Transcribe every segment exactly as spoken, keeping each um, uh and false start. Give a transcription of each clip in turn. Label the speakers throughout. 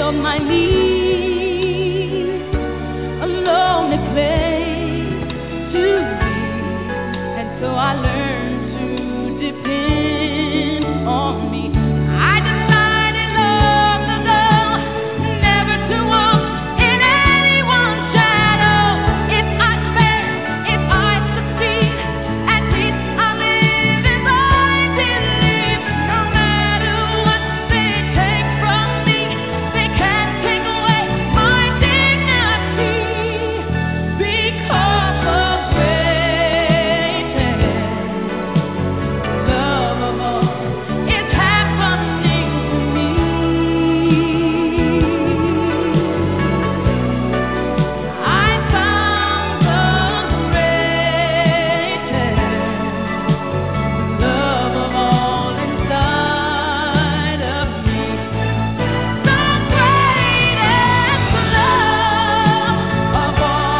Speaker 1: my need, a lonely place to be, and so I learned to depend on me. I decided long ago never to walk in anyone's shadow. If I fail, if I succeed, at least I live as I believe. No matter what they take from me, they can't take away my dignity, because of greatness, love of all is happening to me. I found the greatest love of all inside of me. The greatest love of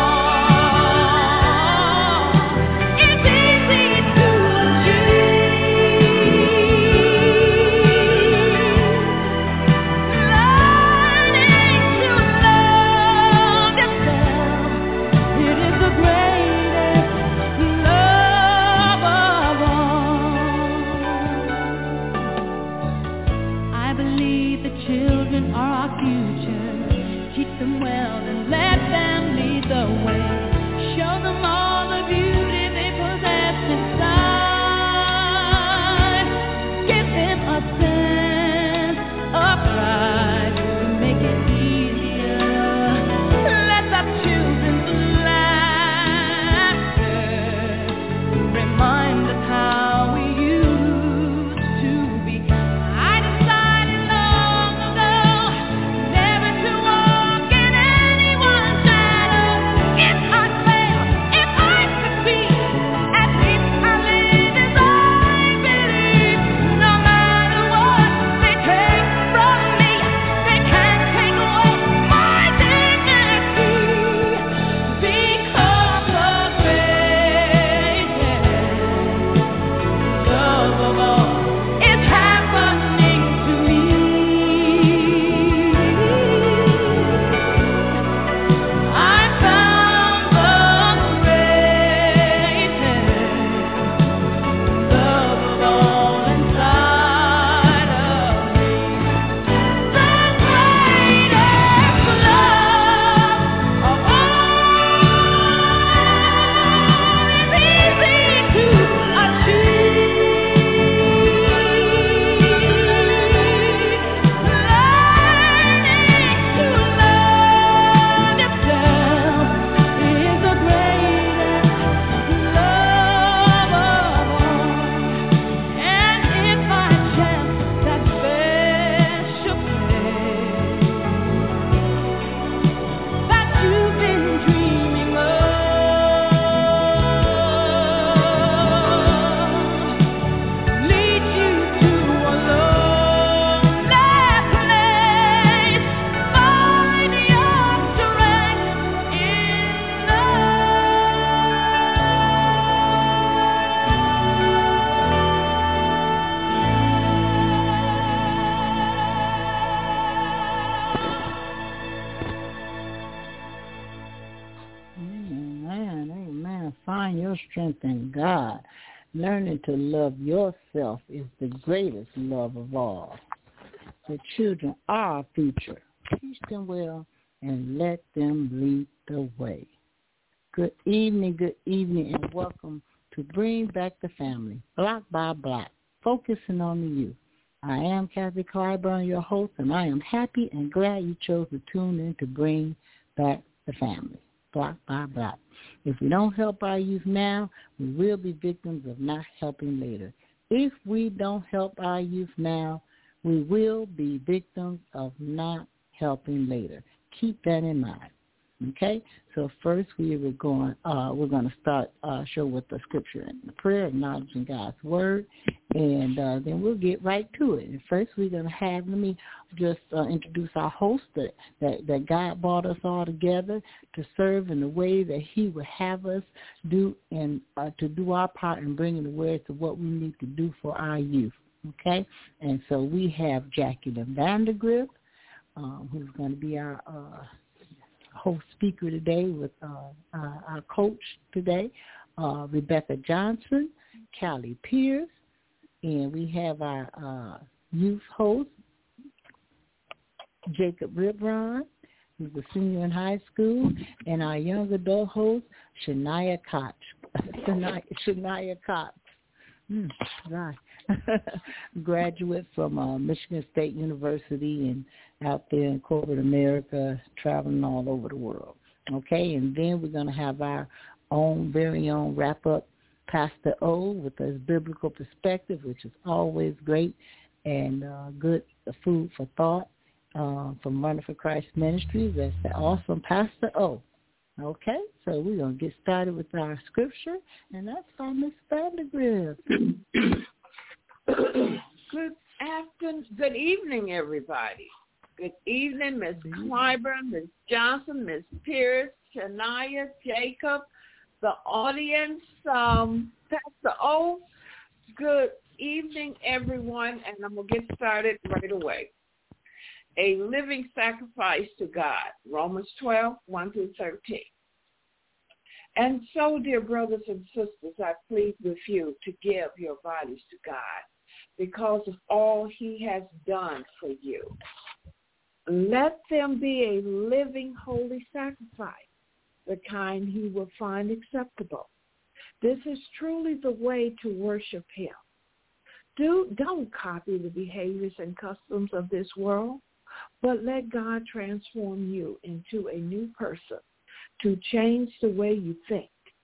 Speaker 1: all is easy to achieve. Learning to love yourself, it is the greatest love of all. I believe the children are our future. Teach them well and let them lead the way. Show them all the beauty they possess inside. Give them a sense of pride to make it easier. Let the children's laughter remind us how we used to be. I decided long ago never to walk in anyone's shadow. If I fail, if I succeed, at least I live as I believe. No matter what they take from me, they can't take away my dignity, because of greatness, love of all is happening to me. I found the greatest love of all inside of me. The greatest love of all is easy to achieve. Learning to love yourself is the greatest love of all. And if I chance that special place that you've been dreaming of, lead you to a lonely place, find your strength in
Speaker 2: Amen, amen. Find your strength in God. Learning to love yourself is the greatest love of all. The children are our future. Teach them well and let them lead the way. Good evening, good evening, and welcome to Bring Back the Family, block by block, focusing on the youth. I am Kathy Clyburn, your host, and I am happy and glad you chose to tune in to Bring Back the Family, block by block. If we don't help our youth now, we will be victims of not helping later. If we don't help our youth now, we will be victims of not helping later. Keep that in mind. Okay, so first we were going. Uh, we're going to start our show with the scripture and the prayer, acknowledging God's word, and uh, then we'll get right to it. And first we're going to have. Let me just uh, introduce our host that, that that God brought us all together to serve in the way that He would have us do, and uh, to do our part in bringing awareness to what we need to do for our youth. Okay, and so we have Jacqueline Vandergrift. um, who's going to be our uh, host speaker today with uh, our, our coach today, uh, Rebecca Johnson, Callie Pierce, and we have our uh, youth host, Jacob Ribron, who's a senior in high school, and our young adult host, Shania Cox. Shania, Shania Cox. Mm, right. Graduate from uh, Michigan State University and out there in corporate America, traveling all over the world. Okay, and then we're going to have our own, very own wrap-up, Pastor O, with his biblical perspective, which is always great and uh, good food for thought uh, from Running for Christ Ministries. That's the awesome Pastor O. Okay, so we're going to get started with our scripture, and that's by Miss Vandergrift.
Speaker 3: Good afternoon, good evening, everybody. Good evening, Miss Clyburn, Miss Johnson, Miss Pierce, Shania, Jacob, the audience, um, Pastor O. Good evening, everyone, and I'm going to get started right away. A living sacrifice to God, Romans twelve, one through thirteen. And so, dear brothers and sisters, I plead with you to give your bodies to God because of all he has done for you. Let them be a living, holy sacrifice, the kind he will find acceptable. This is truly the way to worship him. Do, don't copy the behaviors and customs of this world, but let God transform you into a new person to change the way you think.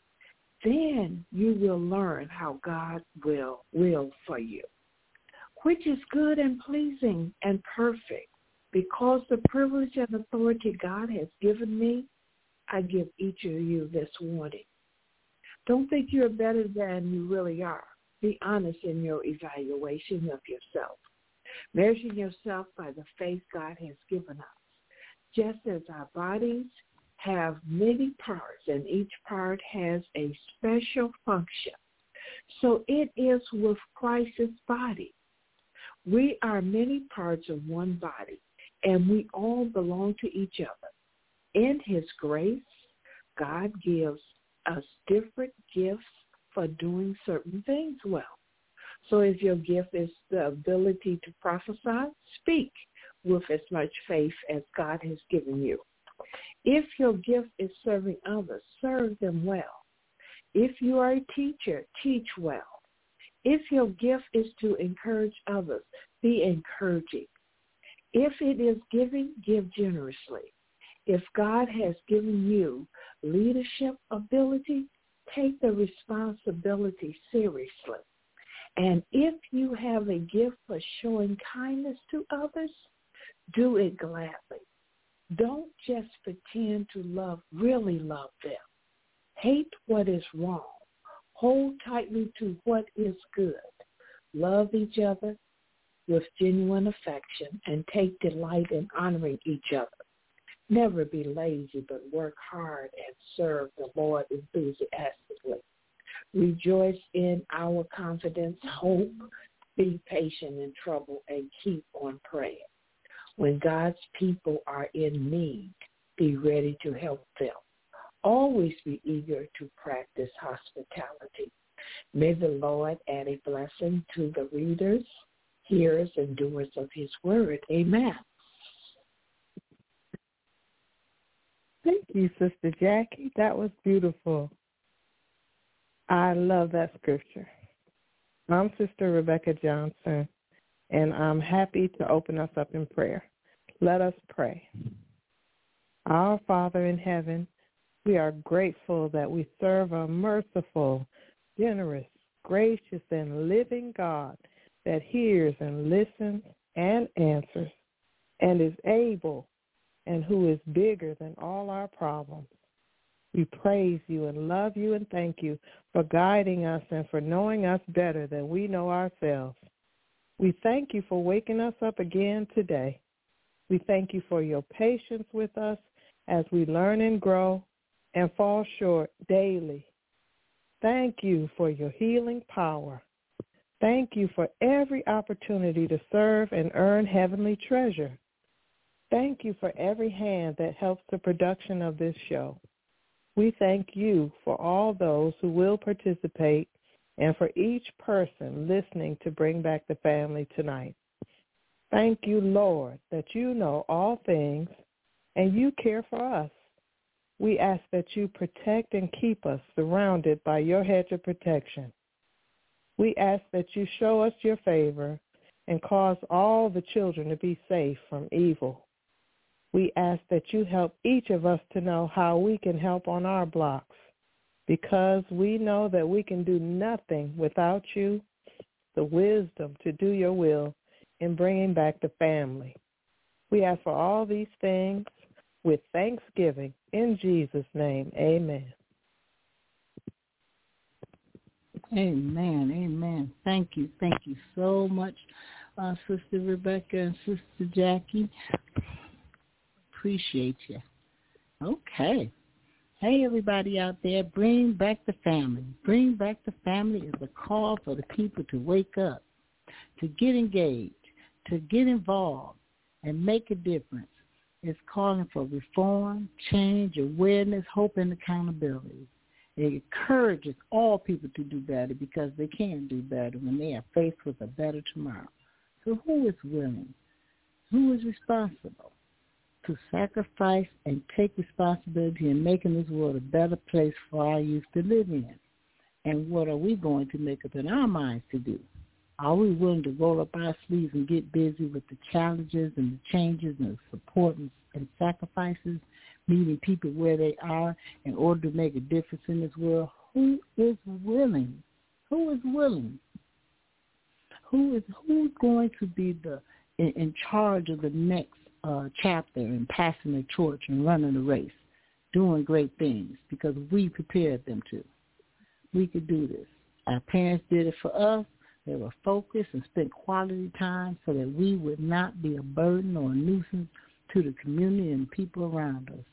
Speaker 3: Then you will learn how God will will for you, which is good and pleasing and perfect. Because the privilege and authority God has given me, I give each of you this warning. Don't think you're better than you really are. Be honest in your evaluation of yourself. Measure yourself by the faith God has given us. Just as our bodies have many parts and each part has a special function, so it is with Christ's body. We are many parts of one body, and we all belong to each other. In his grace, God gives us different gifts for doing certain things well. So if your gift is the ability to prophesy, speak with as much faith as God has given you. If your gift is serving others, serve them well. If you are a teacher, teach well. If your gift is to encourage others, be encouraging. If it is giving, give generously. If God has given you leadership ability, take the responsibility seriously. And if you have a gift for showing kindness to others, do it gladly. Don't just pretend to love, really love them. Hate what is wrong. Hold tightly to what is good. Love each other with genuine affection and take delight in honoring each other. Never be lazy, but work hard and serve the Lord enthusiastically. Rejoice in our confidence, hope, be patient in trouble, and keep on praying. When God's people are in need, be ready to help them. Always be eager to practice hospitality. May the Lord add a blessing to the readers, hearers, and doers of his word. Amen.
Speaker 4: Thank you, Sister Jackie. That was beautiful. I love that scripture. I'm Sister Rebecca Johnson, and I'm happy to open us up in prayer. Let us pray. Our Father in heaven, we are grateful that we serve a merciful, generous, gracious, and living God that hears and listens and answers and is able and who is bigger than all our problems. We praise you and love you and thank you for guiding us and for knowing us better than we know ourselves. We thank you for waking us up again today. We thank you for your patience with us as we learn and grow and fall short daily. Thank you for your healing power. Thank you for every opportunity to serve and earn heavenly treasure. Thank you for every hand that helps the production of this show. We thank you for all those who will participate and for each person listening to Bring Back the Family tonight. Thank you, Lord, that you know all things and you care for us. We ask that you protect and keep us surrounded by your hedge of protection. We ask that you show us your favor and cause all the children to be safe from evil. We ask that you help each of us to know how we can help on our blocks, because we know that we can do nothing without you, the wisdom to do your will in bringing back the family. We ask for all these things with thanksgiving. In Jesus' name, amen.
Speaker 2: Amen, amen. Thank you, thank you so much, uh, Sister Rebecca and Sister Jackie. Appreciate you. Okay. Hey, everybody out there, bring back the family. Bring back the family is a call for the people to wake up, to get engaged, to get involved, and make a difference. It's calling for reform, change, awareness, hope, and accountability. It encourages all people to do better because they can do better when they are faced with a better tomorrow. So who is willing? Who is responsible to sacrifice and take responsibility in making this world a better place for our youth to live in? And what are we going to make up in our minds to do? Are we willing to roll up our sleeves and get busy with the challenges and the changes and the support and, and sacrifices, meeting people where they are in order to make a difference in this world? Who is willing? Who is willing? Who is who's going to be the in, in charge of the next uh, chapter and passing the torch and running the race, doing great things because we prepared them to? We could do this. Our parents did it for us. They were focused and spent quality time so that we would not be a burden or a nuisance to the community and people around us.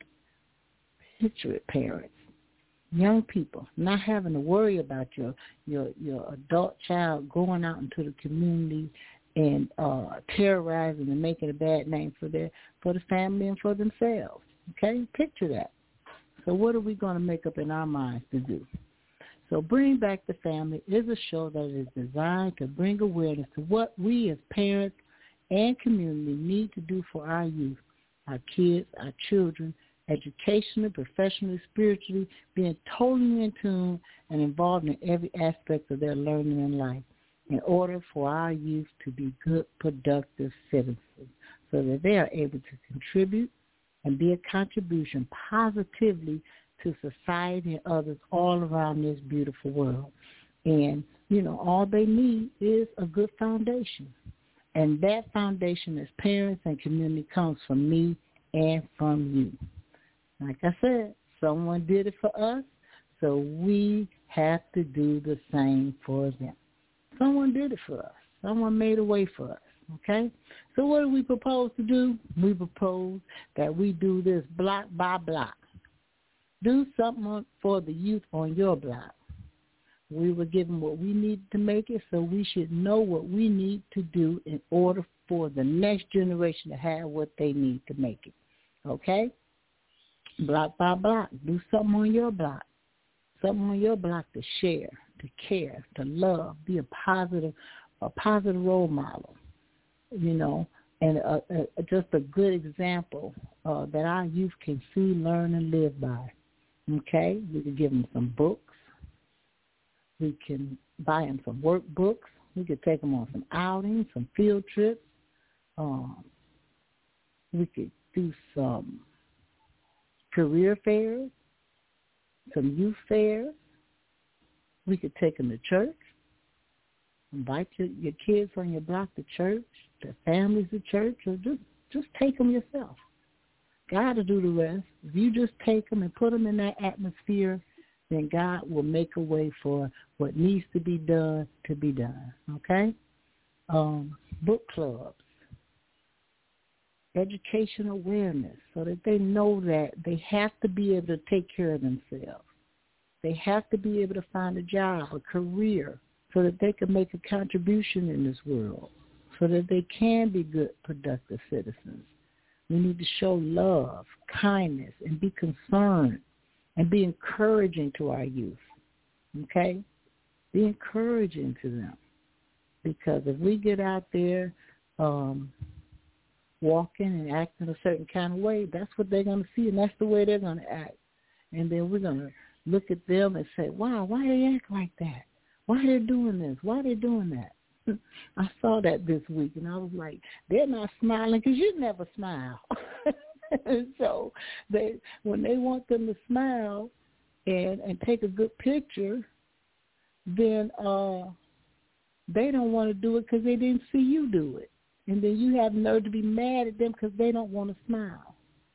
Speaker 2: Picture it, parents. Young people not having to worry about your your, your adult child going out into the community and uh, terrorizing and making a bad name for their for the family and for themselves. Okay? Picture that. So what are we going to make up in our minds to do? So Bring Back the Family is a show that is designed to bring awareness to what we as parents and community need to do for our youth, our kids, our children, educationally, professionally, spiritually, being totally in tune and involved in every aspect of their learning in life in order for our youth to be good, productive citizens so that they are able to contribute and be a contribution positively to society and others all around this beautiful world. And, you know, all they need is a good foundation. And that foundation as parents and community comes from me and from you. Like I said, someone did it for us, so we have to do the same for them. Someone did it for us. Someone made a way for us, okay? So what do we propose to do? We propose that we do this block by block. Do something for the youth on your block. We were given what we needed to make it, so we should know what we need to do in order for the next generation to have what they need to make it. Okay? Block by block. Do something on your block. Something on your block to share, to care, to love, be a positive, a positive role model, you know, and a, a, just a good example uh, that our youth can see, learn, and live by. Okay, we can give them some books. We can buy them some workbooks. We could take them on some outings, some field trips. Um, we could do some career fairs, some youth fairs. We could take them to church. Invite your, your kids on your block to church, their families to church, or just, just take them yourself. God will do the rest. If you just take them and put them in that atmosphere, then God will make a way for what needs to be done to be done, okay? Um, book clubs, education awareness, so that they know that they have to be able to take care of themselves. They have to be able to find a job, a career, so that they can make a contribution in this world, so that they can be good, productive citizens. We need to show love, kindness, and be concerned and be encouraging to our youth, okay? Be encouraging to them, because if we get out there um, walking and acting a certain kind of way, that's what they're going to see, and that's the way they're going to act. And then we're going to look at them and say, wow, why do they act like that? Why are they doing this? Why are they doing that? I saw that this week, and I was like, they're not smiling because you never smile. And so they, when they want them to smile and, and take a good picture, then uh, they don't want to do it because they didn't see you do it. And then you have nerve to be mad at them because they don't want to smile.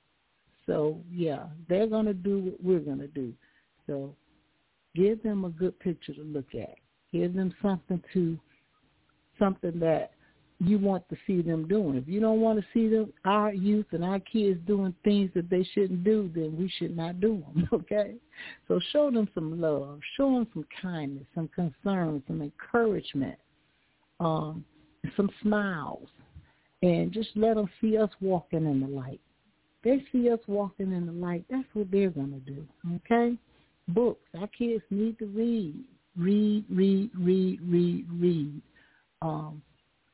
Speaker 2: So, yeah, they're going to do what we're going to do. So give them a good picture to look at. Give them something to something that you want to see them doing. If you don't want to see them, our youth and our kids doing things that they shouldn't do, then we should not do them, okay? So show them some love. Show them some kindness, some concern, some encouragement, um, some smiles, and just let them see us walking in the light. They see us walking in the light, that's what they're going to do, okay? Books. Our kids need to read. Read, read, read, read, read. Um,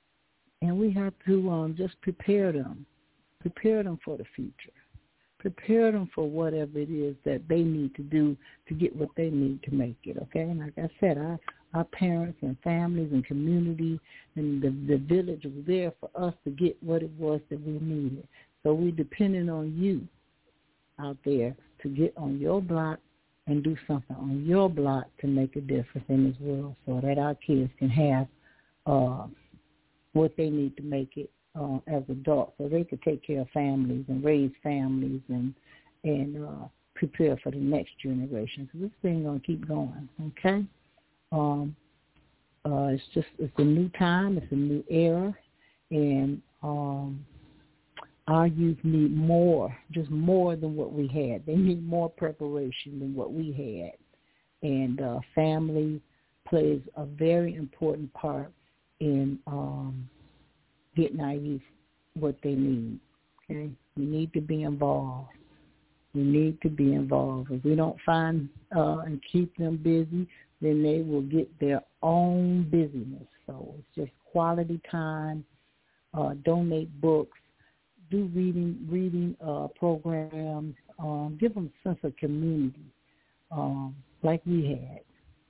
Speaker 2: and we have to um, just prepare them, prepare them for the future, prepare them for whatever it is that they need to do to get what they need to make it, okay? And like I said, our, our parents and families and community and the, the village was there for us to get what it was that we needed. So we're depending on you out there to get on your block and do something on your block to make a difference in this world so that our kids can have uh, what they need to make it uh, as adults, so they could take care of families and raise families and and uh, prepare for the next generation. Because this thing going to keep going, okay? Um, uh, it's just, it's a new time, it's a new era, and um, our youth need more, just more than what we had. They need more preparation than what we had. And uh, family plays a very important part in um, getting our youth what they need, okay? We need to be involved. We need to be involved. If we don't find uh, and keep them busy, then they will get their own busyness. So it's just quality time, uh, donate books, do reading reading uh, programs, um, give them a sense of community um, like we had,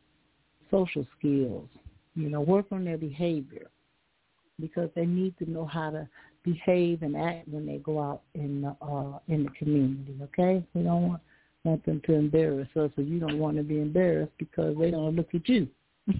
Speaker 2: social skills, you know, work on their behavior because they need to know how to behave and act when they go out in the, uh, in the community, okay? We don't want, want them to embarrass us, or you don't want to be embarrassed because they don't look at you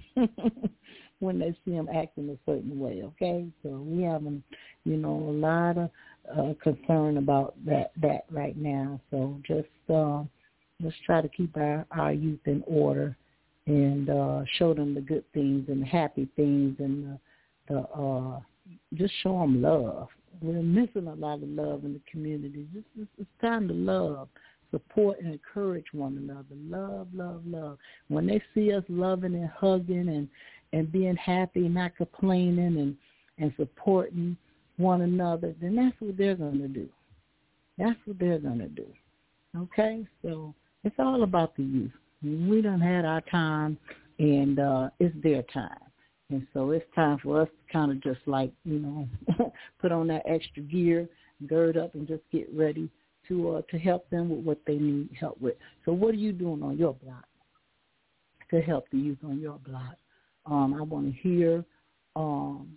Speaker 2: when they see them acting a certain way, okay? So we have, you know, a lot of uh, concern about that that right now. So just uh, let's try to keep our, our youth in order and uh, show them the good things and the happy things and the, the uh, just show them love. We're missing a lot of love in the community. It's, it's, it's time to love, support, and encourage one another. Love, love, love. When they see us loving and hugging and, and being happy, not complaining and, and supporting one another, then that's what they're going to do. That's what they're going to do. Okay? So it's all about the youth. We done had our time, and uh, it's their time. And so it's time for us to kind of just like, you know, put on that extra gear, gird up, and just get ready to uh, to help them with what they need help with. So what are you doing on your block to help the youth on your block? Um, I want to hear um,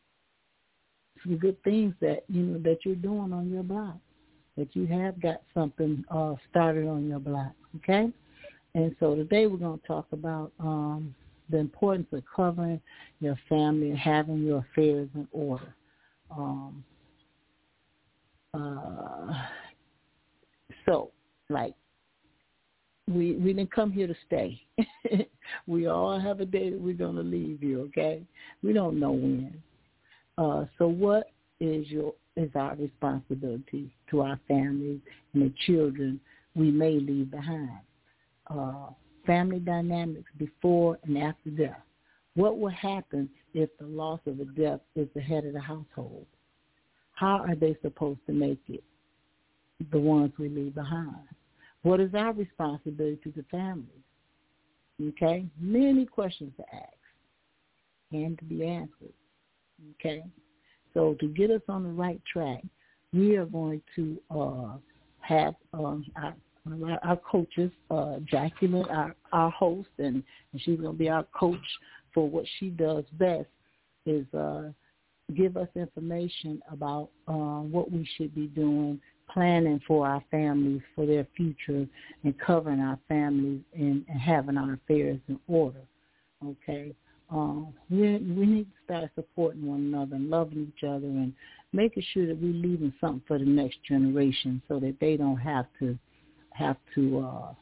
Speaker 2: some good things that, you know, that you're doing on your block, that you have got something uh, started on your block, okay? And so today we're going to talk about um, the importance of covering your family and having your affairs in order. Um, uh, so, like, we we didn't come here to stay. We all have a day that we're going to leave here, okay? We don't know when. Uh, so what is your is our responsibility to our families and the children we may leave behind? Uh, family dynamics before and after death. What will happen if the loss of a death is the head of the household? how are they supposed to make it, the ones we leave behind? What is our responsibility to the families? Okay? Many questions to ask and to be answered. Okay? So to get us on the right track, we are going to uh, have um, our, our coaches, uh, Jackie, our, our host, and, and she's going to be our coach for what she does best, is uh, give us information about uh, what we should be doing, planning for our families, for their future, and covering our families and, and having our affairs in order. Okay? Um, we, we need to start supporting one another and loving each other and making sure that we're leaving something for the next generation so that they don't have to have to uh,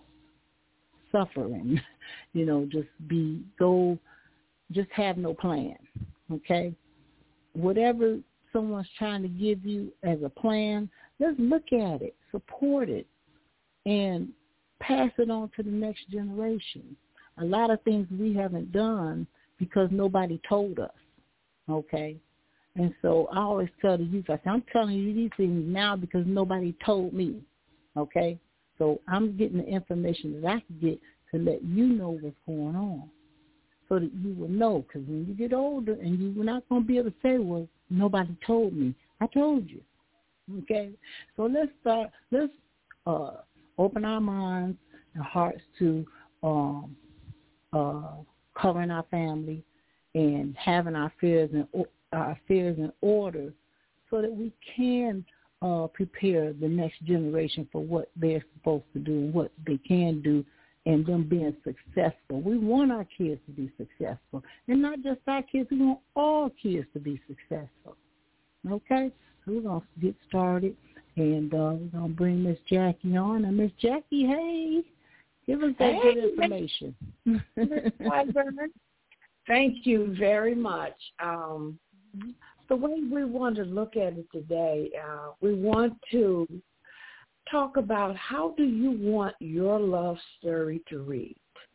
Speaker 2: suffer and, you know, just be, go, just have no plan, okay? Whatever someone's trying to give you as a plan, let's look at it, support it, and pass it on to the next generation. A lot of things we haven't done because nobody told us, okay? And so I always tell the youth, I say, I'm telling you these things now because nobody told me, okay? So I'm getting the information that I can get to let you know what's going on so that you will know. Because when you get older and you're not going to be able to say, well, nobody told me. I told you, okay? So let's start, let's uh, open our minds and hearts to um, uh, covering our family and having our affairs in, our affairs in order so that we can uh, prepare the next generation for what they're supposed to do and what they can do and them being successful. We want our kids to be successful. And not just our kids, we want all kids to be successful. Okay? So we're going to get started, and uh, we're going to bring Miss Jackie on. And Miss Jackie, hey, give us that
Speaker 3: hey,
Speaker 2: good information.
Speaker 3: Miz Clyburn, thank you very much. Um, the way we want to look at it today, uh, we want to talk about how do you want your love story to read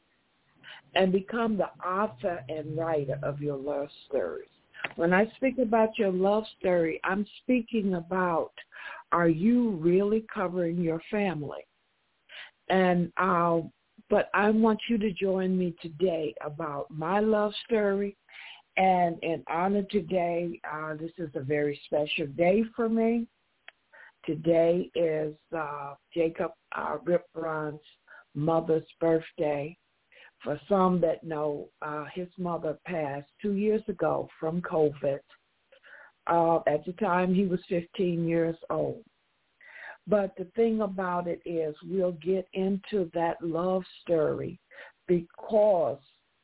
Speaker 3: and become the author and writer of your love story. When I speak about your love story, I'm speaking about, are you really covering your family? And uh, but I want you to join me today about my love story. And in honor today, uh, this is a very special day for me. Today is uh, Jacob uh, Rip Brown's mother's birthday. For some that know, uh, his mother passed two years ago from COVID. Uh, at the time, he was fifteen years old. But the thing about it is we'll get into that love story because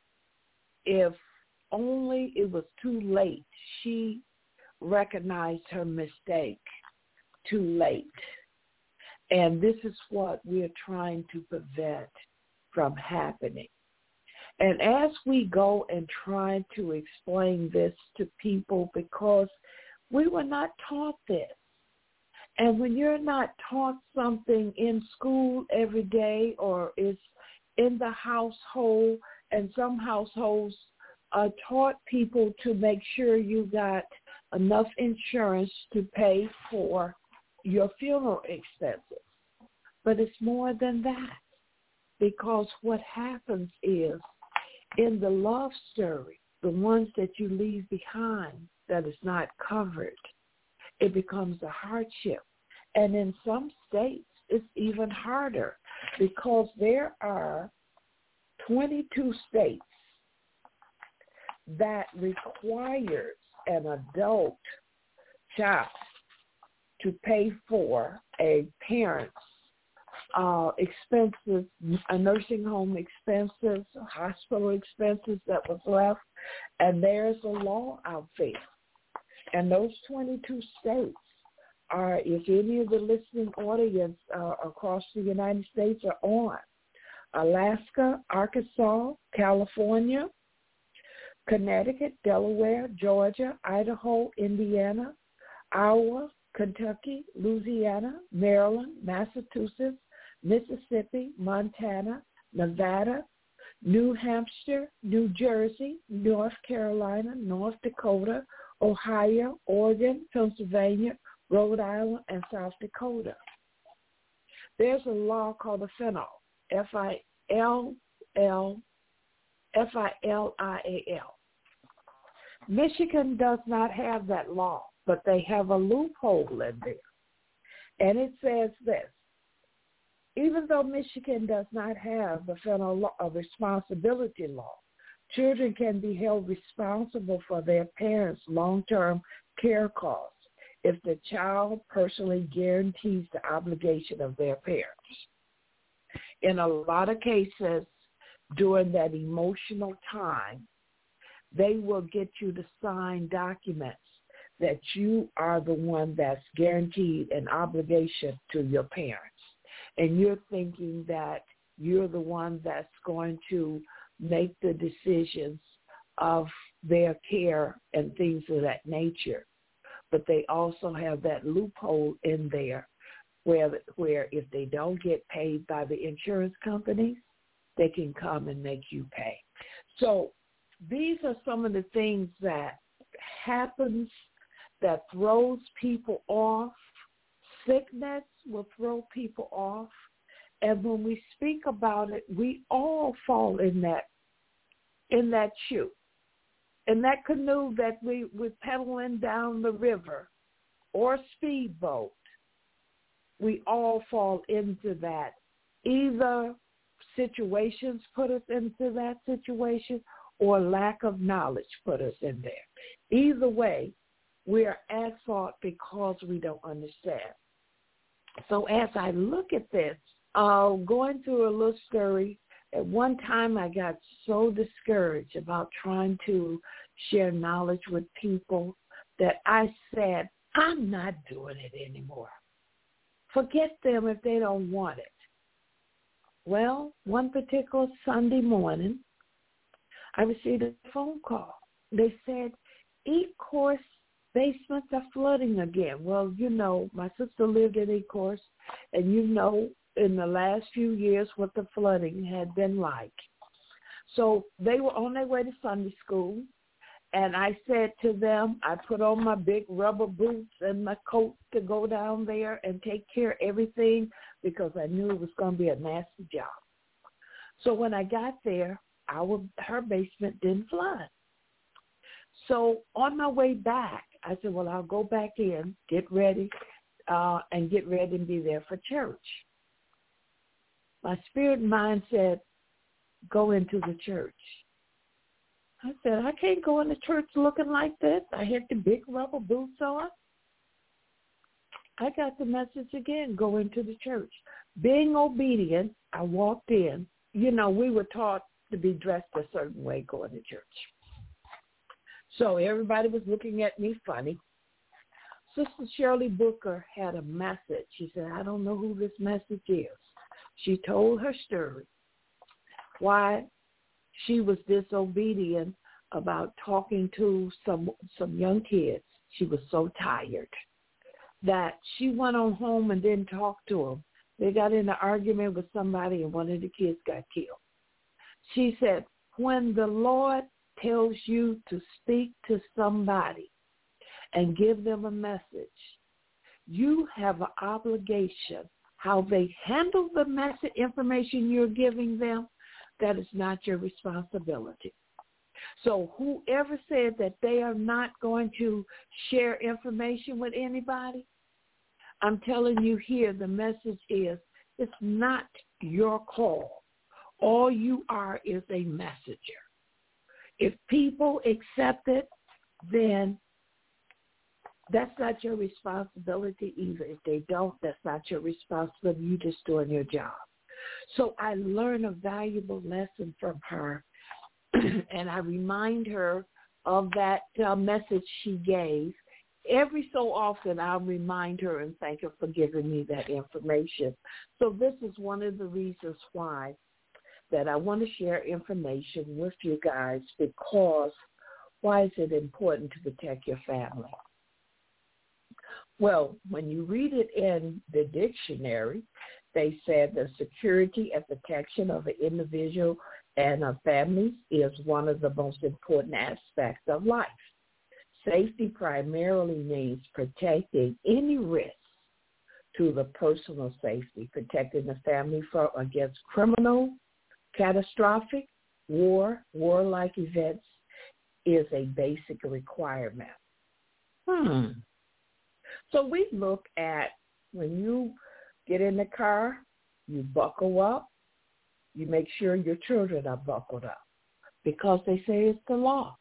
Speaker 3: if only it was too late, she recognized her mistake too late. And this is what we're trying to prevent from happening. And as we go and try to explain this to people, because we were not taught this. And when you're not taught something in school every day or it's in the household, and some households uh, taught people to make sure you got enough insurance to pay for your funeral expenses. But it's more than that, because what happens is in the love story, the ones that you leave behind that is not covered, it becomes a hardship. And in some states, it's even harder because there are twenty-two states that requires an adult child to pay for a parent's uh, expenses, a nursing home expenses, hospital expenses that was left, and there's a law out there. And those twenty-two states are, if any of the listening audience uh, across the United States are on, Alaska, Arkansas, California, Connecticut, Delaware, Georgia, Idaho, Indiana, Iowa, Kentucky, Louisiana, Maryland, Massachusetts, Mississippi, Montana, Nevada, New Hampshire, New Jersey, North Carolina, North Dakota, Ohio, Oregon, Pennsylvania, Rhode Island, and South Dakota. There's a law called the Fentanyl, F I L L, F I L I A L. Michigan does not have that law, but they have a loophole in there. And it says this: even though Michigan does not have the federal law, a responsibility law, children can be held responsible for their parents' long-term care costs if the child personally guarantees the obligation of their parents. In a lot of cases, during that emotional time, they will get you to sign documents that you are the one that's guaranteed an obligation to your parents. And you're thinking that you're the one that's going to make the decisions of their care and things of that nature. But they also have that loophole in there where, where if they don't get paid by the insurance companies, they can come and make you pay. So these are some of the things that happens that throws people off. Sickness will throw people off. And when we speak about it, we all fall in that in that shoe. In that canoe that we were pedaling down the river or speedboat, we all fall into that. Either situations put us into that situation or lack of knowledge put us in there. Either way, we are at fault because we don't understand. So as I look at this, uh, going through a little story, at one time I got so discouraged about trying to share knowledge with people that I said, I'm not doing it anymore. Forget them if they don't want it. Well, one particular Sunday morning, I received a phone call. They said, E-Course basements are flooding again. Well, you know, my sister lived in E-Course, and you know in the last few years what the flooding had been like. So they were on their way to Sunday school, and I said to them, I put on my big rubber boots and my coat to go down there and take care of everything because I knew it was going to be a nasty job. So when I got there, our her basement didn't flood. So on my way back, I said, well, I'll go back in, get ready, uh, and get ready and be there for church. My spirit and mind said, go into the church. I said, I can't go into church looking like this. I had the big rubber boots on. I got the message again, go into the church. Being obedient, I walked in. You know, we were taught to be dressed a certain way going to church. So everybody was looking at me funny. Sister Shirley Booker had a message. She said, I don't know who this message is. She told her story, why she was disobedient about talking to some some young kids. She was so tired that she went on home and didn't talk to them. They got in an argument with somebody and one of the kids got killed. She said, when the Lord tells you to speak to somebody and give them a message, you have an obligation. How they handle the message information you're giving them, that is not your responsibility. So whoever said that they are not going to share information with anybody, I'm telling you here, the message is, it's not your call. All you are is a messenger. If people accept it, then that's not your responsibility either. If they don't, that's not your responsibility. You're just doing your job. So I learned a valuable lesson from her, and I remind her of that uh, message she gave. Every so often I'll remind her and thank her for giving me that information. So this is one of the reasons why that I want to share information with you guys, because why is it important to protect your family? Well, when you read it in the dictionary, they said the security and protection of an individual and a family is one of the most important aspects of life. Safety primarily means protecting any risk to the personal safety, protecting the family from, against criminal, catastrophic, war, warlike events is a basic requirement. Hmm. So we look at when you get in the car, you buckle up, you make sure your children are buckled up because they say it's the law.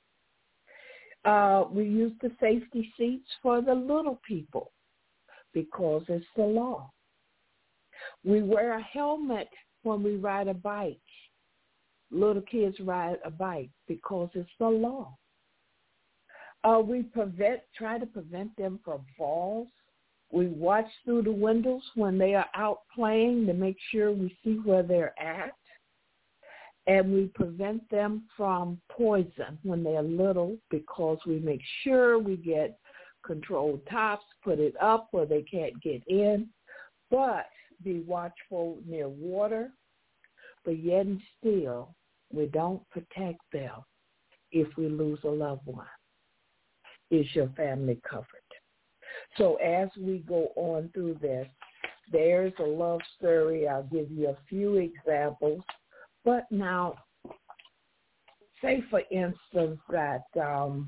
Speaker 3: Uh, we use the safety seats for the little people because it's the law. We wear a helmet when we ride a bike. Little kids ride a bike because it's the law. Uh, we prevent, try to prevent them from falls. We watch through the windows when they are out playing to make sure we see where they're at. And we prevent them from poison when they're little because we make sure we get controlled tops, put it up where they can't get in, but be watchful near water. But yet and still, we don't protect them if we lose a loved one. Is your family covered? So as we go on through this, there's a love story. I'll give you a few examples. But now, say for instance that um,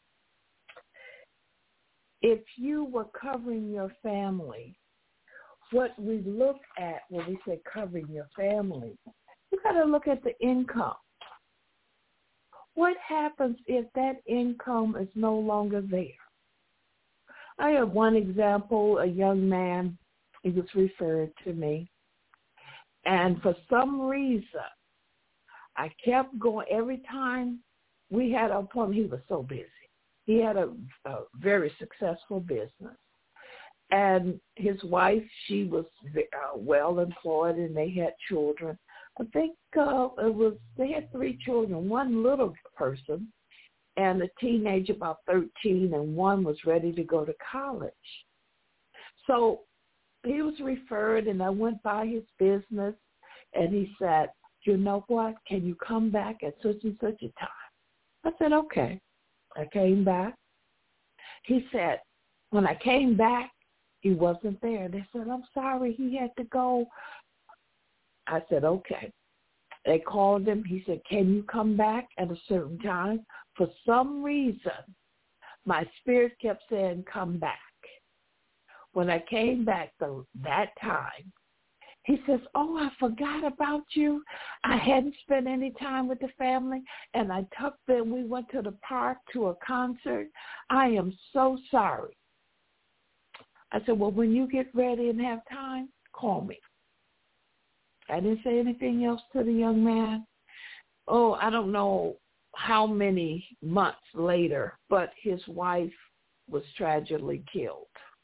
Speaker 3: if you were covering your family, what we look at when we say covering your family, you got to look at the income. What happens if that income is no longer there? I have one example, a young man, he was referred to me, and for some reason, I kept going. Every time we had an appointment, he was so busy. He had a, a very successful business. And his wife, she was uh, well employed, and they had children. I think uh, it was they had three children, one little person and a teenager about thirteen, and one was ready to go to college. So he was referred, and I went by his business, and he said, you know what, can you come back at such and such a time? I said, okay. I came back. He said, when I came back, he wasn't there. They said, I'm sorry, he had to go. I said, okay. They called him. He said, can you come back at a certain time? For some reason, my spirit kept saying, come back. When I came back the, that time, he says, oh, I forgot about you. I hadn't spent any time with the family, and I took them. We went to the park to a concert. I am so sorry. I said, well, when you get ready and have time, call me. I didn't say anything else to the young man. Oh, I don't know how many months later, but his wife was tragically killed.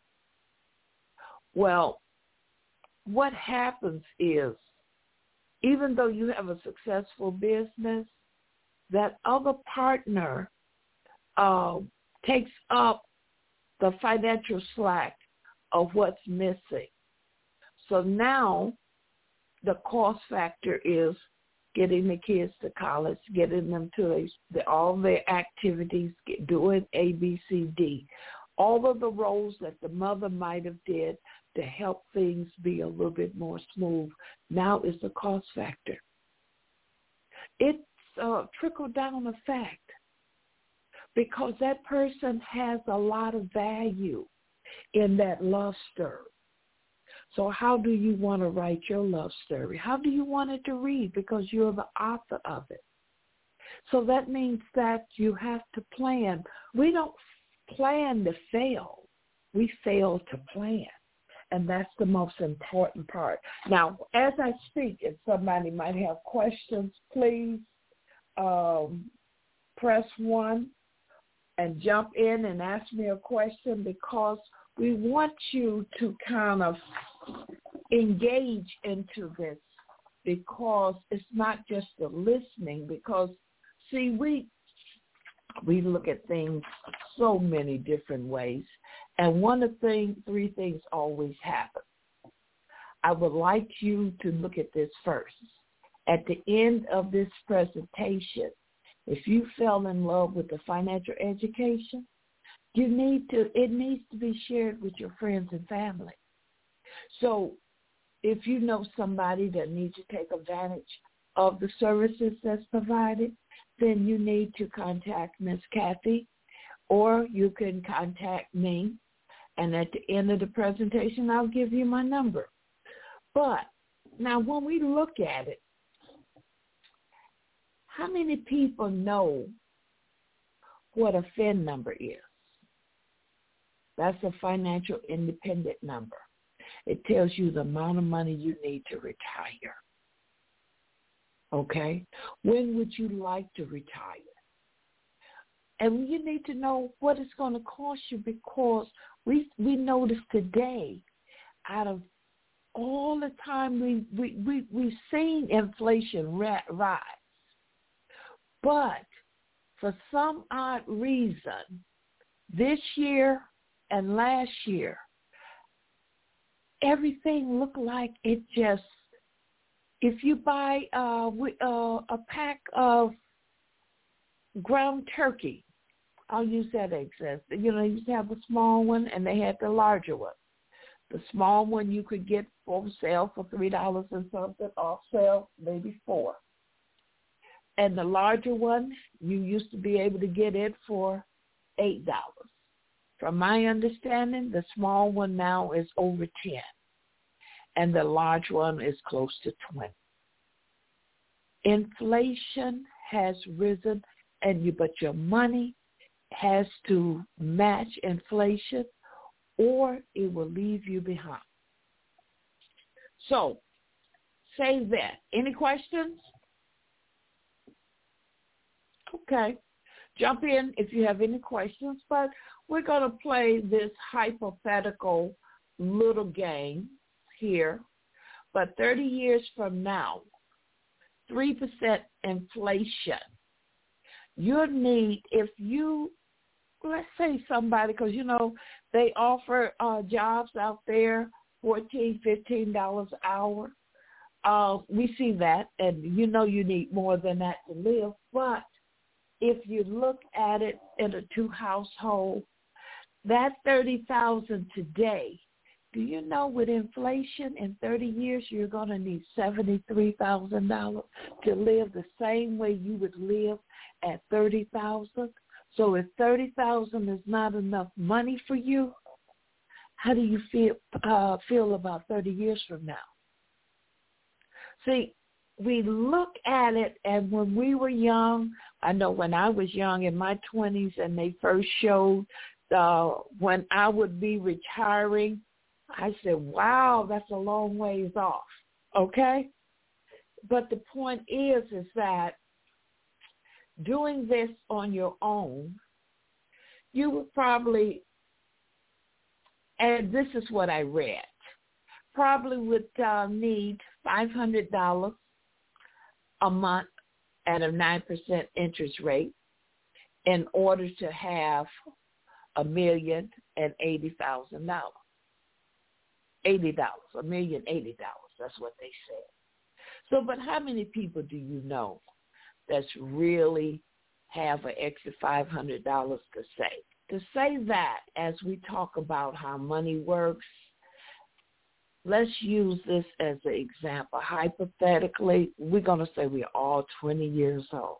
Speaker 3: Well, what happens is, even though you have a successful business, that other partner uh, takes up the financial slack of what's missing. So now the cost factor is getting the kids to college, getting them to the, all their activities, get, doing A, B, C, D. All of the roles that the mother might have did to help things be a little bit more smooth now is the cost factor. It's a trickle-down effect because that person has a lot of value in that love story. So how do you want to write your love story? How do you want it to read? Because you're the author of it. So that means that you have to plan. We don't plan to fail. We fail to plan. And that's the most important part. Now, as I speak, if somebody might have questions, please um, press one and jump in and ask me a question, because we want you to kind of engage into this, because it's not just the listening, because, see, we we look at things so many different ways, and one of the things, three things always happen. I would like you to look at this first. At the end of this presentation, If you fell in love with the financial education, you need to, it needs to be shared with your friends and family. So if you know somebody that needs to take advantage of the services that's provided, then you need to contact Miss Kathy, or you can contact me. And at the end of the presentation, I'll give you my number. But now when we look at it, how many people know what a F I N number is? That's a financial independent number. It tells you the amount of money you need to retire. Okay? When would you like to retire? And you need to know what it's going to cost you, because we we notice today, out of all the time we, we, we, we've seen inflation rise. But for some odd reason, this year and last year, everything looked like it just, if you buy uh, uh, a pack of ground turkey, I'll use that example. You know, you used to have a small one and they had the larger one. The small one you could get for sale for three dollars and something, off sale maybe four. And the larger one, you used to be able to get it for eight dollars. From my understanding, the small one now is over ten, and the large one is close to twenty. Inflation has risen, and you, but your money has to match inflation, or it will leave you behind. So, say that. Any questions? Okay. Jump in if you have any questions, but we're going to play this hypothetical little game here. But thirty years from now, three percent inflation, you'll need, if you, let's say somebody, because, you know, they offer uh, jobs out there, fourteen dollars, fifteen dollars an hour. Uh, we see that, and you know you need more than that to live, but if you look at it in a two household, that thirty thousand dollars today, do you know with inflation in thirty years you're going to need seventy-three thousand dollars to live the same way you would live at thirty thousand dollars? So if thirty thousand dollars is not enough money for you, how do you feel uh, feel about thirty years from now? See, we look at it, and when we were young, I know when I was young in my twenties and they first showed uh, when I would be retiring, I said, wow, that's a long ways off, okay? But the point is, is that doing this on your own, you would probably, and this is what I read, probably would uh, need five hundred dollars a month at a nine percent interest rate in order to have a million and eighty thousand dollars. eighty dollars, a million eighty dollars, that's what they said. So, but how many people do you know that's really have an extra five hundred dollars to save? To say that, as we talk about how money works, let's use this as an example. Hypothetically, we're going to say we're all twenty years old.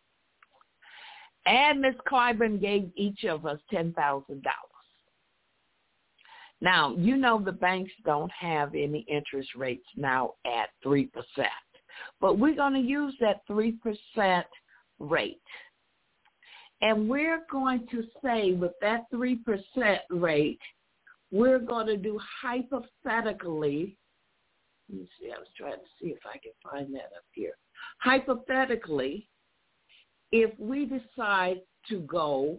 Speaker 3: And Miz Clyburn gave each of us ten thousand dollars. Now, you know the banks don't have any interest rates now at three percent. But we're going to use that three percent rate. And we're going to say with that three percent rate, we're going to do hypothetically, let me see, I was trying to see if I can find that up here. Hypothetically, if we decide to go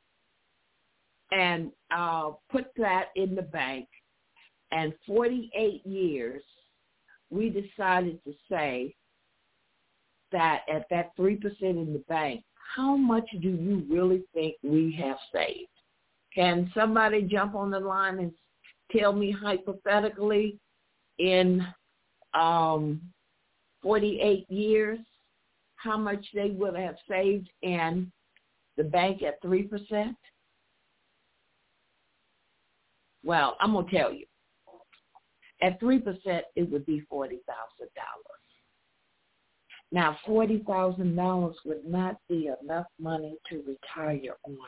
Speaker 3: and uh, put that in the bank, and forty-eight years, we decided to say that at that three percent in the bank, how much do you really think we have saved? Can somebody jump on the line and tell me hypothetically in um, forty-eight years, how much they would have saved in the bank at three percent? Well, I'm going to tell you. At three percent, it would be forty thousand dollars. Now, forty thousand dollars would not be enough money to retire on.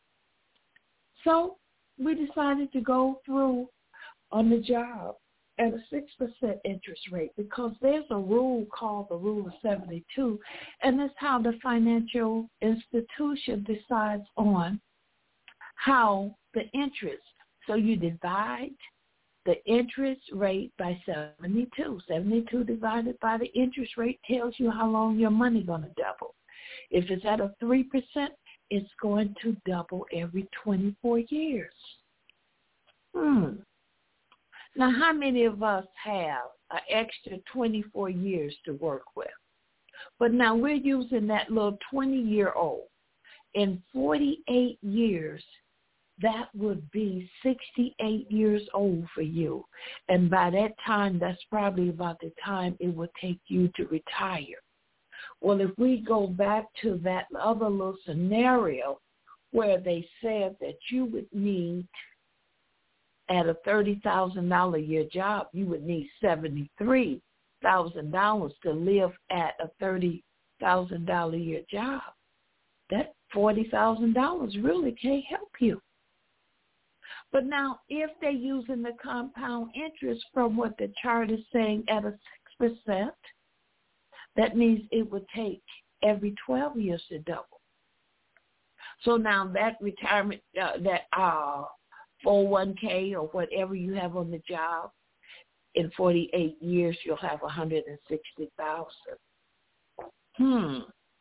Speaker 3: So we decided to go through on the job at a six percent interest rate because there's a rule called the Rule of seventy-two, and that's how the financial institution decides on how the interest. So you divide the interest rate by seventy-two. seventy-two divided by the interest rate tells you how long your money going to double. If it's at a three percent, it's going to double every twenty-four years. Hmm. Now, how many of us have an extra twenty-four years to work with? But now we're using that little twenty-year-old. In forty-eight years, that would be sixty-eight years old for you. And by that time, that's probably about the time it would take you to retire. Well, if we go back to that other little scenario where they said that you would need, at a thirty thousand dollars a year job, you would need seventy-three thousand dollars to live at a thirty thousand dollars a year job. That forty thousand dollars really can't help you. But now, if they're using the compound interest from what the chart is saying at a six percent, that means it would take every twelve years to double. So now that retirement, uh, that uh, four oh one k or whatever you have on the job, in forty-eight years, you'll have one hundred sixty thousand dollars. Hmm.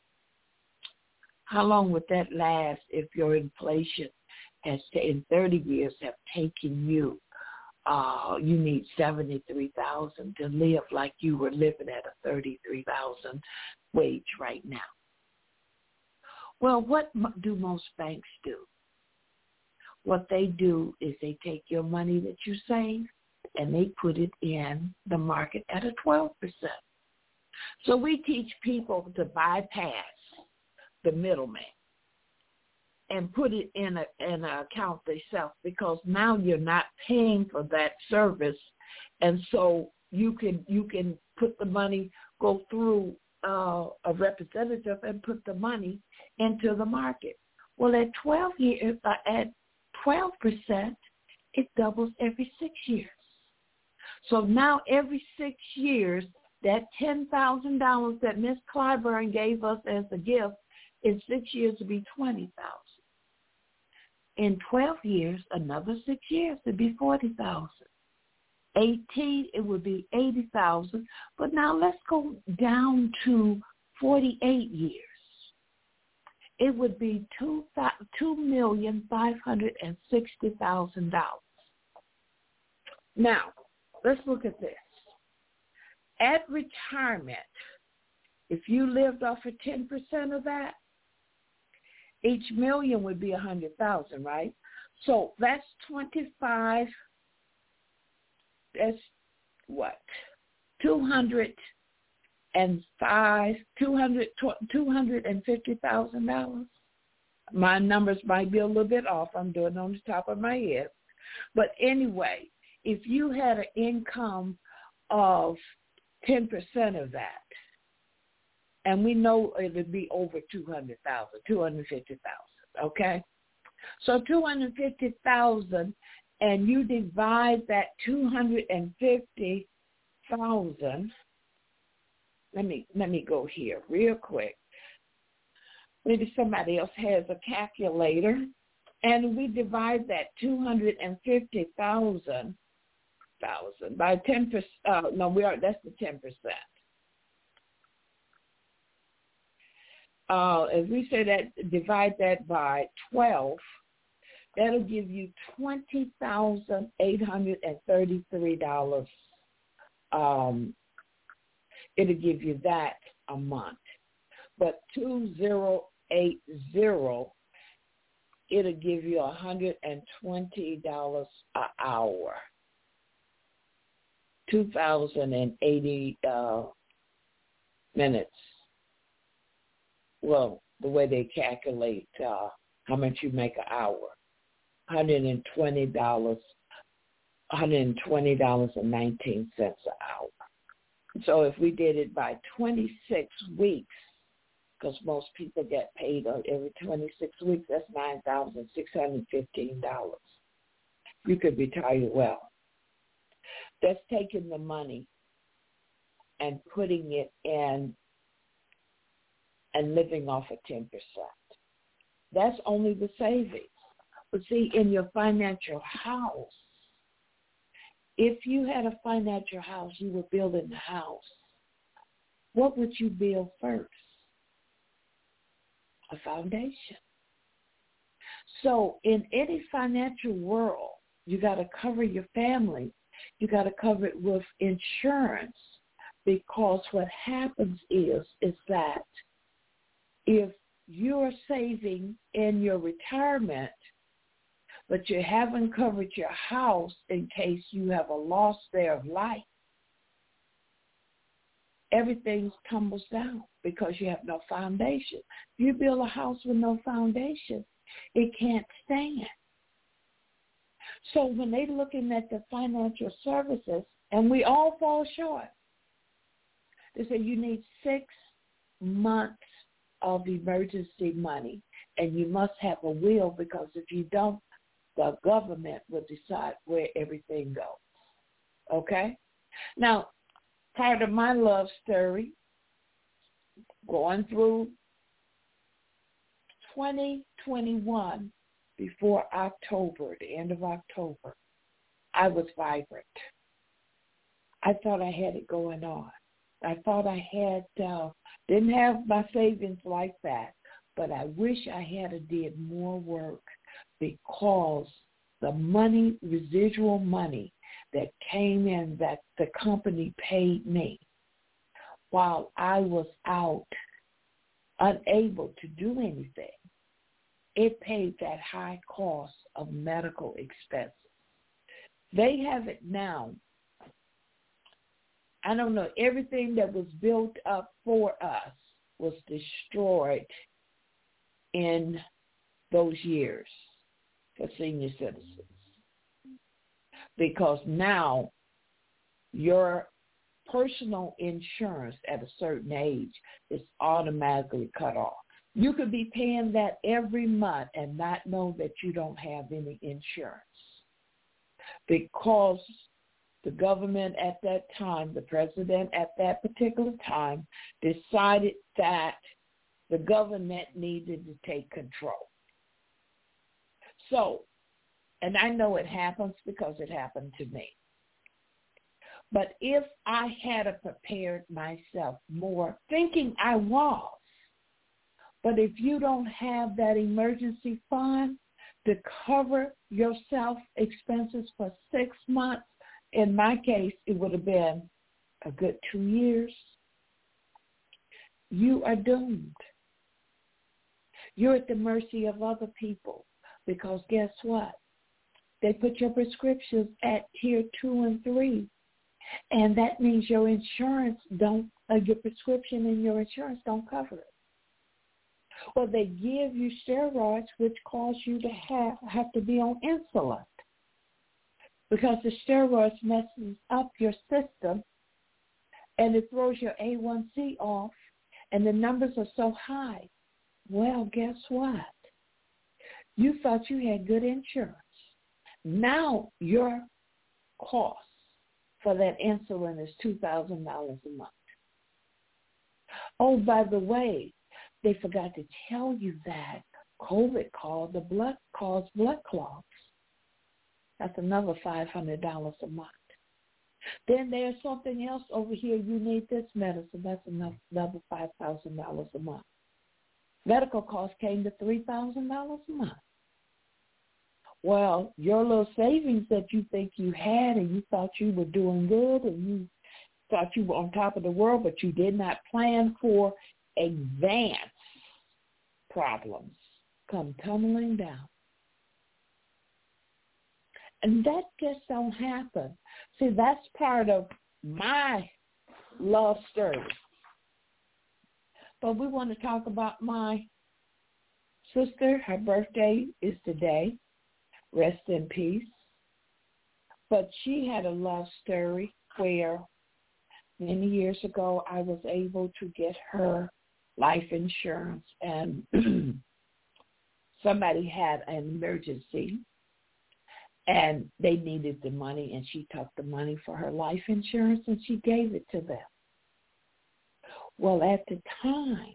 Speaker 3: How long would that last if your inflation has in thirty years have taken you, uh, you need seventy-three thousand dollars to live like you were living at a thirty-three thousand dollars wage right now? Well, what do most banks do? What they do is they take your money that you save and they put it in the market at a twelve percent. So we teach people to bypass the middleman and put it in a in an account themselves, because now you're not paying for that service, and so you can you can put the money, go through uh, a representative and put the money into the market. Well, at twelve years, uh, at twelve percent, it doubles every six years. So now every six years, that ten thousand dollars that Miss Clyburn gave us as a gift in six years to be twenty thousand dollars. In twelve years, another six years, it would be forty thousand dollars. eighteen, it would be eighty thousand dollars. But now let's go down to forty-eight years. It would be two million five hundred sixty thousand dollars. Now, let's look at this. At retirement, if you lived off of ten percent of that, each million would be one hundred thousand dollars, right? So that's twenty-five, that's what, two hundred five, two hundred, two hundred fifty thousand dollars. My numbers might be a little bit off. I'm doing it on the top of my head. But anyway, if you had an income of ten percent of that, and we know it would be over two hundred thousand, two hundred fifty thousand, okay? So two hundred fifty thousand, and you divide that two hundred fifty thousand. Let me let me go here real quick. Maybe somebody else has a calculator, and we divide that two hundred fifty thousand thousand by ten percent. Uh, no, we are. That's the ten percent. Uh, as we say that, divide that by twelve, that'll give you twenty thousand eight hundred thirty-three dollars. Um, it'll give you that a month. But two thousand eighty, it'll give you one hundred twenty dollars an hour. two thousand eighty uh, minutes. well, the way they calculate uh, how much you make an hour, one hundred twenty dollars, one hundred twenty dollars and nineteen cents an hour. So if we did it by twenty-six weeks, because most people get paid every twenty-six weeks, that's nine thousand six hundred fifteen dollars. You could retire well. That's taking the money and putting it in and living off of ten percent. That's only the savings. But see, in your financial house, if you had a financial house, you were building the house, what would you build first? A foundation. So in any financial world, you got to cover your family. You got to cover it with insurance, because what happens is, is that if you're saving in your retirement, but you haven't covered your house in case you have a loss there of life, everything tumbles down because you have no foundation. If you build a house with no foundation, it can't stand. So when they're looking at the financial services, and we all fall short, they say you need six months of emergency money, and you must have a will, because if you don't, the government will decide where everything goes. Okay? Now, part of my love story, going through twenty twenty-one, before October, the end of October, I was vibrant. I thought I had it going on. I thought I had, uh, didn't have my savings like that, but I wish I had a did more work, because the money, residual money that came in that the company paid me while I was out unable to do anything, it paid that high cost of medical expenses. They have it now. I don't know, everything that was built up for us was destroyed in those years for senior citizens. Because now your personal insurance at a certain age is automatically cut off. You could be paying that every month and not know that you don't have any insurance, because the government at that time, the president at that particular time, decided that the government needed to take control. So, and I know it happens because it happened to me. But if I had prepared myself more, thinking I was, but if you don't have that emergency fund to cover your self expenses for six months, in my case, it would have been a good two years, you are doomed. You're at the mercy of other people, because guess what? They put your prescriptions at tier two and three, and that means your insurance don't, uh, your prescription and your insurance don't cover it. Or they give you steroids, which cause you to have, have to be on insulin, because the steroids messes up your system, and it throws your A one C off, and the numbers are so high. Well, guess what? You thought you had good insurance. Now your cost for that insulin is two thousand dollars a month. Oh, by the way, they forgot to tell you that COVID caused the blood caused blood clots. That's another five hundred dollars a month. Then there's something else over here. You need this medicine. That's another five thousand dollars a month. Medical costs came to three thousand dollars a month. Well, your little savings that you think you had, and you thought you were doing good, and you thought you were on top of the world, but you did not plan for advanced problems, come tumbling down. And that just don't happen. See, that's part of my love story. but we want to talk about my sister. Her birthday is today. Rest in peace. But she had a love story where many years ago I was able to get her life insurance, and somebody had an emergency and they needed the money, and she took the money for her life insurance and she gave it to them. Well, at the time,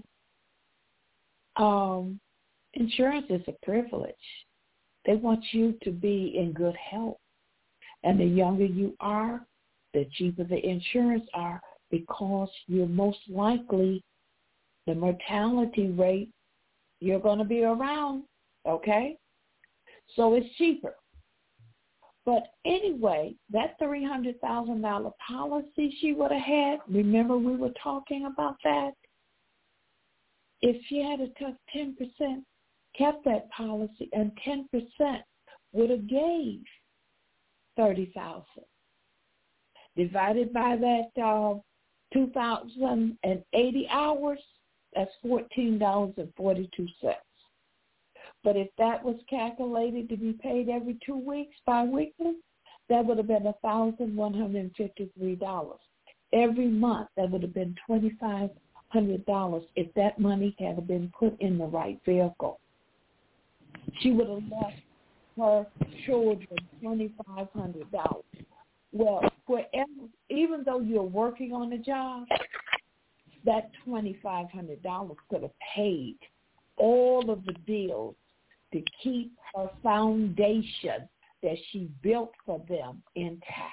Speaker 3: um, insurance is a privilege. They want you to be in good health. And the younger you are, the cheaper the insurance are, because you're most likely, the mortality rate, you're going to be around, okay? So it's cheaper. But anyway, that three hundred thousand dollars policy she would have had, remember we were talking about that? If she had took ten percent, kept that policy, and ten percent would have gave thirty thousand dollars. Divided by that uh, two thousand eighty hours, that's fourteen dollars and forty-two cents. But if that was calculated to be paid every two weeks, biweekly, that would have been one thousand one hundred fifty-three dollars. Every month, that would have been two thousand five hundred dollars if that money had been put in the right vehicle. She would have left her children two thousand five hundred dollars. Well, wherever, even though you're working on a job, that two thousand five hundred dollars could have paid all of the bills to keep her foundation that she built for them intact.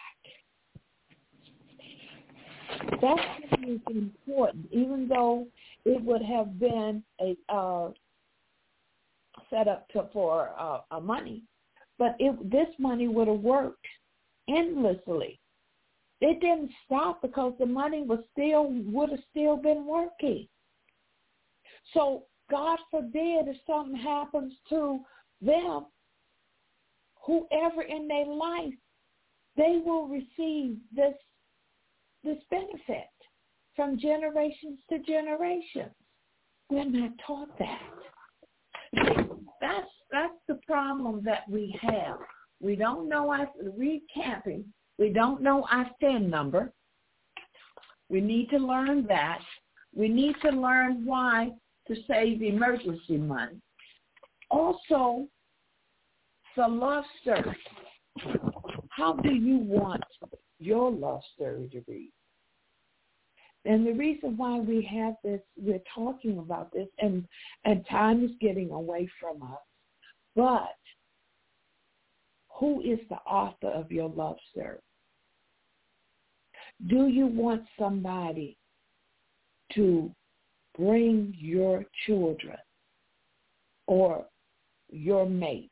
Speaker 3: That's important, even though it would have been a uh, set up to, for uh, a money, but it, this money would have worked endlessly. It didn't stop because the money was still would have still been working. So God forbid if something happens to them, whoever in their life, they will receive this this benefit from generations to generations. We're not taught that. That's that's the problem that we have. We don't know our recapping. We don't know our S I N number. We need to learn that. We need to learn why to save emergency money. Also, the love story. How do you want your love story to read? And the reason why we have this, we're talking about this, and, and time is getting away from us, but who is the author of your love story? Do you want somebody to bring your children or your mate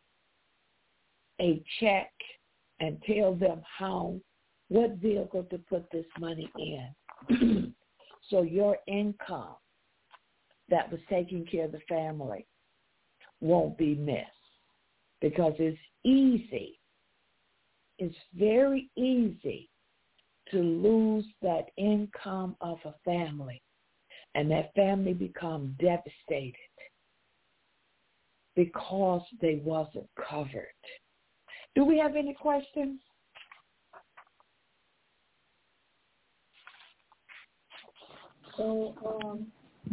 Speaker 3: a check and tell them how, what vehicle to put this money in? So your income that was taking care of the family won't be missed, because it's easy, it's very easy to lose that income of a family, and that family become devastated because they wasn't covered. Do we have any questions?
Speaker 2: So um,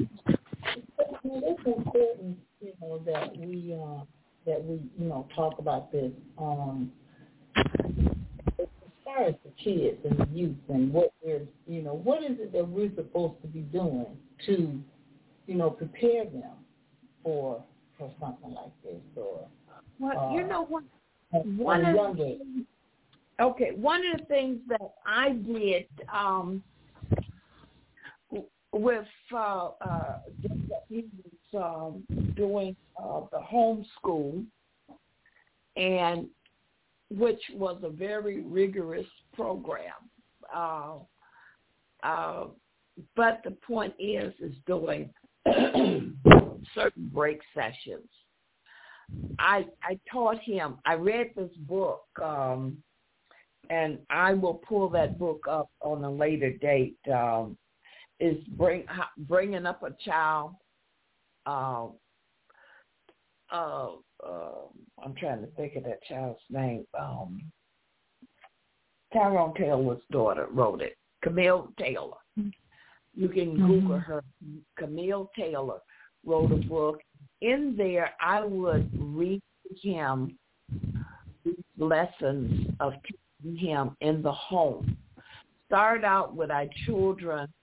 Speaker 2: it's important, you know, that we uh, that we you know talk about this. Um, as far as the kids and the youth and what we're, you know, what is it that we're supposed to be doing to, you know, prepare them for for something like this, or
Speaker 3: well,
Speaker 2: uh,
Speaker 3: you know what?
Speaker 2: One of the,
Speaker 3: okay, one of the things that I did um, with uh, uh, he was um, doing uh, the homeschool, and which was a very rigorous program. Uh, uh, but the point is, is doing certain break sessions. I I taught him, I read this book, um, and I will pull that book up on a later date. Um, is bring bringing up a child. Uh, uh, uh, I'm trying to think of that child's name. Um, Tyrone Taylor's daughter wrote it. Camille Taylor. You can Google mm-hmm. her. Camille Taylor wrote a book. In there, I would read him these lessons of teaching him in the home. Start out with our children,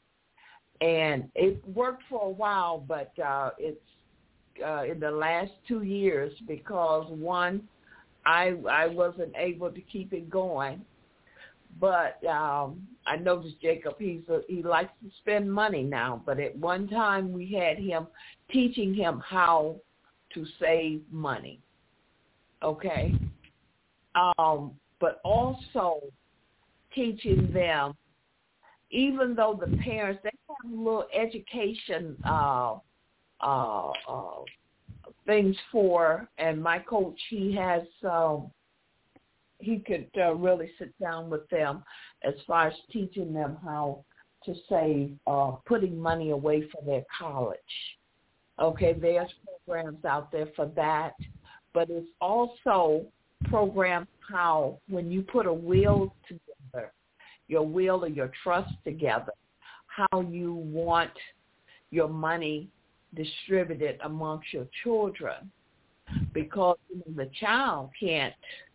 Speaker 3: and it worked for a while, but uh, it's uh, in the last two years because, one, I I wasn't able to keep it going. But um, I noticed Jacob, he's a, he likes to spend money now. But at one time we had him teaching him how to save money. Okay? Um, but also teaching them, even though the parents, they have a little education uh, uh, uh, things for, and my coach, he has um, he could uh, really sit down with them as far as teaching them how to save, uh, putting money away for their college. Okay, there's programs out there for that, but it's also programs how when you put a will together, your will or your trust together, how you want your money distributed amongst your children, because you know, the child can't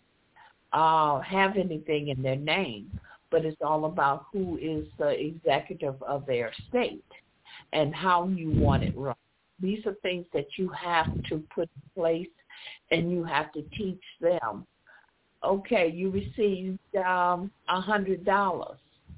Speaker 3: Uh, have anything in their name, but it's all about who is the executive of their estate and how you want it run. These are things that you have to put in place and you have to teach them. Okay, you received um, one hundred dollars,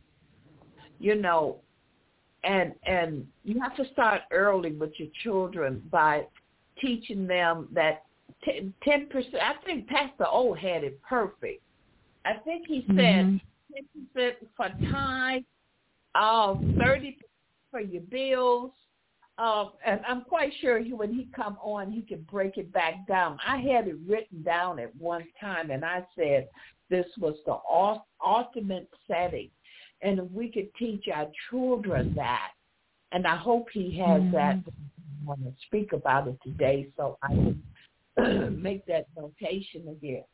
Speaker 3: you know, and and you have to start early with your children by teaching them that ten percent, I think Pastor O had it perfect. I think he said mm-hmm. ten percent for tithe, uh, thirty percent for your bills. Uh, and I'm quite sure he, when he come on, he can break it back down. I had it written down at one time, and I said this was the ultimate setting. And if we could teach our children that, and I hope he has mm-hmm. that. I want to speak about it today, so I can make that notation again.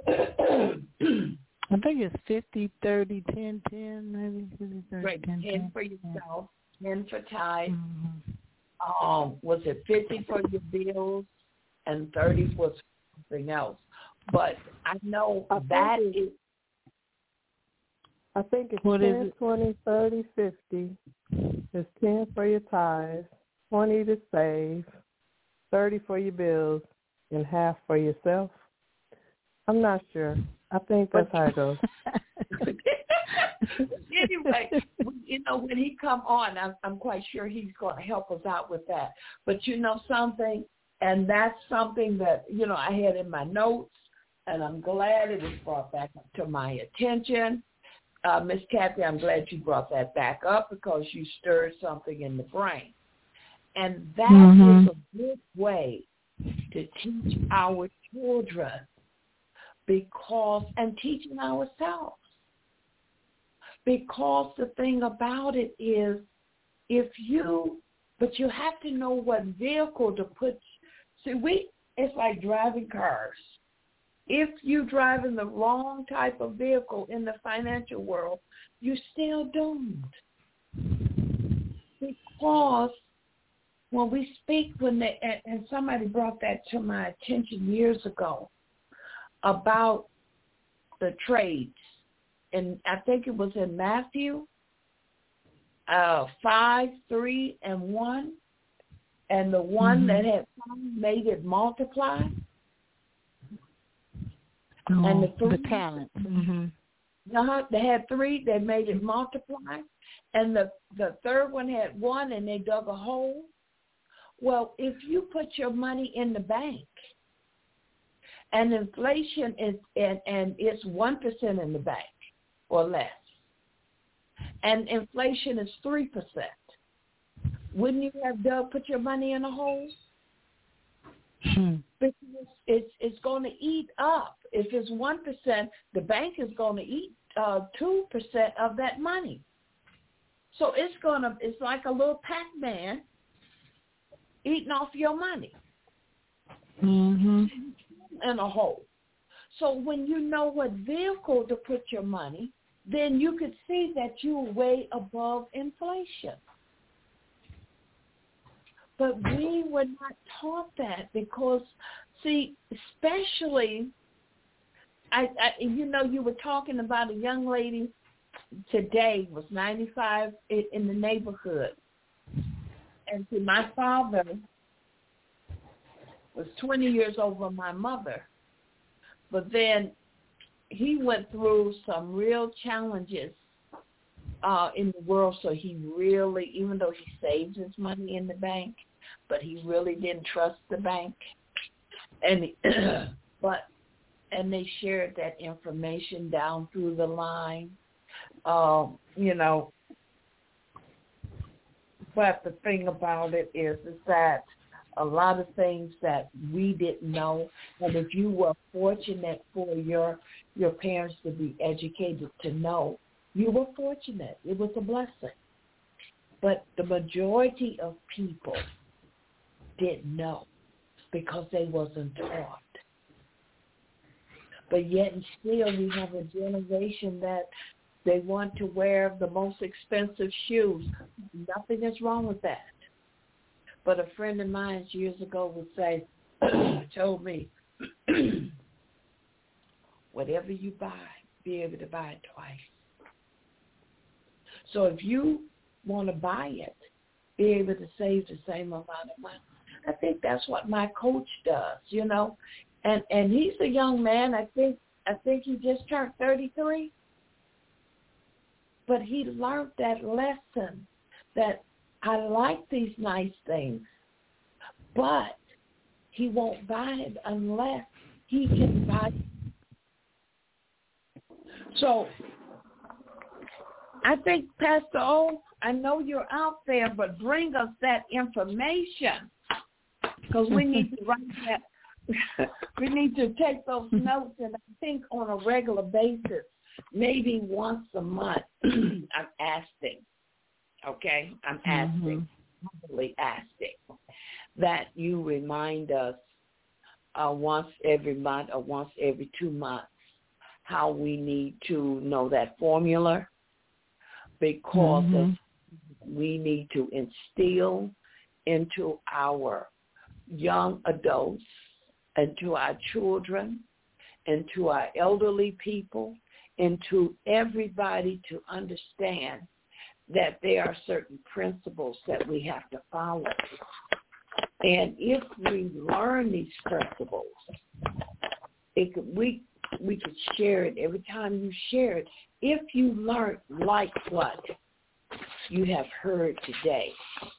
Speaker 2: I think it's fifty, thirty, ten, ten, maybe. fifty, thirty,
Speaker 3: right,
Speaker 2: ten,
Speaker 3: ten for yourself, ten for tithe. Mm-hmm. Um, was it fifty for your bills and thirty for something else? But I know
Speaker 4: I
Speaker 3: that
Speaker 4: think
Speaker 3: is.
Speaker 4: I think it's
Speaker 2: what
Speaker 4: ten, twenty, thirty, fifty. It's ten for your tithes, twenty to save, thirty for your bills, and half for yourself. I'm not sure. I think that's how it goes.
Speaker 3: Anyway, you know, when he come on, I'm, I'm quite sure he's going to help us out with that. But you know something, and that's something that, you know, I had in my notes, and I'm glad it was brought back to my attention. Uh, Miss Kathy, I'm glad you brought that back up because you stirred something in the brain. And that mm-hmm. is a good way to teach our children because, and teaching ourselves. Because the thing about it is, if you, but you have to know what vehicle to put, see, we, it's like driving cars. If you're driving the wrong type of vehicle in the financial world, you're still doomed. Because when we speak, when they, and, and somebody brought that to my attention years ago about the trades, and I think it was in Matthew uh, five, three, and one, and the one mm-hmm. that had made it multiply.
Speaker 2: Oh,
Speaker 3: and the, three,
Speaker 2: the talent. Mm-hmm.
Speaker 3: Uh-huh, they had three, they made it multiply. And the, the third one had one, and they dug a hole. Well, if you put your money in the bank, and inflation is, and, and it's one percent in the bank or less, and inflation is three percent, wouldn't you have dug, put your money in a hole? Hmm. Because it's, it's going to eat up. If it's one percent, the bank is going to eat uh, two percent of that money. So it's gonna, it's like a little Pac-Man eating off your money
Speaker 2: Mm-hmm.
Speaker 3: in a hole. So when you know what vehicle to put your money, then you could see that you're way above inflation. But we were not taught that because, see, especially, I, I you know, you were talking about a young lady today was ninety-five in, in the neighborhood. And see, my father was twenty years over my mother. But then he went through some real challenges uh, in the world, so he really, even though he saved his money in the bank, but he really didn't trust the bank. And he, but and they shared that information down through the line, uh, you know. But the thing about it is, is that a lot of things that we didn't know, and if you were fortunate for your your parents to be educated to know, you were fortunate. It was a blessing. But the majority of people didn't know because they wasn't taught. But yet and still we have a generation that they want to wear the most expensive shoes. Nothing is wrong with that. But a friend of mine years ago would say, told me, whatever you buy, be able to buy it twice. So if you want to buy it, be able to save the same amount of money. I think that's what my coach does, you know. And and he's a young man. I think I think he just turned thirty-three. But he learned that lesson that I like these nice things, but he won't buy it unless he can buy it. So I think, Pastor O, I know you're out there, but bring us that information because we need to write that. We need to take those notes, and I think on a regular basis, maybe once a month, I'm asking. Okay, I'm asking, humbly asking, that you remind us uh, once every month or once every two months how we need to know that formula, because
Speaker 2: mm-hmm.
Speaker 3: of, we need to instill into our young adults and to our children and to our elderly people and to everybody to understand that there are certain principles that we have to follow. And if we learn these principles, it could, we we could share it every time you share it. If you learn like what you have heard today,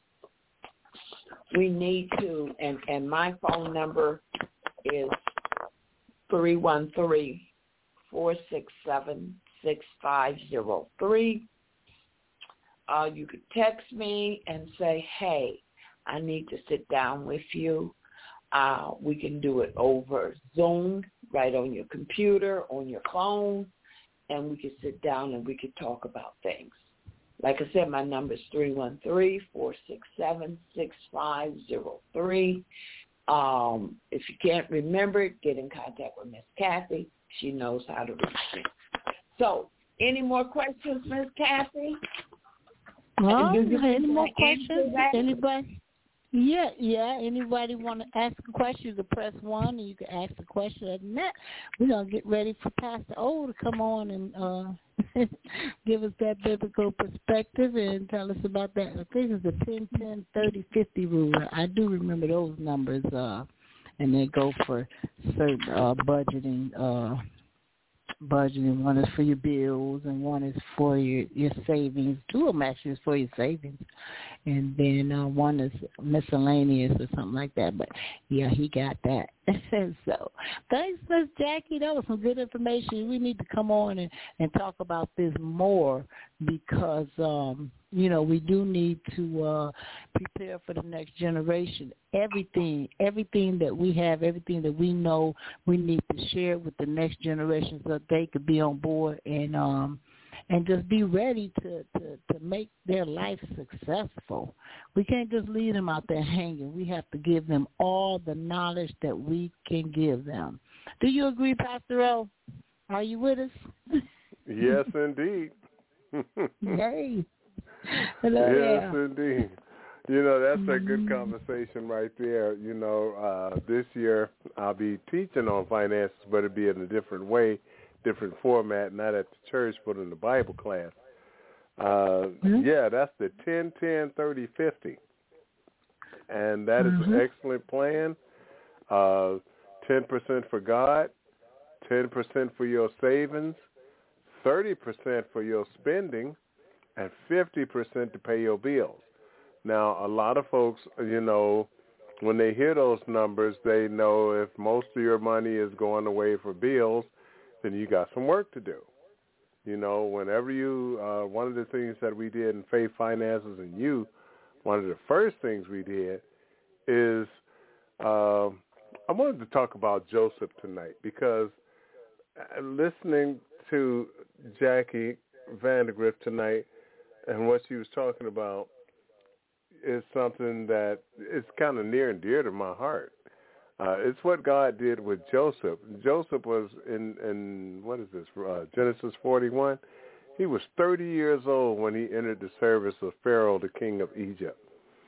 Speaker 3: we need to, and, and my phone number is three one three, four six seven, six five zero three. Uh, you could text me and say, hey, I need to sit down with you. Uh, we can do it over Zoom, right on your computer, on your phone, and we can sit down and we can talk about things. Like I said, my number is three one three, four six seven, six five zero three. Um, if you can't remember it, get in contact with Miss Kathy. She knows how to reach me. So, any more questions, Miss Kathy?
Speaker 2: Well, any more questions? Anybody? Yeah, yeah. Anybody want to ask a question, you can press one, and you can ask a question. Other than that, we're going to get ready for Pastor O to come on and uh, give us that biblical perspective and tell us about that. I think it's the ten, ten, thirty, fifty rule. I do remember those numbers, uh, and they go for certain uh, budgeting uh budgeting. One is for your bills and one is for your, your savings. Two of them actually is for your savings. And then uh, one is miscellaneous or something like that. But, yeah, he got that. So thanks, Miss Jackie. That was some good information. We need to come on and, and talk about this more because, um, you know, we do need to uh, prepare for the next generation. Everything, everything that we have, everything that we know, we need to share with the next generation so that they could be on board and um, and just be ready to, to, to make their life successful. We can't just leave them out there hanging. We have to give them all the knowledge that we can give them. Do you agree, Pastor O? Are you with us?
Speaker 5: Yes, indeed.
Speaker 2: Yay. Hello
Speaker 5: yes,
Speaker 2: there.
Speaker 5: indeed. You know, that's a good conversation right there. You know, uh, this year I'll be teaching on finances, but it'll be in a different way, different format, not at the church, but in the Bible class. Uh, mm-hmm. Yeah, that's the ten, ten, thirty, fifty. And that mm-hmm. is an excellent plan. Uh, ten percent for God, ten percent for your savings, thirty percent for your spending, and fifty percent to pay your bills. Now, a lot of folks, you know, when they hear those numbers, they know if most of your money is going away for bills, then you got some work to do. You know, whenever you, uh, one of the things that we did in Faith, Finances, and You, one of the first things we did is uh, I wanted to talk about Joseph tonight because listening to Jackie Vandergrift tonight and what she was talking about is something that is kind of near and dear to my heart. Uh, it's what God did with Joseph. Joseph was in, in what is this, uh, Genesis forty-one? He was thirty years old when he entered the service of Pharaoh, the king of Egypt.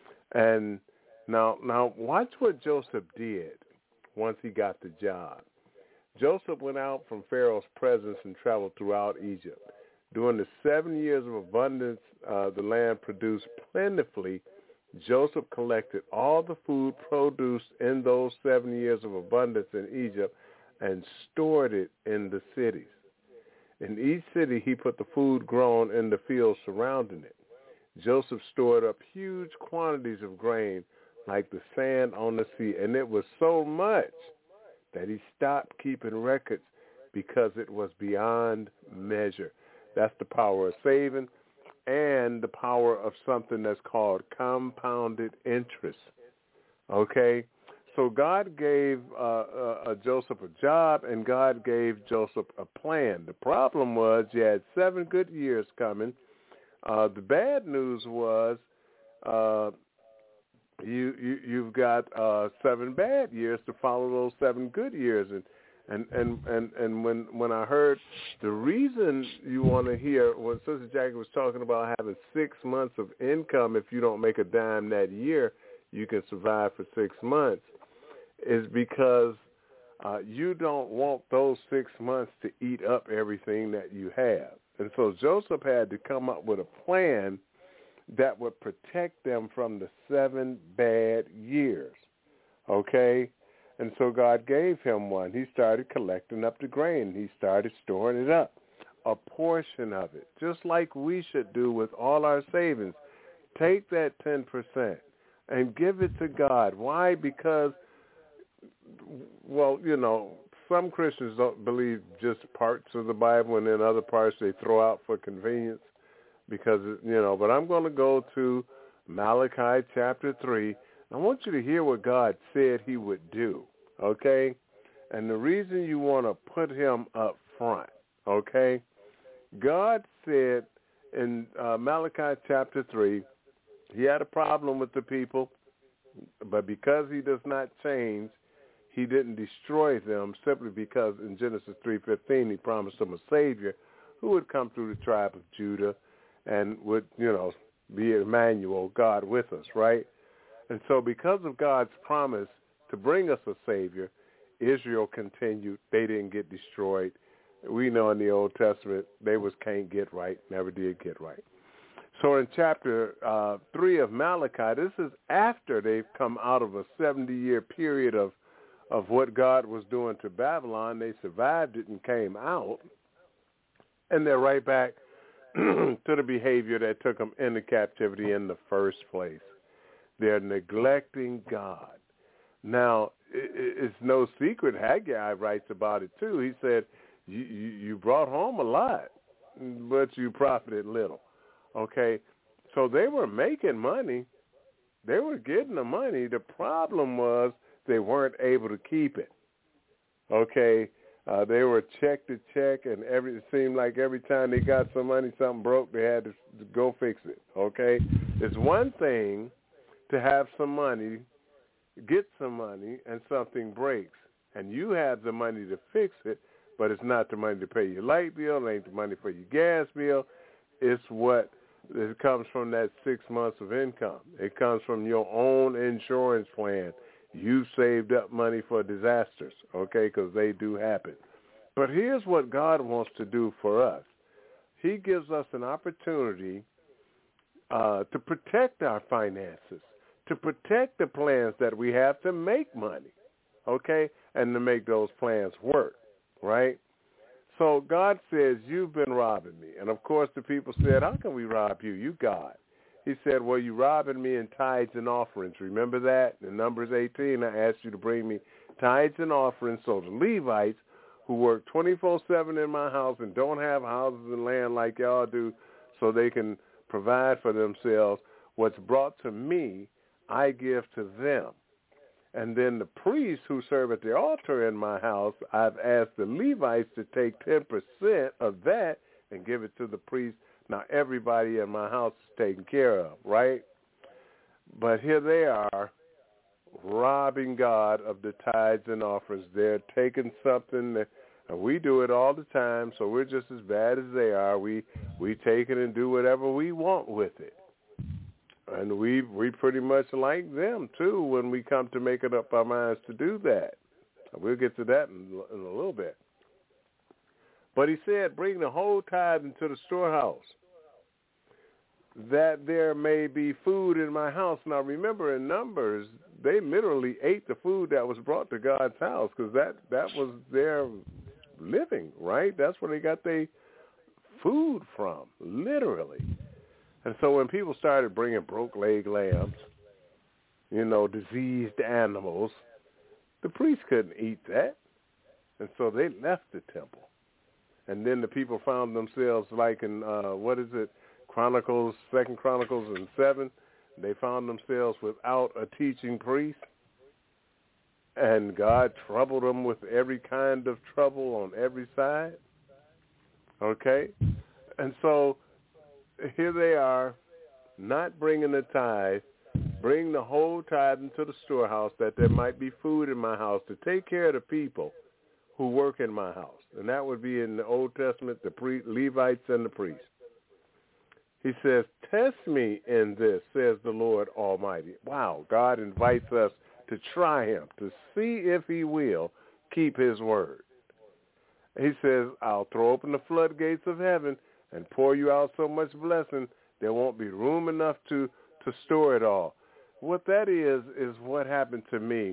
Speaker 5: And now, now watch what Joseph did once he got the job. Joseph went out from Pharaoh's presence and traveled throughout Egypt. During the seven years of abundance, uh, the land produced plentifully. Joseph collected all the food produced in those seven years of abundance in Egypt and stored it in the cities. In each city, he put the food grown in the fields surrounding it. Joseph stored up huge quantities of grain like the sand on the sea, and it was so much that he stopped keeping records because it was beyond measure. That's the power of saving and the power of something that's called compounded interest. Okay? So God gave uh, uh, Joseph a job, and God gave Joseph a plan. The problem was you had seven good years coming. Uh, the bad news was uh, you, you, you've got uh, seven bad years to follow those seven good years. And And and, and, and when, when I heard the reason you want to hear, when Sister Jackie was talking about having six months of income, if you don't make a dime that year, you can survive for six months, is because uh, you don't want those six months to eat up everything that you have. And so Joseph had to come up with a plan that would protect them from the seven bad years, okay? And so God gave him one. He started collecting up the grain. He started storing it up, a portion of it, just like we should do with all our savings. Take that ten percent and give it to God. Why? Because, well, you know, some Christians don't believe just parts of the Bible, and then other parts they throw out for convenience because, you know, but I'm going to go to Malachi chapter three. I want you to hear what God said he would do, okay? And the reason you want to put him up front, okay? God said in uh, Malachi chapter three, he had a problem with the people, but because he does not change, he didn't destroy them simply because in Genesis three fifteen he promised them a Savior who would come through the tribe of Judah and would, you know, be Emmanuel, God with us, right? And so because of God's promise to bring us a Savior, Israel continued. They didn't get destroyed. We know in the Old Testament they was can't get right, never did get right. So in chapter uh, three of Malachi, this is after they've come out of a seventy-year period of, of what God was doing to Babylon. They survived it and came out, and they're right back to the behavior that took them into captivity in the first place. They're neglecting God. Now, it's no secret, Haggai writes about it too. He said, you, you, you brought home a lot, but you profited little. Okay, so they were making money. They were getting the money. The problem was they weren't able to keep it. Okay, Uh, they were check to check, and every it seemed like every time they got some money, something broke, they had to, to go fix it, okay? It's one thing to have some money, get some money, and something breaks, and you have the money to fix it, but it's not the money to pay your light bill, it ain't the money for your gas bill. It's what it comes from that six months of income. It comes from your own insurance plan. You saved up money for disasters, okay, because they do happen. But here's what God wants to do for us. He gives us an opportunity uh, to protect our finances, to protect the plans that we have to make money, okay, and to make those plans work, right? So God says, you've been robbing me. And, of course, the people said, how can we rob you? You God. He said, well, you robbing me in tithes and offerings. Remember that? In Numbers eighteen, I asked you to bring me tithes and offerings. So the Levites, who work twenty-four seven in my house and don't have houses and land like y'all do so they can provide for themselves, what's brought to me, I give to them. And then the priests who serve at the altar in my house, I've asked the Levites to take ten percent of that and give it to the priests. Now, everybody in my house is taken care of, right? But here they are robbing God of the tithes and offerings. They're taking something, that, and we do it all the time, so we're just as bad as they are. We we take it and do whatever we want with it. And we we pretty much like them, too, when we come to making up our minds to do that. We'll get to that in, in a little bit. But he said, bring the whole tithe into the storehouse, that there may be food in my house. Now, remember, in Numbers, they literally ate the food that was brought to God's house because that, that was their living, right? That's where they got their food from, literally. And so when people started bringing broke-leg lambs, you know, diseased animals, the priests couldn't eat that. And so they left the temple. And then the people found themselves like in, uh, what is it, Chronicles, Second Chronicles and seven, they found themselves without a teaching priest. And God troubled them with every kind of trouble on every side. Okay? And so here they are, not bringing the tithe, bring the whole tithe into the storehouse that there might be food in my house to take care of the people who work in my house. And that would be in the Old Testament, the pre- Levites and the priests. He says, test me in this, says the Lord Almighty. Wow, God invites us to try him, to see if he will keep his word. He says, I'll throw open the floodgates of heaven and pour you out so much blessing, there won't be room enough to, to store it all. What that is, is what happened to me.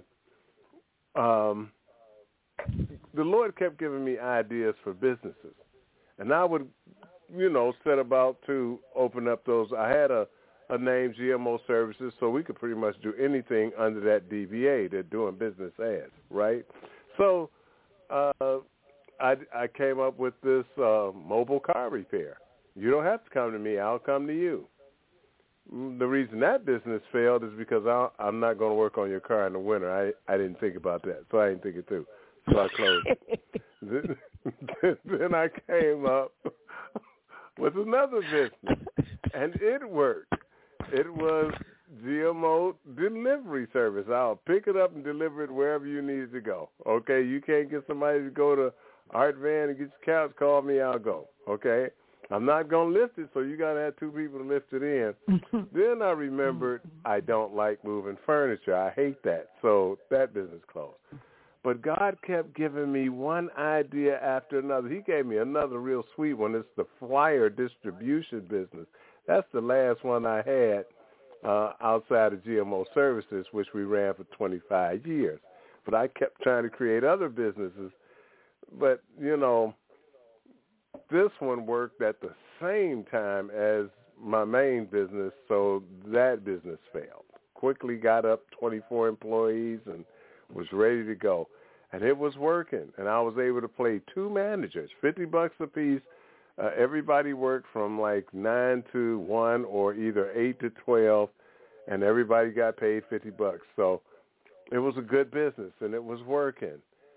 Speaker 5: Um, the Lord kept giving me ideas for businesses. And I would, you know, set about to open up those. I had a, a name, G M O Services, so we could pretty much do anything under that D B A. They're doing business as, right? So uh, I, I came up with this uh, mobile car repair. You don't have to come to me. I'll come to you. The reason that business failed is because I, I'm not going to work on your car in the winter. I, I didn't think about that, so I didn't think it through. So I closed it. then, then I came up with another business, and it worked. It was G M O delivery service. I'll pick it up and deliver it wherever you need to go. Okay, you can't get somebody to go to Art Van and get your couch, call me, I'll go. Okay, I'm not going to lift it, so you got to have two people to lift it in. Then I remembered I don't like moving furniture. I hate that, so that business closed. But God kept giving me one idea after another. He gave me another real sweet one. It's the flyer distribution business. That's the last one I had uh, outside of G M O Services, which we ran for twenty-five years. But I kept trying to create other businesses. But, you know, this one worked at the same time as my main business, so that business failed. Quickly got up twenty-four employees and was ready to go. And it was working, and I was able to play two managers, fifty bucks a piece. Uh, everybody worked from like nine to one or either eight to twelve, and everybody got paid fifty bucks. So it was a good business, and it was working.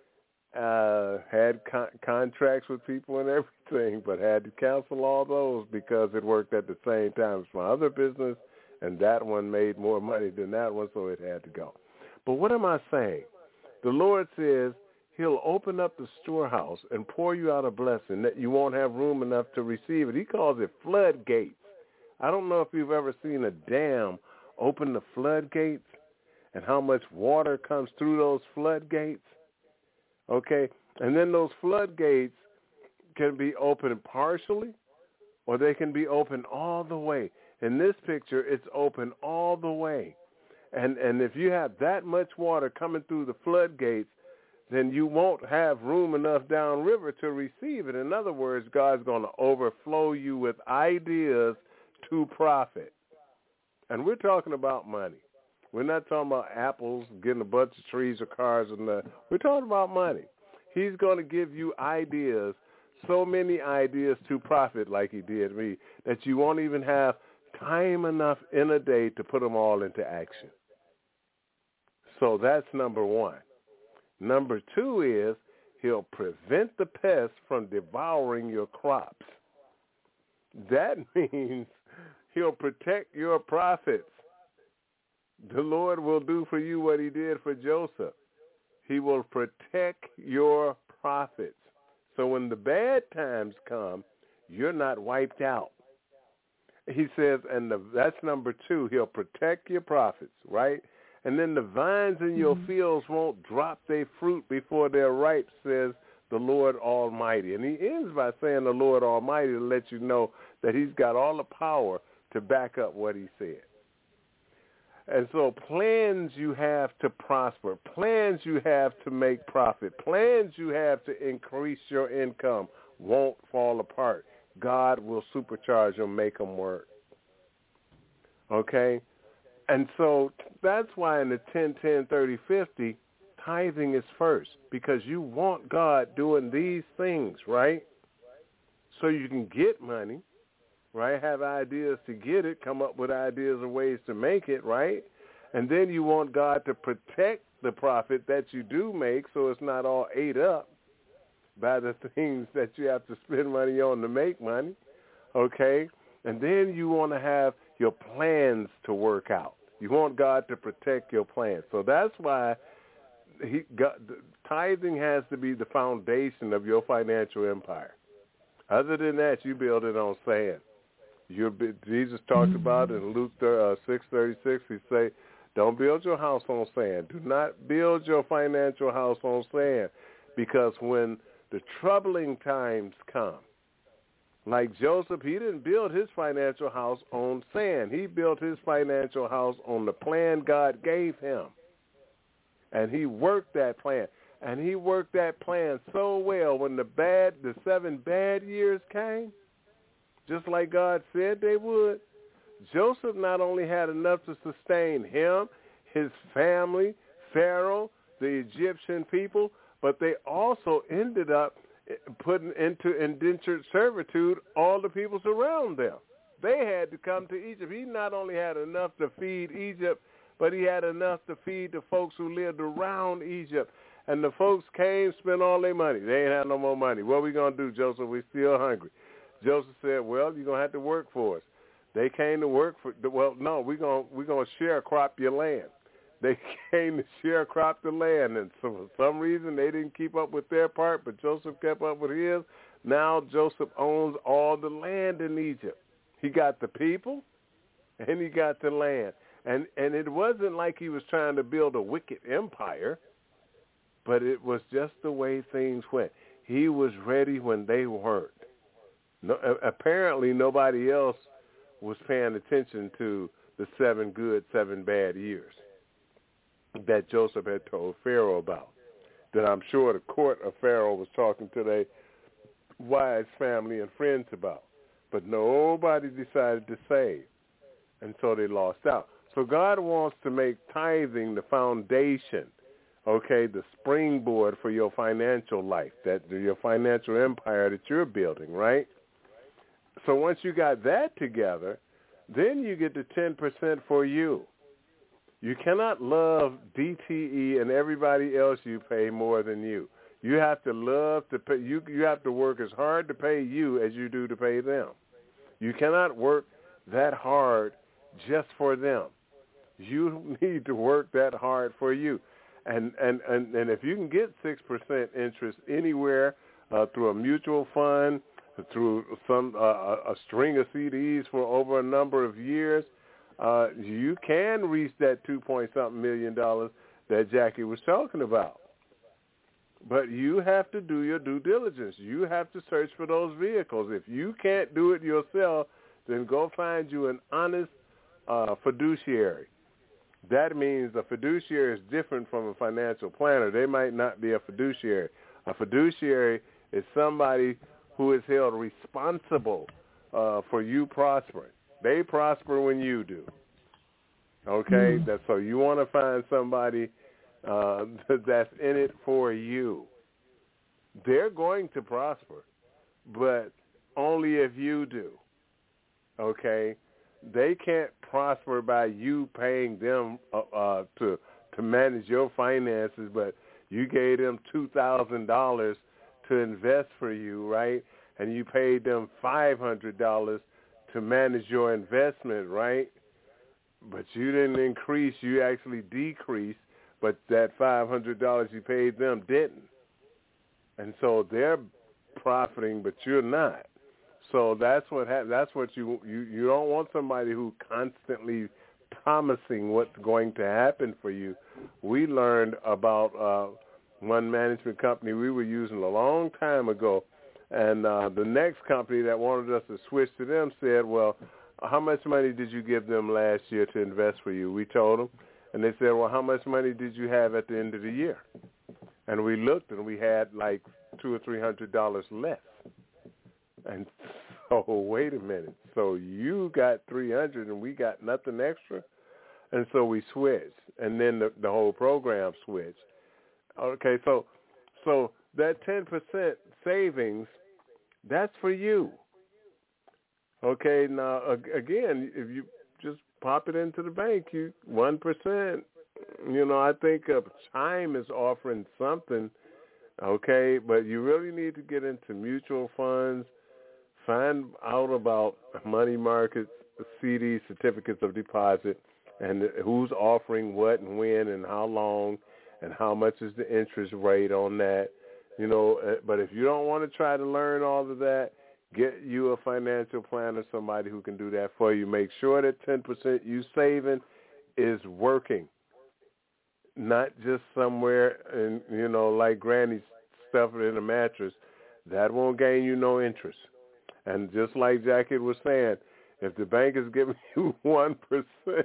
Speaker 5: uh, had con- contracts with people and everything, but had to cancel all those because it worked at the same time as my other business, and that one made more money than that one, so it had to go. But what am I saying? The Lord says he'll open up the storehouse and pour you out a blessing that you won't have room enough to receive it. He calls it floodgates. I don't know if you've ever seen a dam open the floodgates and how much water comes through those floodgates. Okay, and then those floodgates can be opened partially or they can be opened all the way. In this picture, it's open all the way. And and if you have that much water coming through the floodgates, then you won't have room enough downriver to receive it. In other words, God's going to overflow you with ideas to profit. And we're talking about money. We're not talking about apples, getting a bunch of trees or cars. And the, we're talking about money. He's going to give you ideas, so many ideas to profit like he did me, that you won't even have time enough in a day to put them all into action. So that's number one. Number two is he'll prevent the pests from devouring your crops. That means he'll protect your profits. The Lord will do for you what he did for Joseph. He will protect your profits. So when the bad times come, you're not wiped out. He says, and the, that's number two, he'll protect your profits, right? And then the vines in your mm-hmm. fields won't drop their fruit before they're ripe, says the Lord Almighty. And he ends by saying the Lord Almighty to let you know that he's got all the power to back up what he said. And so plans you have to prosper, plans you have to make profit, plans you have to increase your income won't fall apart. God will supercharge them, make them work. Okay? And so that's why in the ten, ten, thirty, fifty, tithing is first, because you want God doing these things, right? So you can get money, right? Have ideas to get it, come up with ideas and ways to make it, right? And then you want God to protect the profit that you do make so it's not all ate up by the things that you have to spend money on to make money, okay? And then you want to have your plans to work out. You want God to protect your plans. So that's why he got, tithing has to be the foundation of your financial empire. Other than that, you build it on sand. You're, Jesus talked about in Luke uh, six thirty-six, he say, don't build your house on sand. Do not build your financial house on sand, because when the troubling times come, like Joseph, he didn't build his financial house on sand. He built his financial house on the plan God gave him. And he worked that plan. And he worked that plan so well when the bad, the seven bad years came, just like God said they would, Joseph not only had enough to sustain him, his family, Pharaoh, the Egyptian people, but they also ended up putting into indentured servitude all the peoples around them. They had to come to Egypt. He not only had enough to feed Egypt, but he had enough to feed the folks who lived around Egypt. And the folks came, spent all their money. They ain't had no more money. What are we going to do, Joseph? We're still hungry. Joseph said, well, you're going to have to work for us. They came to work for, well, no, we're going we're going to sharecrop your land. They came to sharecrop the land, and so for some reason they didn't keep up with their part, but Joseph kept up with his. Now Joseph owns all the land in Egypt. He got the people, and he got the land. And and it wasn't like he was trying to build a wicked empire, but it was just the way things went. He was ready when they weren't. No, apparently nobody else was paying attention to the seven good, seven bad years that Joseph had told Pharaoh about, that I'm sure the court of Pharaoh was talking to their wise family and friends about. But nobody decided to save, and so they lost out. So God wants to make tithing the foundation, okay, the springboard for your financial life, that your financial empire that you're building, right? So once you got that together, then you get the ten percent for you. You cannot love D T E and everybody else you pay more than you. You have to love to pay. You you have to work as hard to pay you as you do to pay them. You cannot work that hard just for them. You need to work that hard for you. And and, and, and if you can get six percent interest anywhere uh, through a mutual fund, through some uh, a string of C Ds for over a number of years, uh, you can reach that two point something million dollars that Jackie was talking about. But you have to do your due diligence. You have to search for those vehicles. If you can't do it yourself, then go find you an honest uh, fiduciary. That means a fiduciary is different from a financial planner. They might not be a fiduciary. A fiduciary is somebody who is held responsible uh, for you prospering. They prosper when you do. Okay? Mm. That's, so you want to find somebody uh, that's in it for you. They're going to prosper, but only if you do. Okay? They can't prosper by you paying them uh, uh, to to manage your finances, but you gave them two thousand dollars to invest for you, right? And you paid them five hundred dollars to manage your investment, right? But you didn't increase, you actually decreased, but that five hundred dollars you paid them didn't. And so they're profiting, but you're not. So that's what ha- that's what you, you you don't want somebody who constantly promising what's going to happen for you. We learned about uh, one management company we were using a long time ago, and uh, the next company that wanted us to switch to them said, well, how much money did you give them last year to invest for you? We told them, and they said, well, how much money did you have at the end of the year? And we looked, and we had like two or three hundred dollars left. And so, wait a minute. So you got three hundred and we got nothing extra? And so we switched. And then the, the whole program switched. Okay, so so that ten percent savings, that's for you. Okay, now, again, if you just pop it into the bank, you one percent, you know, I think uh, Chime is offering something, okay, but you really need to get into mutual funds. Find out about money markets, C Ds, certificates of deposit, and who's offering what and when and how long and how much is the interest rate on that. You know, but if you don't want to try to learn all of that, get you a financial planner, somebody who can do that for you. Make sure that ten percent you saving is working, not just somewhere and, you know, like Granny stuff it in a mattress. That won't gain you no interest. And just like Jackie was saying, if the bank is giving you one percent,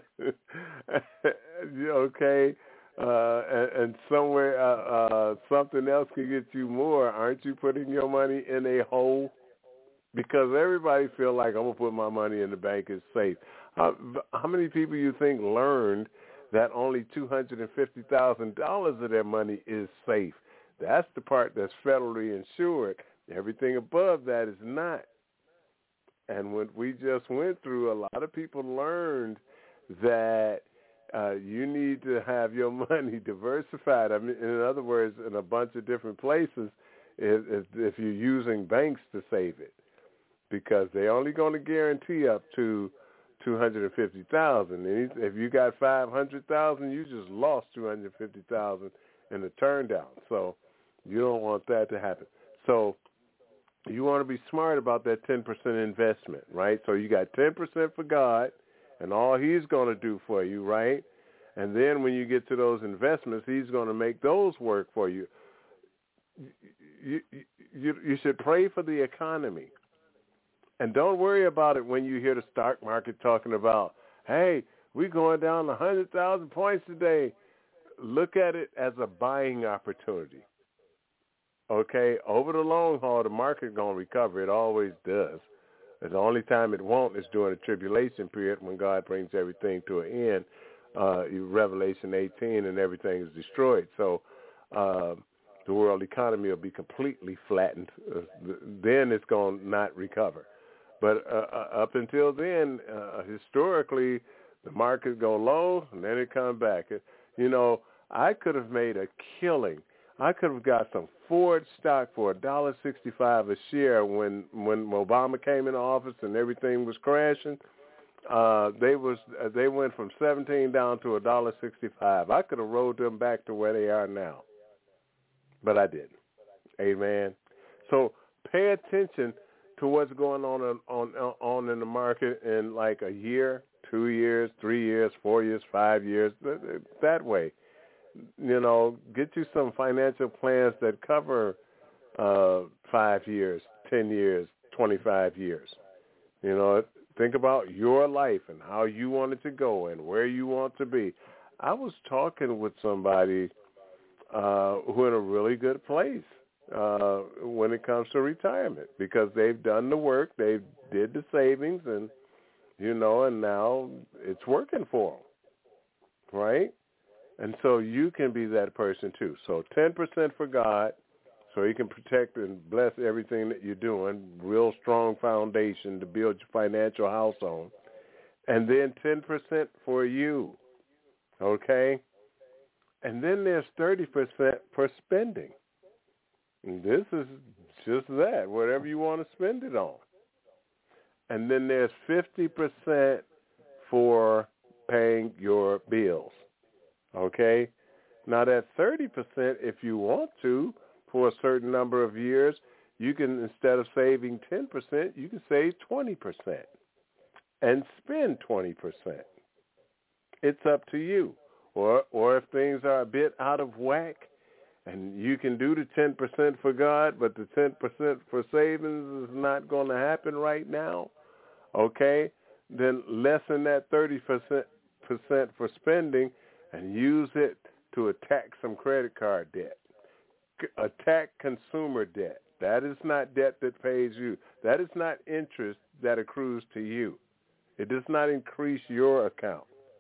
Speaker 5: okay, uh, and, and somewhere uh, uh, something else can get you more, aren't you putting your money in a hole? Because everybody feel like, I'm going to put my money in the bank, it's safe. How, how many people you think learned that only two hundred fifty thousand dollars of their money is safe? That's the part that's federally insured. Everything above that is not. And what we just went through, a lot of people learned that uh, you need to have your money diversified. I mean, in other words, in a bunch of different places, if, if, if you're using banks to save it, because they're only going to guarantee up to two hundred fifty thousand dollars. If you got five hundred thousand dollars, you just lost two hundred fifty thousand dollars in the turn down. So you don't want that to happen. So you want to be smart about that ten percent investment, right? So you got ten percent for God and all he's going to do for you, right? And then when you get to those investments, he's going to make those work for you. You, you, you should pray for the economy. And don't worry about it when you hear the stock market talking about, hey, we're going down one hundred thousand points today. Look at it as a buying opportunity. Okay, over the long haul, the market going to recover. It always does. The only time it won't is during the tribulation period when God brings everything to an end, uh, Revelation eighteen, and everything is destroyed. So uh, the world economy will be completely flattened. Uh, then it's going to not recover. But uh, up until then, uh, historically, the market go low, and then it come back. You know, I could have made a killing I could have got some Ford stock for a dollar sixty-five a share when when Obama came into office and everything was crashing. Uh, they was uh, they went from seventeen down to a dollar sixty-five. I could have rolled them back to where they are now, but I didn't. Amen. So pay attention to what's going on on on in the market in like a year, two years, three years, four years, five years. That way, you know, get you some financial plans that cover uh, five years, ten years, twenty-five years. You know, think about your life and how you want it to go and where you want to be. I was talking with somebody uh, who in a really good place uh, when it comes to retirement because they've done the work, they did the savings, and, you know, and now it's working for them, right? And so you can be that person too. So ten percent for God, so he can protect and bless everything that you're doing, real strong foundation to build your financial house on. And then ten percent for you, okay? And then there's thirty percent for spending. And this is just that, whatever you want to spend it on. And then there's fifty percent for paying your bills. Okay? Now that thirty percent, if you want to, for a certain number of years, you can, instead of saving ten percent, you can save twenty percent and spend twenty percent. It's up to you. Or or if things are a bit out of whack and you can do the ten percent for God, but the ten percent for savings is not going to happen right now, okay, then lessen that thirty percent for spending and use it to attack some credit card debt. C- attack consumer debt. That is not debt that pays you. That is not interest that accrues to you. It does not increase your account.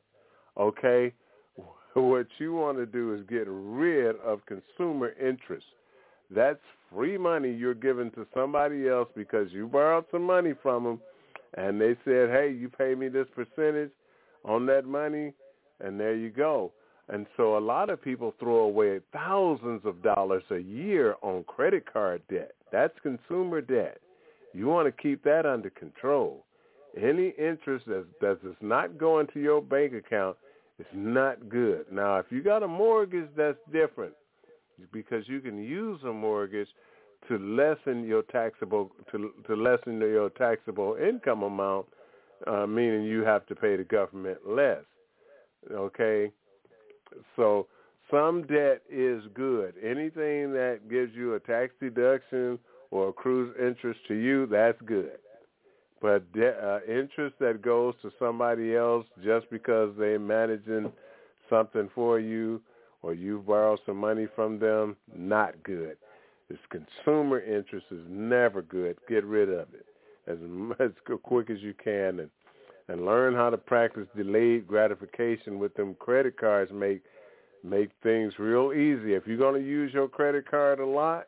Speaker 5: Okay? What you want to do is get rid of consumer interest. That's free money you're giving to somebody else because you borrowed some money from them, and they said, hey, you pay me this percentage on that money, and there you go. And so a lot of people throw away thousands of dollars a year on credit card debt. That's consumer debt. You want to keep that under control. Any interest that that does not go into your bank account is not good. Now, if you got a mortgage, that's different because you can use a mortgage to lessen your taxable to to lessen your taxable income amount, uh, meaning you have to pay the government less. Okay, so some debt is good. Anything that gives you a tax deduction or accrues interest to you, that's good. But de- uh, interest that goes to somebody else just because they're managing something for you or you borrow some money from them, not good. This consumer interest is never good. Get rid of it as, as quick as you can and, and learn how to practice delayed gratification with them credit cards. Make make things real easy. If you're going to use your credit card a lot,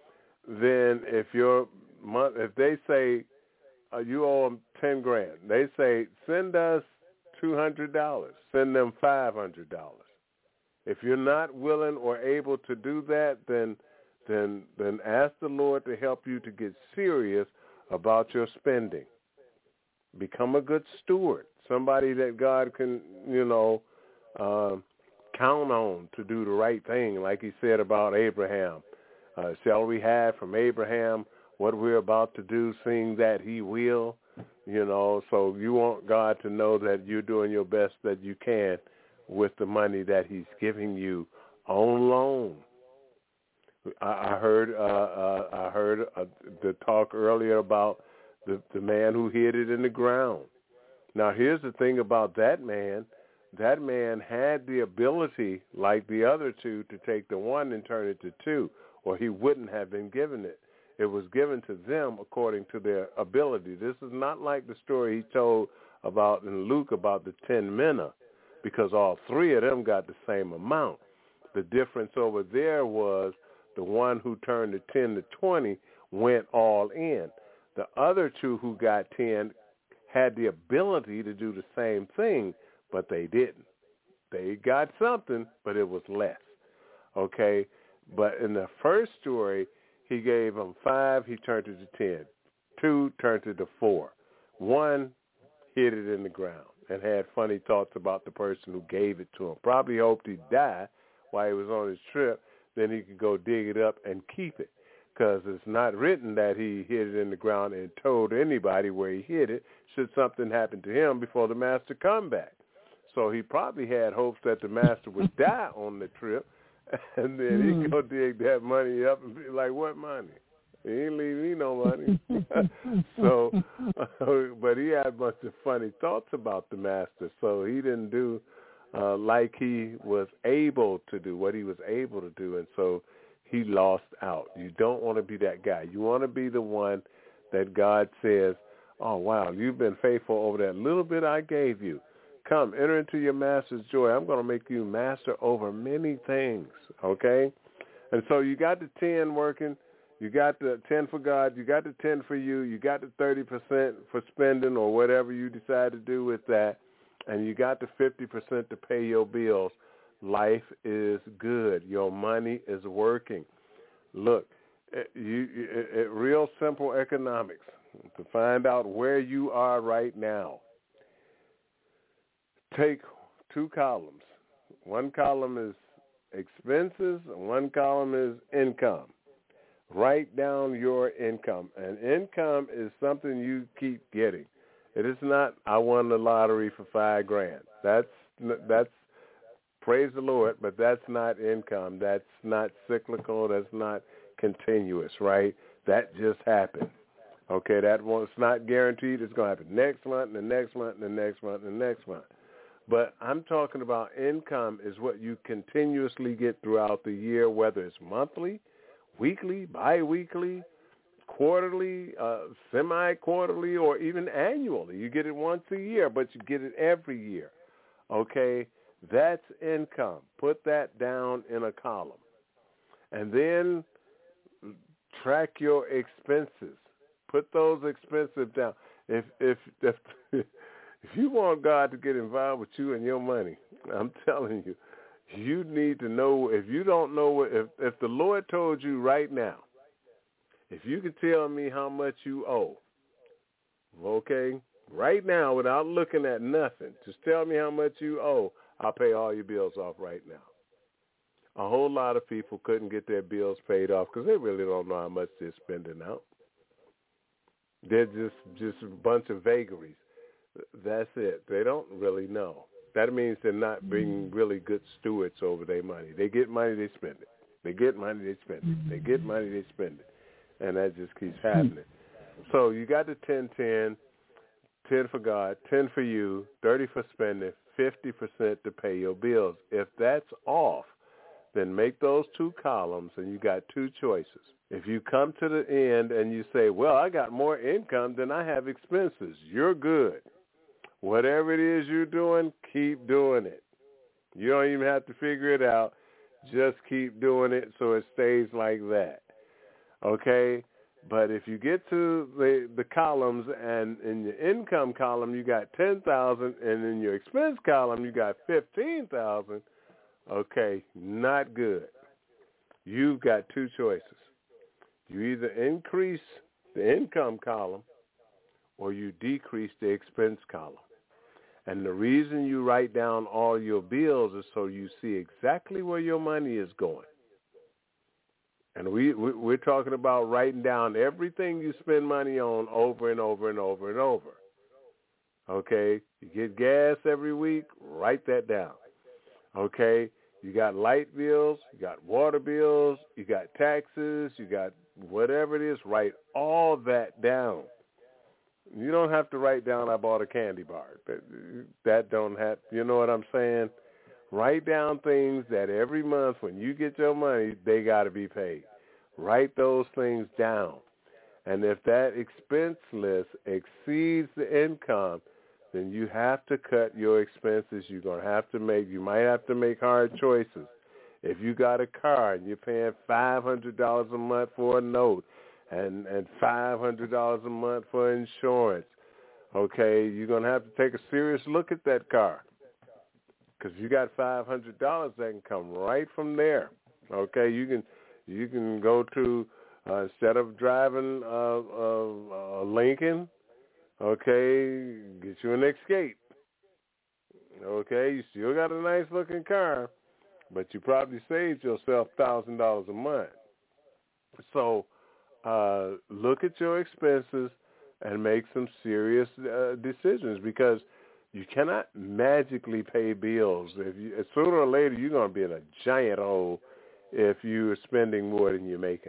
Speaker 5: then if your if they say, Uh, you owe them ten grand. They say, send us two hundred dollars. Send them five hundred dollars. If you're not willing or able to do that, then then then ask the Lord to help you to get serious about your spending. Become a good steward, somebody that God can, you know, uh, count on to do the right thing, like he said about Abraham. Uh, shall we have from Abraham what we're about to do, seeing that he will, you know, so you want God to know that you're doing your best that you can with the money that he's giving you on loan. I, I heard uh, uh, I heard uh, the talk earlier about the, the man who hid it in the ground. Now, here's the thing about that man. That man had the ability, like the other two, to take the one and turn it to two, or he wouldn't have been given it. It was given to them according to their ability. This is not like the story he told about in Luke about the ten minna, because all three of them got the same amount. The difference over there was the one who turned the ten to twenty went all in. The other two who got ten had the ability to do the same thing, but they didn't. They got something, but it was less. Okay? But in the first story, he gave him five, he turned it to ten. Two turned it to four. One hid it in the ground and had funny thoughts about the person who gave it to him. Probably hoped he'd die while he was on his trip. Then he could go dig it up and keep it. Because it's not written that he hid it in the ground and told anybody where he hid it should something happen to him before the master come back. So he probably had hopes that the master would die on the trip, and then mm. he'd go dig that money up and be like, what money? He ain't leave me no money. So, uh, but he had a bunch of funny thoughts about the master, so he didn't do uh, like he was able to do, what he was able to do, and so he lost out. You don't want to be that guy. You want to be the one that God says, oh, wow, you've been faithful over that little bit I gave you. Come, enter into your master's joy. I'm going to make you master over many things, okay? And so you got the ten working. You got the ten for God. You got the ten for you. You got the thirty percent for spending or whatever you decide to do with that. And you got the fifty percent to pay your bills. Life is good. Your money is working. Look, it, you, it, it, real simple economics to find out where you are right now. Take two columns. One column is expenses, and one column is income. Write down your income. And income is something you keep getting. It is not, I won the lottery for five grand. That's that's praise the Lord, but that's not income. That's not cyclical. That's not continuous, right? That just happened. Okay, that one's not guaranteed. It's going to happen next month, and the next month, and the next month, and the next month. But I'm talking about income is what you continuously get throughout the year, whether it's monthly, weekly, biweekly, quarterly, uh, semi-quarterly, or even annually. You get it once a year, but you get it every year. Okay? That's income. Put that down in a column. And then track your expenses. Put those expenses down. If if if if you want God to get involved with you and your money, I'm telling you, you need to know. If you don't know, if if the Lord told you right now, if you could tell me how much you owe, okay, right now without looking at nothing, just tell me how much you owe. I'll pay all your bills off right now. A whole lot of people couldn't get their bills paid off because they really don't know how much they're spending out. They're just, just a bunch of vagaries. That's it. They don't really know. That means they're not being really good stewards over their money. They get money, they spend it. They get money, they spend it. They get money, they spend it. And that just keeps happening. So you got the ten ten, ten for God, ten for you, thirty for spending, fifty percent to pay your bills. If that's off, then make those two columns and you got two choices. If you come to the end and you say, well, I got more income than I have expenses, you're good. Whatever it is you're doing, keep doing it. You don't even have to figure it out. Just keep doing it so it stays like that. Okay? But if you get to the, the columns and in your income column you got ten thousand dollars and in your expense column you got fifteen thousand dollars, okay, not good. You've got two choices. You either increase the income column or you decrease the expense column. And the reason you write down all your bills is so you see exactly where your money is going. And we, we, we're talking about writing down everything you spend money on over and over and over and over. Okay? You get gas every week, write that down. Okay? You got light bills, you got water bills, you got taxes, you got whatever it is, write all that down. You don't have to write down, I bought a candy bar. That, that don't have, you know what I'm saying? Write down things that every month when you get your money, they got to be paid. Write those things down. And if that expense list exceeds the income, then you have to cut your expenses. You're going to have to make, you might have to make hard choices. If you got a car and you're paying five hundred dollars a month for a note and, and five hundred dollars a month for insurance, okay, you're going to have to take a serious look at that car because you got five hundred dollars that can come right from there. Okay, you can you can go to uh, instead of driving a uh, uh, uh, Lincoln, okay, get you an Escape. Okay, you still got a nice looking car, but you probably saved yourself one thousand dollars a month. So uh, look at your expenses and make some serious uh, decisions, because you cannot magically pay bills. If you, sooner or later, you're going to be in a giant hole if you're spending more than you're making.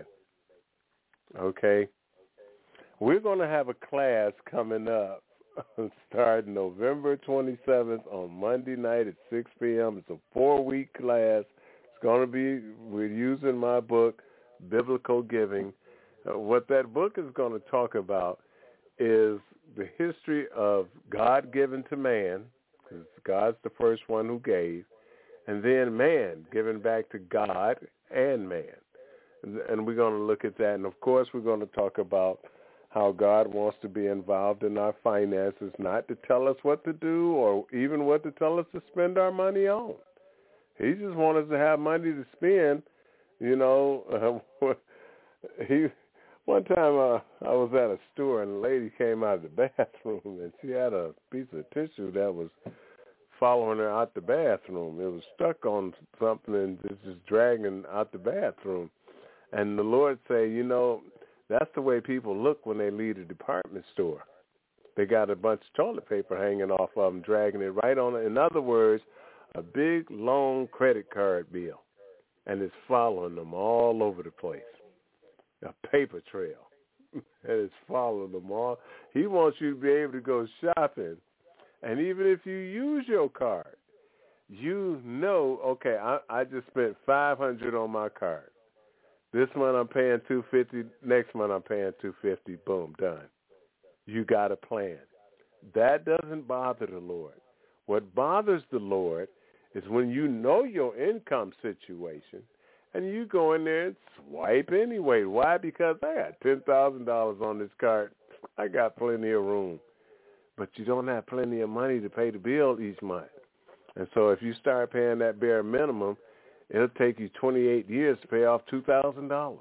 Speaker 5: Okay? We're going to have a class coming up starting November twenty-seventh on Monday night at six p.m. It's a four-week class. It's going to be, we're using my book, Biblical Giving. Uh, what that book is going to talk about is the history of God given to man, because God's the first one who gave, and then man giving back to God and man. And, and we're going to look at that. And, of course, we're going to talk about how God wants to be involved in our finances, not to tell us what to do or even what to tell us to spend our money on. He just wants us to have money to spend. You know, uh, he one time uh, I was at a store and a lady came out of the bathroom and she had a piece of tissue that was following her out the bathroom. It was stuck on something and just, just dragging out the bathroom. And the Lord say, you know, that's the way people look when they leave a department store. They got a bunch of toilet paper hanging off of them, dragging it right on it. In other words, a big, long credit card bill, and it's following them all over the place, a paper trail, and it's following them all. He wants you to be able to go shopping, and even if you use your card, you know, okay, I, I just spent five hundred dollars on my card. This month I'm paying two hundred fifty dollars. Next month I'm paying two hundred fifty dollars. Boom, done. You got a plan. That doesn't bother the Lord. What bothers the Lord is when you know your income situation and you go in there and swipe anyway. Why? Because I got ten thousand dollars on this card. I got plenty of room. But you don't have plenty of money to pay the bill each month. And so if you start paying that bare minimum, it'll take you twenty-eight years to pay off two thousand dollars.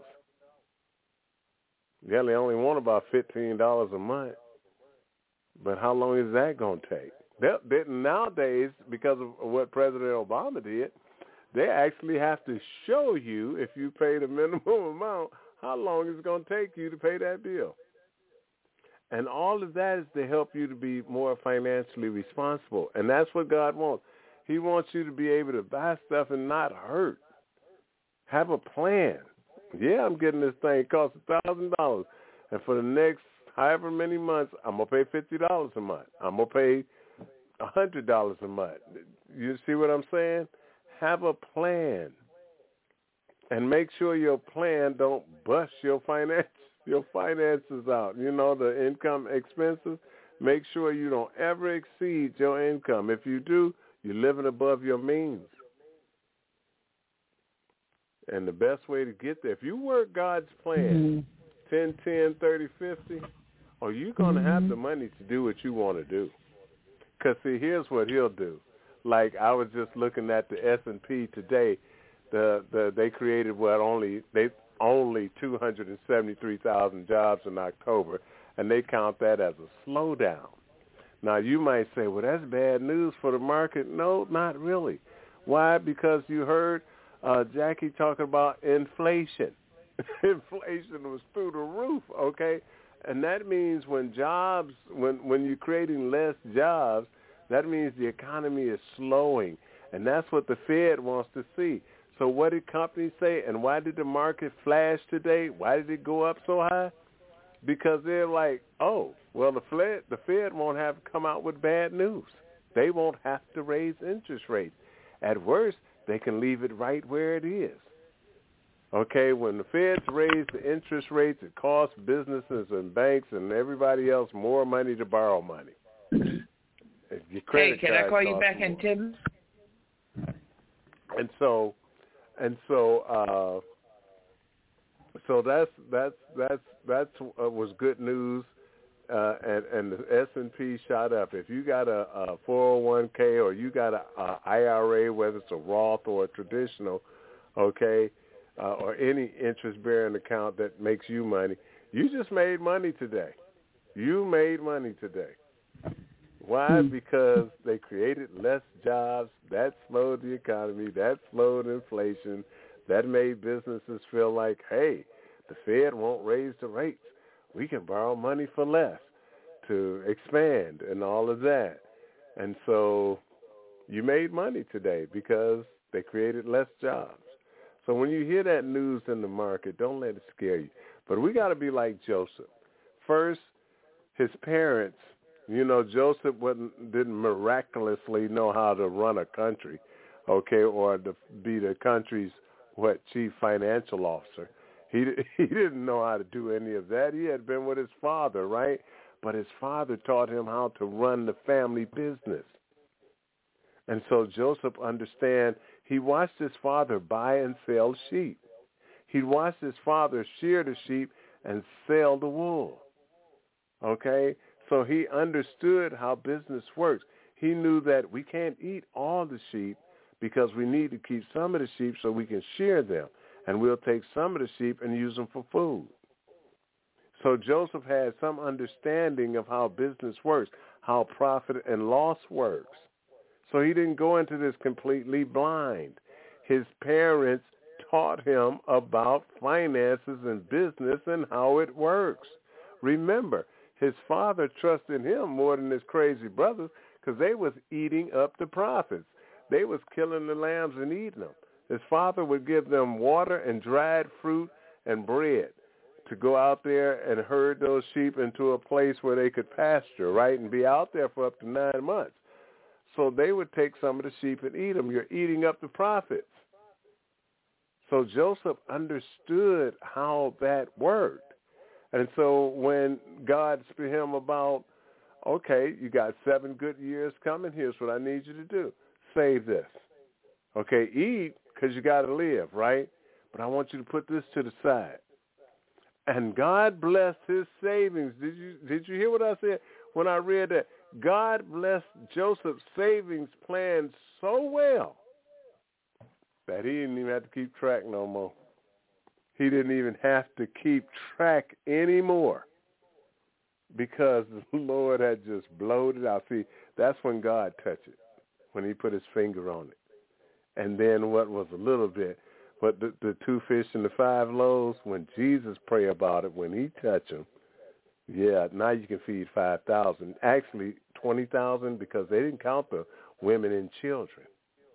Speaker 5: You really only want about fifteen dollars a month. But how long is that going to take? They, they, nowadays, because of what President Obama did, they actually have to show you, if you pay the minimum amount, how long it's going to take you to pay that bill. And all of that is to help you to be more financially responsible. And that's what God wants. He wants you to be able to buy stuff and not hurt. Have a plan. Yeah, I'm getting this thing. It costs one thousand dollars. And for the next however many months, I'm going to pay fifty dollars a month. I'm going to pay one hundred dollars a month. You see what I'm saying? Have a plan. And make sure your plan don't bust your finance, your finances out. You know, the income expenses. Make sure you don't ever exceed your income. If you do, you're living above your means. And the best way to get there, if you work God's plan, mm-hmm. ten, ten, thirty, fifty, or you're going to mm-hmm. have the money to do what you want to do. Because, see, here's what he'll do. Like, I was just looking at the S and P today. The, the they created what only they only two hundred seventy-three thousand jobs in October, and they count that as a slowdown. Now, you might say, well, that's bad news for the market. No, not really. Why? Because you heard uh, Jackie talking about inflation. Inflation was through the roof, okay? And that means when jobs, when, when you're creating less jobs, that means the economy is slowing. And that's what the Fed wants to see. So what did companies say? And why did the market flash today? Why did it go up so high? Because they're like, oh, well, the Fed, the Fed won't have to come out with bad news. They won't have to raise interest rates. At worst, they can leave it right where it is. Okay, when the Feds raise the interest rates, it costs businesses and banks and everybody else more money to borrow money.
Speaker 3: Hey, can I call you back in ten minutes?
Speaker 5: And so, and so, uh, so that's that's that's that's uh, was good news, uh, and and the S and P shot up. If you got a, a four oh one k or you got a, a I R A, whether it's a Roth or a traditional, okay, uh, or any interest-bearing account that makes you money. You just made money today. You made money today. Why? Because they created less jobs. That slowed the economy. That slowed inflation. That made businesses feel like, hey, the Fed won't raise the rates. We can borrow money for less to expand and all of that. And so you made money today because they created less jobs. So when you hear that news in the market, don't let it scare you. But we got to be like Joseph. First, his parents, you know, Joseph wasn't, didn't miraculously know how to run a country, okay, or to be the country's, what, chief financial officer. He he didn't know how to do any of that. He had been with his father, right? But his father taught him how to run the family business. And so Joseph understand, he watched his father buy and sell sheep. He watched his father shear the sheep and sell the wool. Okay? So he understood how business works. He knew that we can't eat all the sheep because we need to keep some of the sheep so we can shear them. And we'll take some of the sheep and use them for food. So Joseph had some understanding of how business works, how profit and loss works. So he didn't go into this completely blind. His parents taught him about finances and business and how it works. Remember, his father trusted him more than his crazy brothers because they was eating up the profits. They was killing the lambs and eating them. His father would give them water and dried fruit and bread to go out there and herd those sheep into a place where they could pasture, right, and be out there for up to nine months. So they would take some of the sheep and eat them. You're eating up the profits. So Joseph understood how that worked. And so when God spoke to him about, okay, you got seven good years coming, here's what I need you to do. Save this. Okay, eat because you got to live, right? But I want you to put this to the side. And God blessed his savings. Did you did you hear what I said when I read that? God blessed Joseph's savings plan so well that he didn't even have to keep track no more. He didn't even have to keep track anymore because the Lord had just blowed it out. See, that's when God touched it, when he put his finger on it. And then what was a little bit, but the, the two fish and the five loaves, when Jesus prayed about it, when he touched them, yeah, now you can feed five thousand. Actually, twenty thousand because they didn't count the women and children.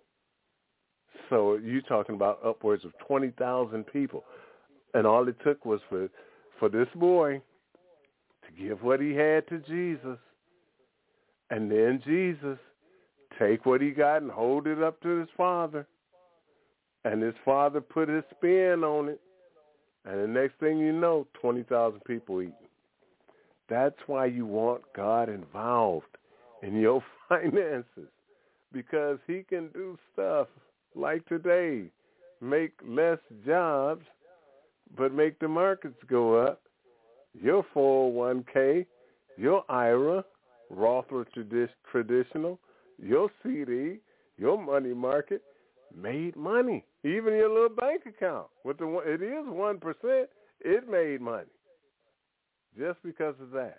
Speaker 5: So you're talking about upwards of twenty thousand people. And all it took was for, for this boy to give what he had to Jesus. And then Jesus take what he got and hold it up to his father. And his father put his spin on it. And the next thing you know, twenty thousand people eating. That's why you want God involved in your finances, because he can do stuff like today, make less jobs, but make the markets go up. Your four oh one k, your I R A, Roth or tradi- traditional, your C D, your money market made money. Even your little bank account, with the it is one percent, it made money just because of that.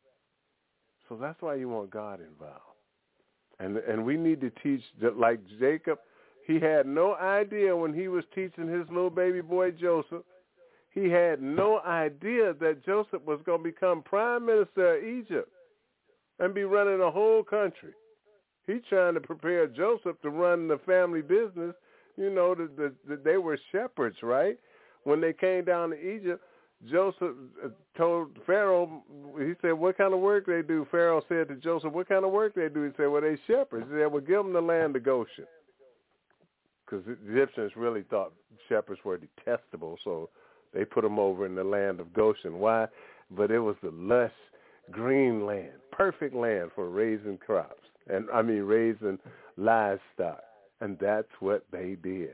Speaker 5: So that's why you want God involved. And and we need to teach, like Jacob, he had no idea when he was teaching his little baby boy Joseph, he had no idea that Joseph was going to become prime minister of Egypt and be running a whole country. He's trying to prepare Joseph to run the family business. You know, the, the, the, they were shepherds, right? When they came down to Egypt, Joseph told Pharaoh, he said, what kind of work they do? Pharaoh said to Joseph, what kind of work they do? He said, well, they shepherds. He said, well, give them the land of Goshen. Because the Egyptians really thought shepherds were detestable, so they put them over in the land of Goshen. Why? But it was the lush, green land, perfect land for raising crops, and I mean raising livestock, and that's what they did.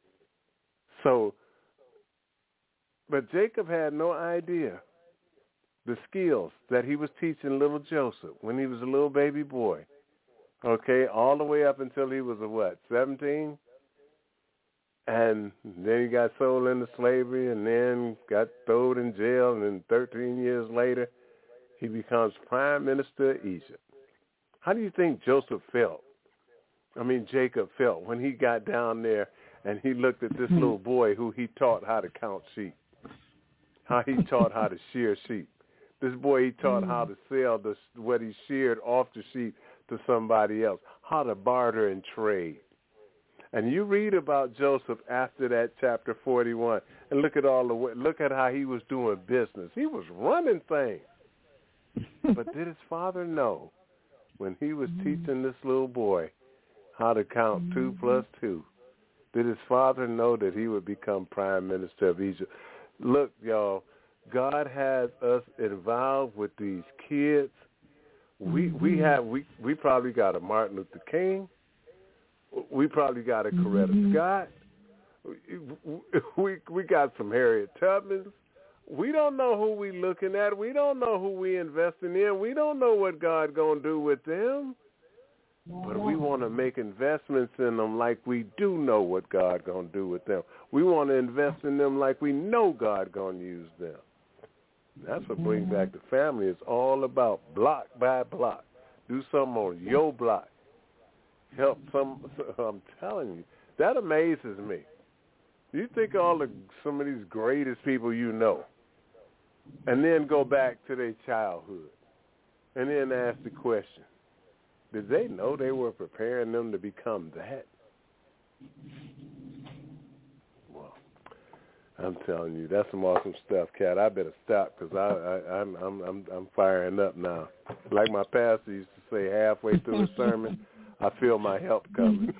Speaker 5: So, but Jacob had no idea the skills that he was teaching little Joseph when he was a little baby boy, okay, all the way up until he was a what, seventeen? And then he got sold into slavery and then got thrown in jail. And then thirteen years later, he becomes prime minister of Egypt. How do you think Joseph felt? I mean, Jacob felt when he got down there and he looked at this little boy who he taught how to count sheep, how he taught how to shear sheep. This boy he taught how to sell the, what he sheared off the sheep to somebody else, how to barter and trade. And you read about Joseph after that chapter forty-one, and look at all the look at how he was doing business. He was running things. But did his father know when he was teaching this little boy how to count two plus two? Did his father know that he would become prime minister of Egypt? Look, y'all, God has us involved with these kids. We we have we we probably got a Martin Luther King. We probably got a Coretta mm-hmm. Scott. We we got some Harriet Tubmans. We don't know who we looking at. We don't know who we investing in. We don't know what God gonna do with them. But we want to make investments in them like we do know what God gonna do with them. We want to invest in them like we know God gonna use them. That's what Bring Back the Family is all about, block by block. Do something on your block. Help some. I'm telling you, that amazes me. You think all the some of these greatest people you know, and then go back to their childhood, and then ask the question: did they know they were preparing them to become that? Well, I'm telling you, that's some awesome stuff, Kat. I better stop because I, I, I'm, I'm, I'm, I'm firing up now. Like my pastor used to say, halfway through a sermon, I feel my help coming.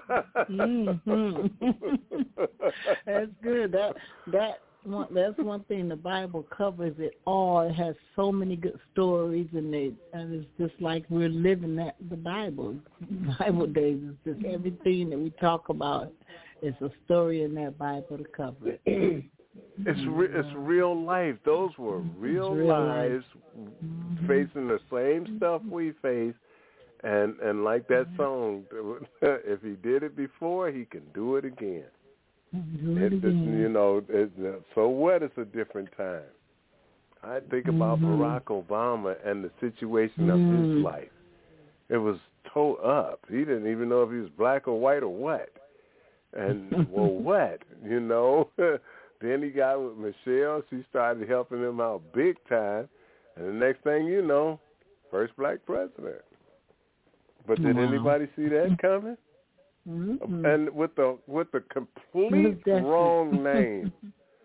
Speaker 2: mm-hmm. That's good. That that one, that's one thing. The Bible covers it all. It has so many good stories, and it and it's just like we're living that the Bible. Bible days is just everything that we talk about. It's a story in that Bible to cover it.
Speaker 5: It's re- it's real life. Those were real, real lives life. Facing the same stuff we face. And and like that song, if he did it before, he can do it again. Do it, it again. You know, it, so what? It's a different time. I think about mm-hmm. Barack Obama and the situation of mm. his life. It was toe up. He didn't even know if he was black or white or what. And, well, what? You know? Then he got with Michelle. She started helping him out big time. And the next thing you know, first black president. But did wow. anybody see that coming? Mm-hmm. And with the with the complete wrong name,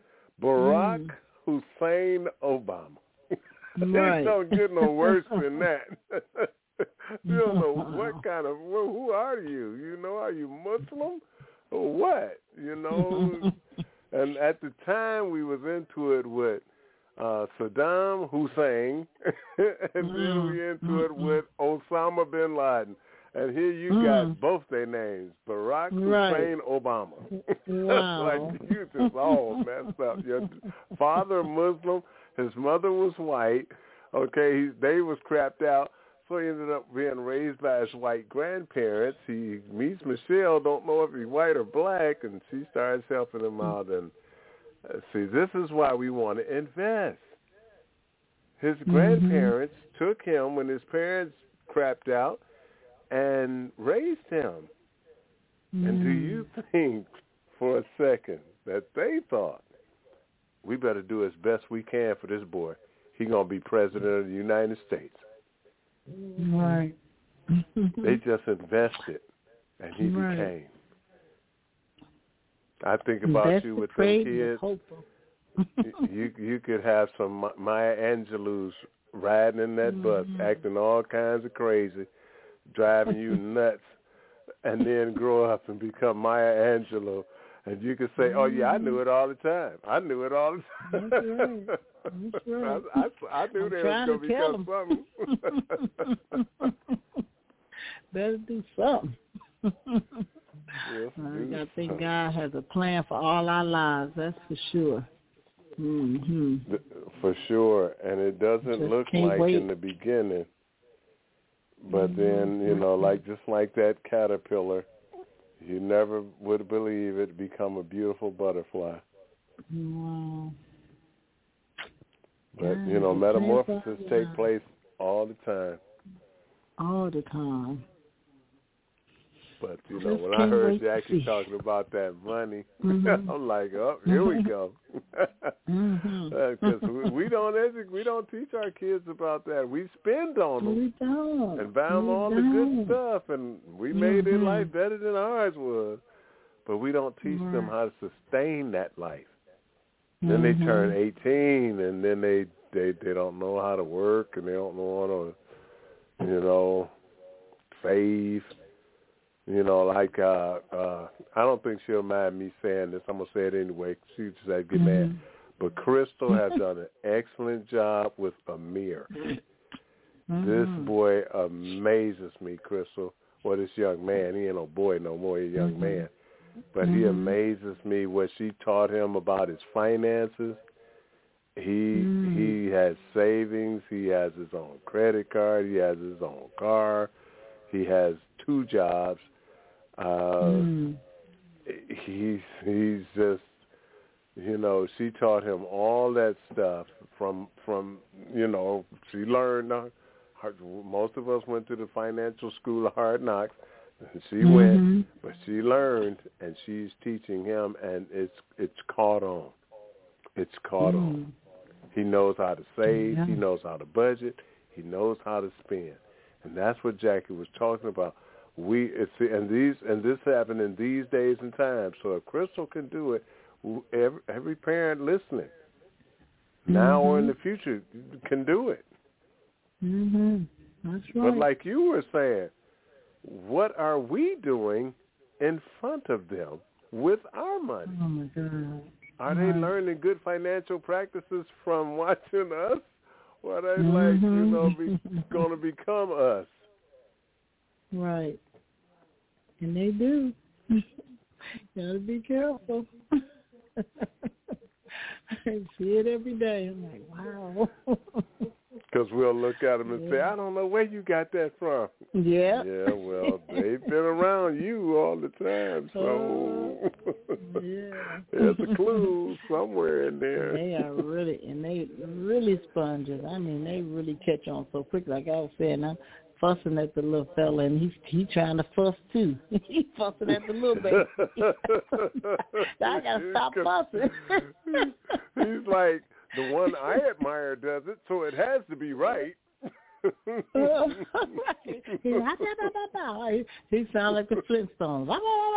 Speaker 5: Barack mm. Hussein Obama. Right. It don't get no worse than that. You don't know what kind of well, who are you? You know, are you Muslim or what? You know. And at the time, we was into it with uh, Saddam Hussein, and mm. then we into it with Osama bin Laden. And here you mm. got both their names, Barack right. Hussein Obama.
Speaker 2: Wow.
Speaker 5: Like, you just all messed up. Your father Muslim, his mother was white. Okay, he, they was crapped out, so he ended up being raised by his white grandparents. He meets Michelle, don't know if he's white or black, and she starts helping him out. And uh, see, this is why we want to invest. His grandparents mm-hmm. took him when his parents crapped out and raised him. Mm. And do you think for a second that they thought, we better do as best we can for this boy? He's going to be president of the United States.
Speaker 2: Right.
Speaker 5: They just invested, and he right. became. I think about That's you with them kids. you you could have some Maya Angelou's riding in that mm-hmm. bus, acting all kinds of crazy, driving you nuts, and then grow up and become Maya Angelou. And you could say, oh, yeah, I knew it all the time. I knew it all the time. That's right. That's right. I, I, I knew
Speaker 2: I'm
Speaker 5: they was going to become something.
Speaker 2: Better do something.
Speaker 5: Yes,
Speaker 2: I think God has a plan for all our lives, that's for sure. Mm-hmm.
Speaker 5: For sure. And it doesn't just look like wait. in the beginning. But mm-hmm. then, you know, like just like that caterpillar, You never would believe it become a beautiful butterfly.
Speaker 2: Wow.
Speaker 5: But, you know, metamorphosis take place all the time.
Speaker 2: All the time.
Speaker 5: But, you know, when I heard Jackie talking about that money, mm-hmm. I'm like, oh, here we go. Because mm-hmm. we, we don't educate, we don't teach our kids about that. We spend on them.
Speaker 2: We don't.
Speaker 5: And buy them
Speaker 2: we
Speaker 5: all
Speaker 2: don't.
Speaker 5: the good stuff. And we mm-hmm. made their life better than ours was. But we don't teach right. them how to sustain that life. Mm-hmm. Then they turn eighteen, and then they, they, they don't know how to work, and they don't know how to, you know, save. You know, like, uh, uh, I don't think she'll mind me saying this. I'm going to say it anyway. She just said, get mm-hmm. mad. But Crystal has done an excellent job with Amir. Mm-hmm. This boy amazes me, Crystal. Well, this young man, he ain't no boy no more, he's a young mm-hmm. man. But mm-hmm. he amazes me what she taught him about his finances. He mm-hmm. he has savings. He has his own credit card. He has his own car. He has two jobs. Uh, mm. He's he's just, you know, she taught him all that stuff from from you know she learned. Uh, her, most of us went to the financial school of hard knocks. And she mm-hmm. went, but she learned, and she's teaching him, and it's it's caught on. It's caught mm. on. He knows how to save. Yeah. He knows how to budget. He knows how to spend, and that's what Jackie was talking about. We it's, and these and this happened in these days and times. So if Crystal can do it, every, every parent listening now mm-hmm. or in the future can do it.
Speaker 2: Mm-hmm. That's right.
Speaker 5: But like you were saying, what are we doing in front of them with our money?
Speaker 2: Oh my God!
Speaker 5: Are
Speaker 2: right.
Speaker 5: they learning good financial practices from watching us, or are they mm-hmm. like you know be, going to become us?
Speaker 2: Right. And they do. Gotta be careful. I see it every day. I'm like, wow.
Speaker 5: Because we'll look at them and yeah. say, I don't know where you got that from.
Speaker 2: Yeah.
Speaker 5: Yeah, well, they've been around you all the time, so
Speaker 2: uh, yeah.
Speaker 5: there's a clue somewhere in there.
Speaker 2: They are really, and they really sponges. I mean, they really catch on so quick. Like I was saying, I'm fussing at the little fella, and he's he trying to fuss too. He's fussing at the little baby. I gotta stop fussing.
Speaker 5: He's like, the one I admire does it, so it has to be right.
Speaker 2: He sounds like the Flintstones.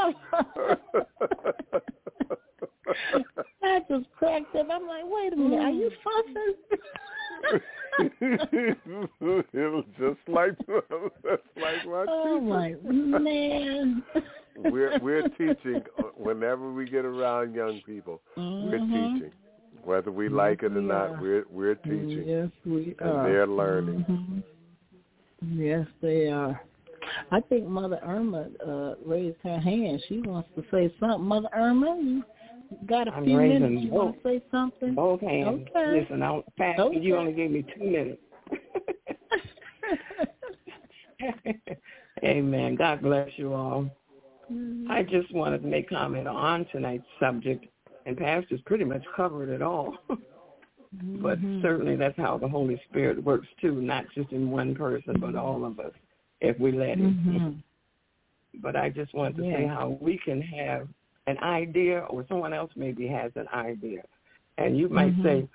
Speaker 2: I just cracked up. I'm like, wait a minute, are you fussing?
Speaker 5: It was just like just like my
Speaker 2: oh my man.
Speaker 5: We're we're teaching whenever we get around young people. Mm-hmm. We're teaching. Whether we like it or not, we're we're teaching.
Speaker 2: Yes, we
Speaker 5: and
Speaker 2: are.
Speaker 5: And they're learning.
Speaker 2: Mm-hmm. Yes, they are. I think Mother Irma uh, raised her hand. She wants to say something. Mother Irma, you got a
Speaker 6: I'm
Speaker 2: few minutes. You
Speaker 6: both,
Speaker 2: want to say something?
Speaker 6: Both hands.
Speaker 2: Okay.
Speaker 6: Listen, I'll pass. Okay. You only gave me two minutes. Amen. God bless you all. Mm-hmm. I just wanted to make comment on tonight's subject. And Pastor's pretty much covered it all. Mm-hmm. But certainly that's how the Holy Spirit works, too, not just in one person, but all of us, if we let him. Mm-hmm. But I just want to yeah. say how we can have an idea, or someone else maybe has an idea. And you might mm-hmm. say,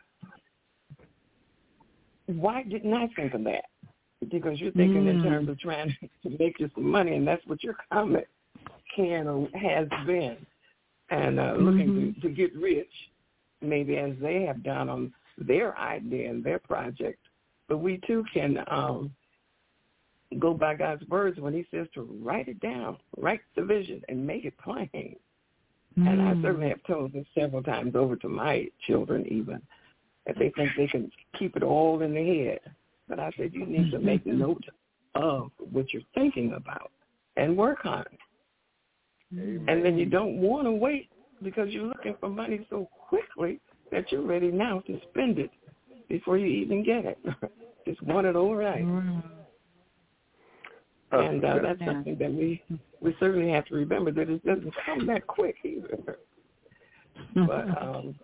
Speaker 6: why didn't I think of that? Because you're thinking mm-hmm. in terms of trying to make you some money, and that's what your comment can or has been. And uh, looking mm-hmm. to, to get rich, maybe as they have done on their idea and their project. But we, too, can um, go by God's words when he says to write it down, write the vision, and make it plain. Mm-hmm. And I certainly have told this several times over to my children even, that they think they can keep it all in their head. But I said, you need to make note of what you're thinking about and work on it. Amen. And then you don't want to wait because you're looking for money so quickly that you're ready now to spend it before you even get it. Just want it all right. And uh, that's something that we we certainly have to remember, that it doesn't come that quick either. But um,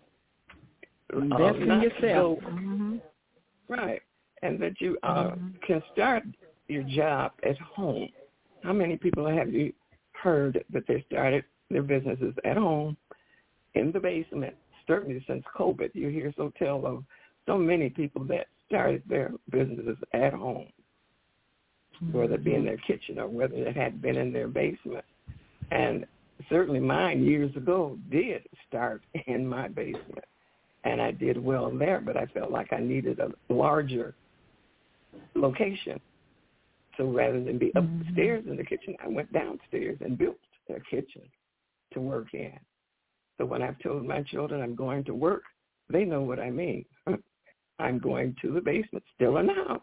Speaker 2: invest
Speaker 6: um,
Speaker 2: in yourself.
Speaker 6: Go,
Speaker 2: mm-hmm.
Speaker 6: Right, and that you uh, mm-hmm. can start your job at home. How many people have you heard that they started their businesses at home, in the basement? Certainly since COVID, you hear so tell of so many people that started their businesses at home, mm-hmm. whether it be in their kitchen or whether it had been in their basement. And certainly mine years ago did start in my basement, and I did well there, but I felt like I needed a larger location. So rather than be upstairs in the kitchen, I went downstairs and built a kitchen to work in. So when I've told my children I'm going to work, they know what I mean. I'm going to the basement, still in the house.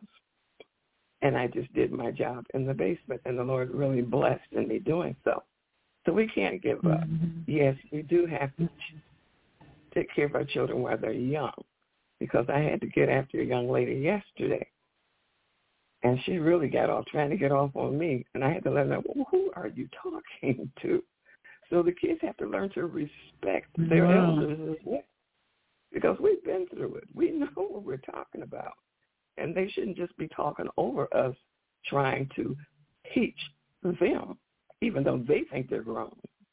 Speaker 6: And I just did my job in the basement, and the Lord really blessed in me doing so. So we can't give up. Mm-hmm. Yes, we do have to take care of our children while they're young, because I had to get after a young lady yesterday. And she really got off, trying to get off on me. And I had to let her know, well, who are you talking to? So the kids have to learn to respect their wow. elders as well, because we've been through it. We know what we're talking about. And they shouldn't just be talking over us, trying to teach them, even though they think they're grown.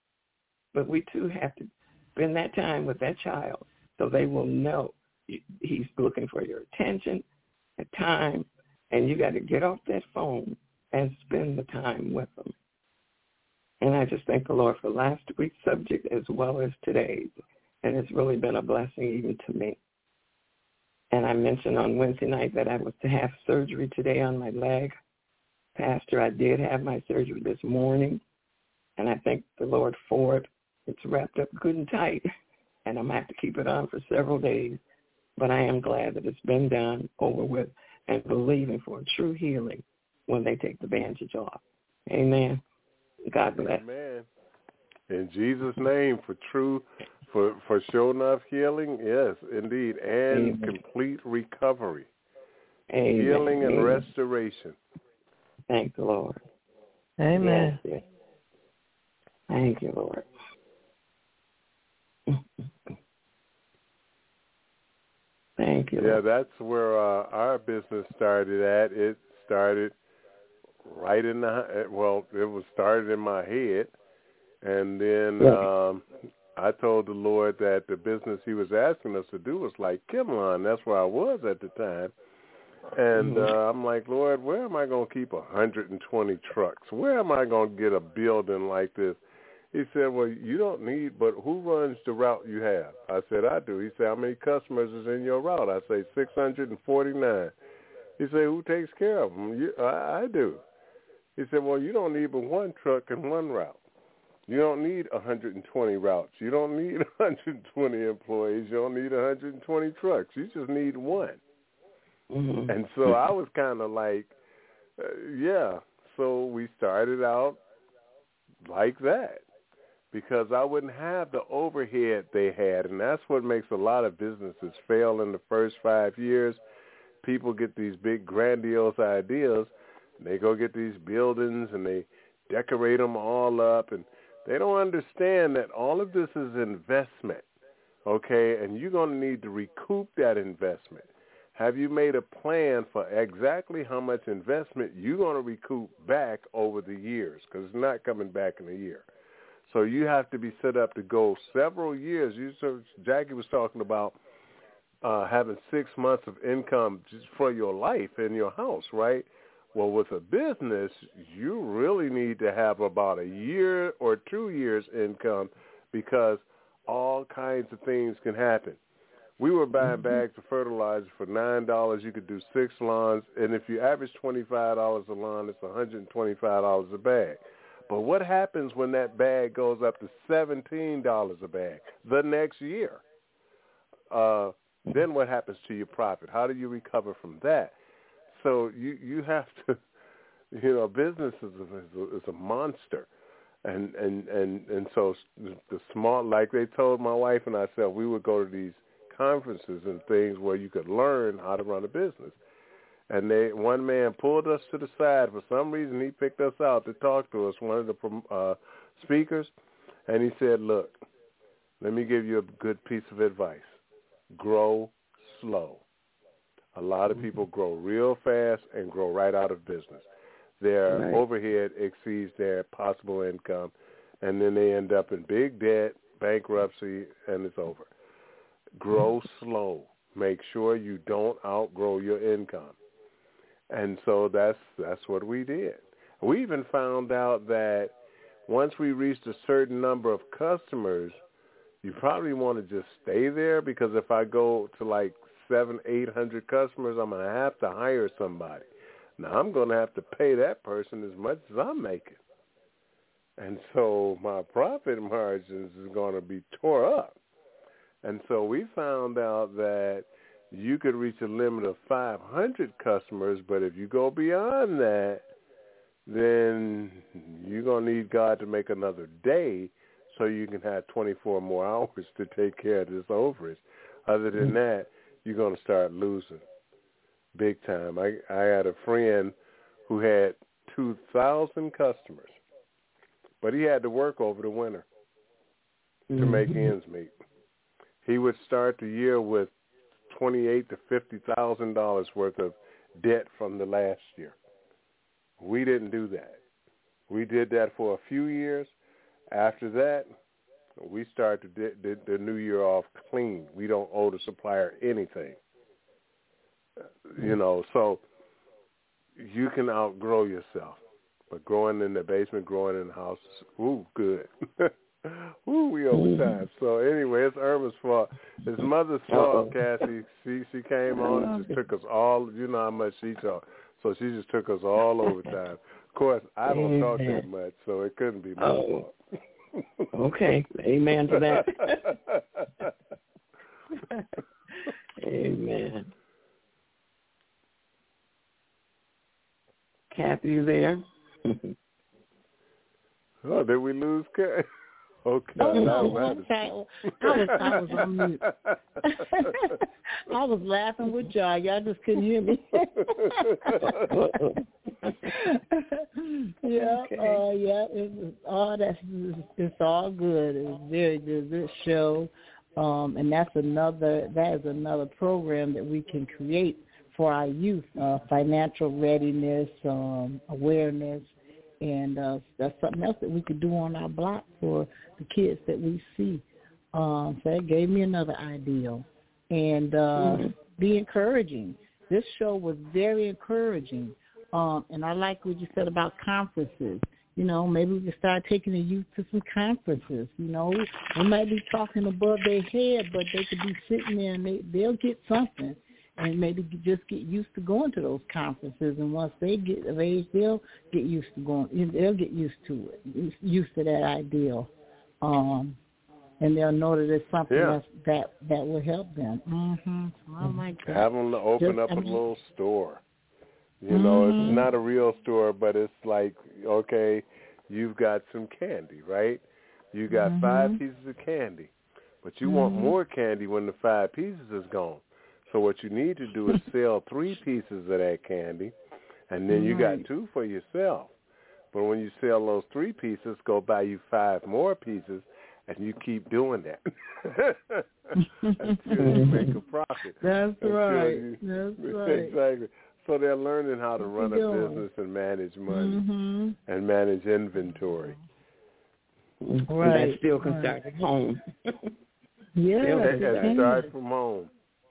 Speaker 6: But we, too, have to spend that time with that child so they will know he's looking for your attention, the time, and you got to get off that phone and spend the time with them. And I just thank the Lord for last week's subject as well as today's. And it's really been a blessing even to me. And I mentioned on Wednesday night that I was to have surgery today on my leg. Pastor, I did have my surgery this morning, and I thank the Lord for it. It's wrapped up good and tight, and I'm going to have to keep it on for several days. But I am glad that it's been done, over with, and believing for a true healing when they take the bandage off. Amen. God bless.
Speaker 5: Amen. In Jesus' name, for true, for, for sure enough healing, yes, indeed, and Amen. Complete recovery.
Speaker 6: Amen.
Speaker 5: Healing and
Speaker 6: Amen.
Speaker 5: Restoration.
Speaker 6: Thank the Lord.
Speaker 4: Amen.
Speaker 6: Yes, yes. Thank you, Lord. Thank you.
Speaker 5: Yeah,
Speaker 6: Lord.
Speaker 5: that's where uh, our business started at. It started right in the, well, it was started in my head. And then yeah. um, I told the Lord that the business he was asking us to do was like Kimlon. That's where I was at the time. And uh, I'm like, Lord, where am I going to keep one hundred twenty trucks? Where am I going to get a building like this? He said, well, you don't need, but who runs the route you have? I said, I do. He said, how many customers is in your route? I say, six hundred forty-nine. He said, who takes care of them? You, I, I do. He said, well, you don't need but one truck and one route. You don't need one hundred twenty routes. You don't need one hundred twenty employees. You don't need one hundred twenty trucks. You just need one. Mm-hmm. And so I was kind of like, uh, yeah. So we started out like that, because I wouldn't have the overhead they had. And that's what makes a lot of businesses fail in the first five years. People get these big grandiose ideas, and they go get these buildings, and they decorate them all up, and they don't understand that all of this is investment, okay? And you're going to need to recoup that investment. Have you made a plan for exactly how much investment you're going to recoup back over the years? Because it's not coming back in a year. So you have to be set up to go several years. You, so Jackie was talking about uh, having six months of income just for your life in your house, right? Well, with a business, you really need to have about a year or two years income, because all kinds of things can happen. We were buying bags of fertilizer for nine dollars. You could do six lawns, and if you average twenty-five dollars a lawn, it's one hundred twenty-five dollars a bag. But what happens when that bag goes up to seventeen dollars a bag the next year? Uh, then what happens to your profit? How do you recover from that? So you, you have to, you know, business is a, is a monster. And, and, and, and so the small, like they told my wife and I said, we would go to these conferences and things where you could learn how to run a business. And they one man pulled us to the side. For some reason, he picked us out to talk to us, one of the uh, speakers, and he said, look, let me give you a good piece of advice. Grow slow. A lot of people grow real fast and grow right out of business. Their right. overhead exceeds their possible income, and then they end up in big debt, bankruptcy, and it's over. Grow slow. Make sure you don't outgrow your income. And so that's that's what we did. We even found out that once we reached a certain number of customers, you probably want to just stay there, because if I go to like seven, eight hundred customers, I'm going to have to hire somebody. Now, I'm going to have to pay that person as much as I'm making. And so my profit margins is going to be tore up. And so we found out that you could reach a limit of five hundred customers, but if you go beyond that, then you're going to need God to make another day so you can have twenty-four more hours to take care of this overage. Other than that, you're going to start losing big time. I, I had a friend who had two thousand customers, but he had to work over the winter to mm-hmm. make ends meet. He would start the year with twenty-eight to fifty thousand dollars worth of debt from the last year. We didn't do that. We did that for a few years. After that, we started the, the, the new year off clean. We don't owe the supplier anything. You know, so you can outgrow yourself. But growing in the basement, growing in the house, ooh, good. Ooh, we overtime. So anyway, it's Irma's fault. His mother's fault, Cassie. She she came on and just took us all. You know how much she talked. So she just took us all overtime. Of course, I don't talk that much, so it couldn't be my
Speaker 6: oh.
Speaker 5: fault.
Speaker 6: Okay. Amen to that. Amen. Kathy, you there?
Speaker 5: Oh, did we lose Kathy? Okay.
Speaker 2: Oh, no, okay. I was, I was on mute. I was laughing with y'all. Y'all just couldn't hear me. yeah, okay. uh, yeah, it was all that's it's all good. It was very good, good show. Um, and that's another that is another program that we can create for our youth, uh, financial readiness, um, awareness. And uh, that's something else that we could do on our block for the kids that we see. Um, so that gave me another idea. And uh, mm-hmm. be encouraging. This show was very encouraging. Um, and I like what you said about conferences. You know, maybe we can start taking the youth to some conferences. You know, they might be talking above their head, but they could be sitting there and they, they'll get something. And maybe just get used to going to those conferences. And once they get of age, they'll get used to going. They'll get used to it, used to that ideal, um, and they'll know that it's something
Speaker 5: yeah.
Speaker 2: that's, that that will help them. Mm-hmm. I like that.
Speaker 5: Have them to open just,
Speaker 2: up
Speaker 5: I mean, a little store. You
Speaker 2: mm-hmm.
Speaker 5: know, it's not a real store, but it's like, okay, you've got some candy, right? You got mm-hmm. five pieces of candy, but you mm-hmm. want more candy when the five pieces is gone. So what you need to do is sell three pieces of that candy, and then you
Speaker 2: right.
Speaker 5: got two for yourself. But when you sell those three pieces, go buy you five more pieces, and you keep doing that until you make a profit.
Speaker 2: That's
Speaker 5: until
Speaker 2: right.
Speaker 5: You,
Speaker 2: That's right.
Speaker 5: Exactly. So they're learning how to run a business and manage money
Speaker 2: mm-hmm.
Speaker 5: and manage inventory.
Speaker 6: Right. And that still can start at home.
Speaker 2: Yeah,
Speaker 5: and, and start from home.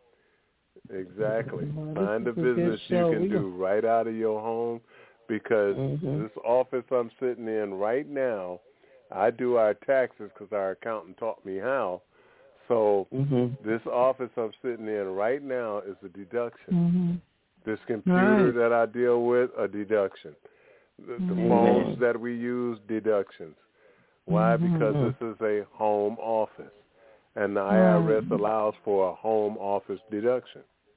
Speaker 5: Exactly.
Speaker 2: Well,
Speaker 5: find a business you can do right out of your home, because mm-hmm. this office I'm sitting in right now, I do our taxes because our accountant taught me how. So
Speaker 6: mm-hmm.
Speaker 5: this office I'm sitting in right now is a deduction.
Speaker 2: Mm-hmm.
Speaker 5: This computer
Speaker 2: right.
Speaker 5: that I deal with, a deduction. The, the
Speaker 2: mm-hmm.
Speaker 5: phones that we use, deductions. Why?
Speaker 2: Mm-hmm.
Speaker 5: Because this is a home office, and the I R S
Speaker 2: right.
Speaker 5: allows for a home office deduction.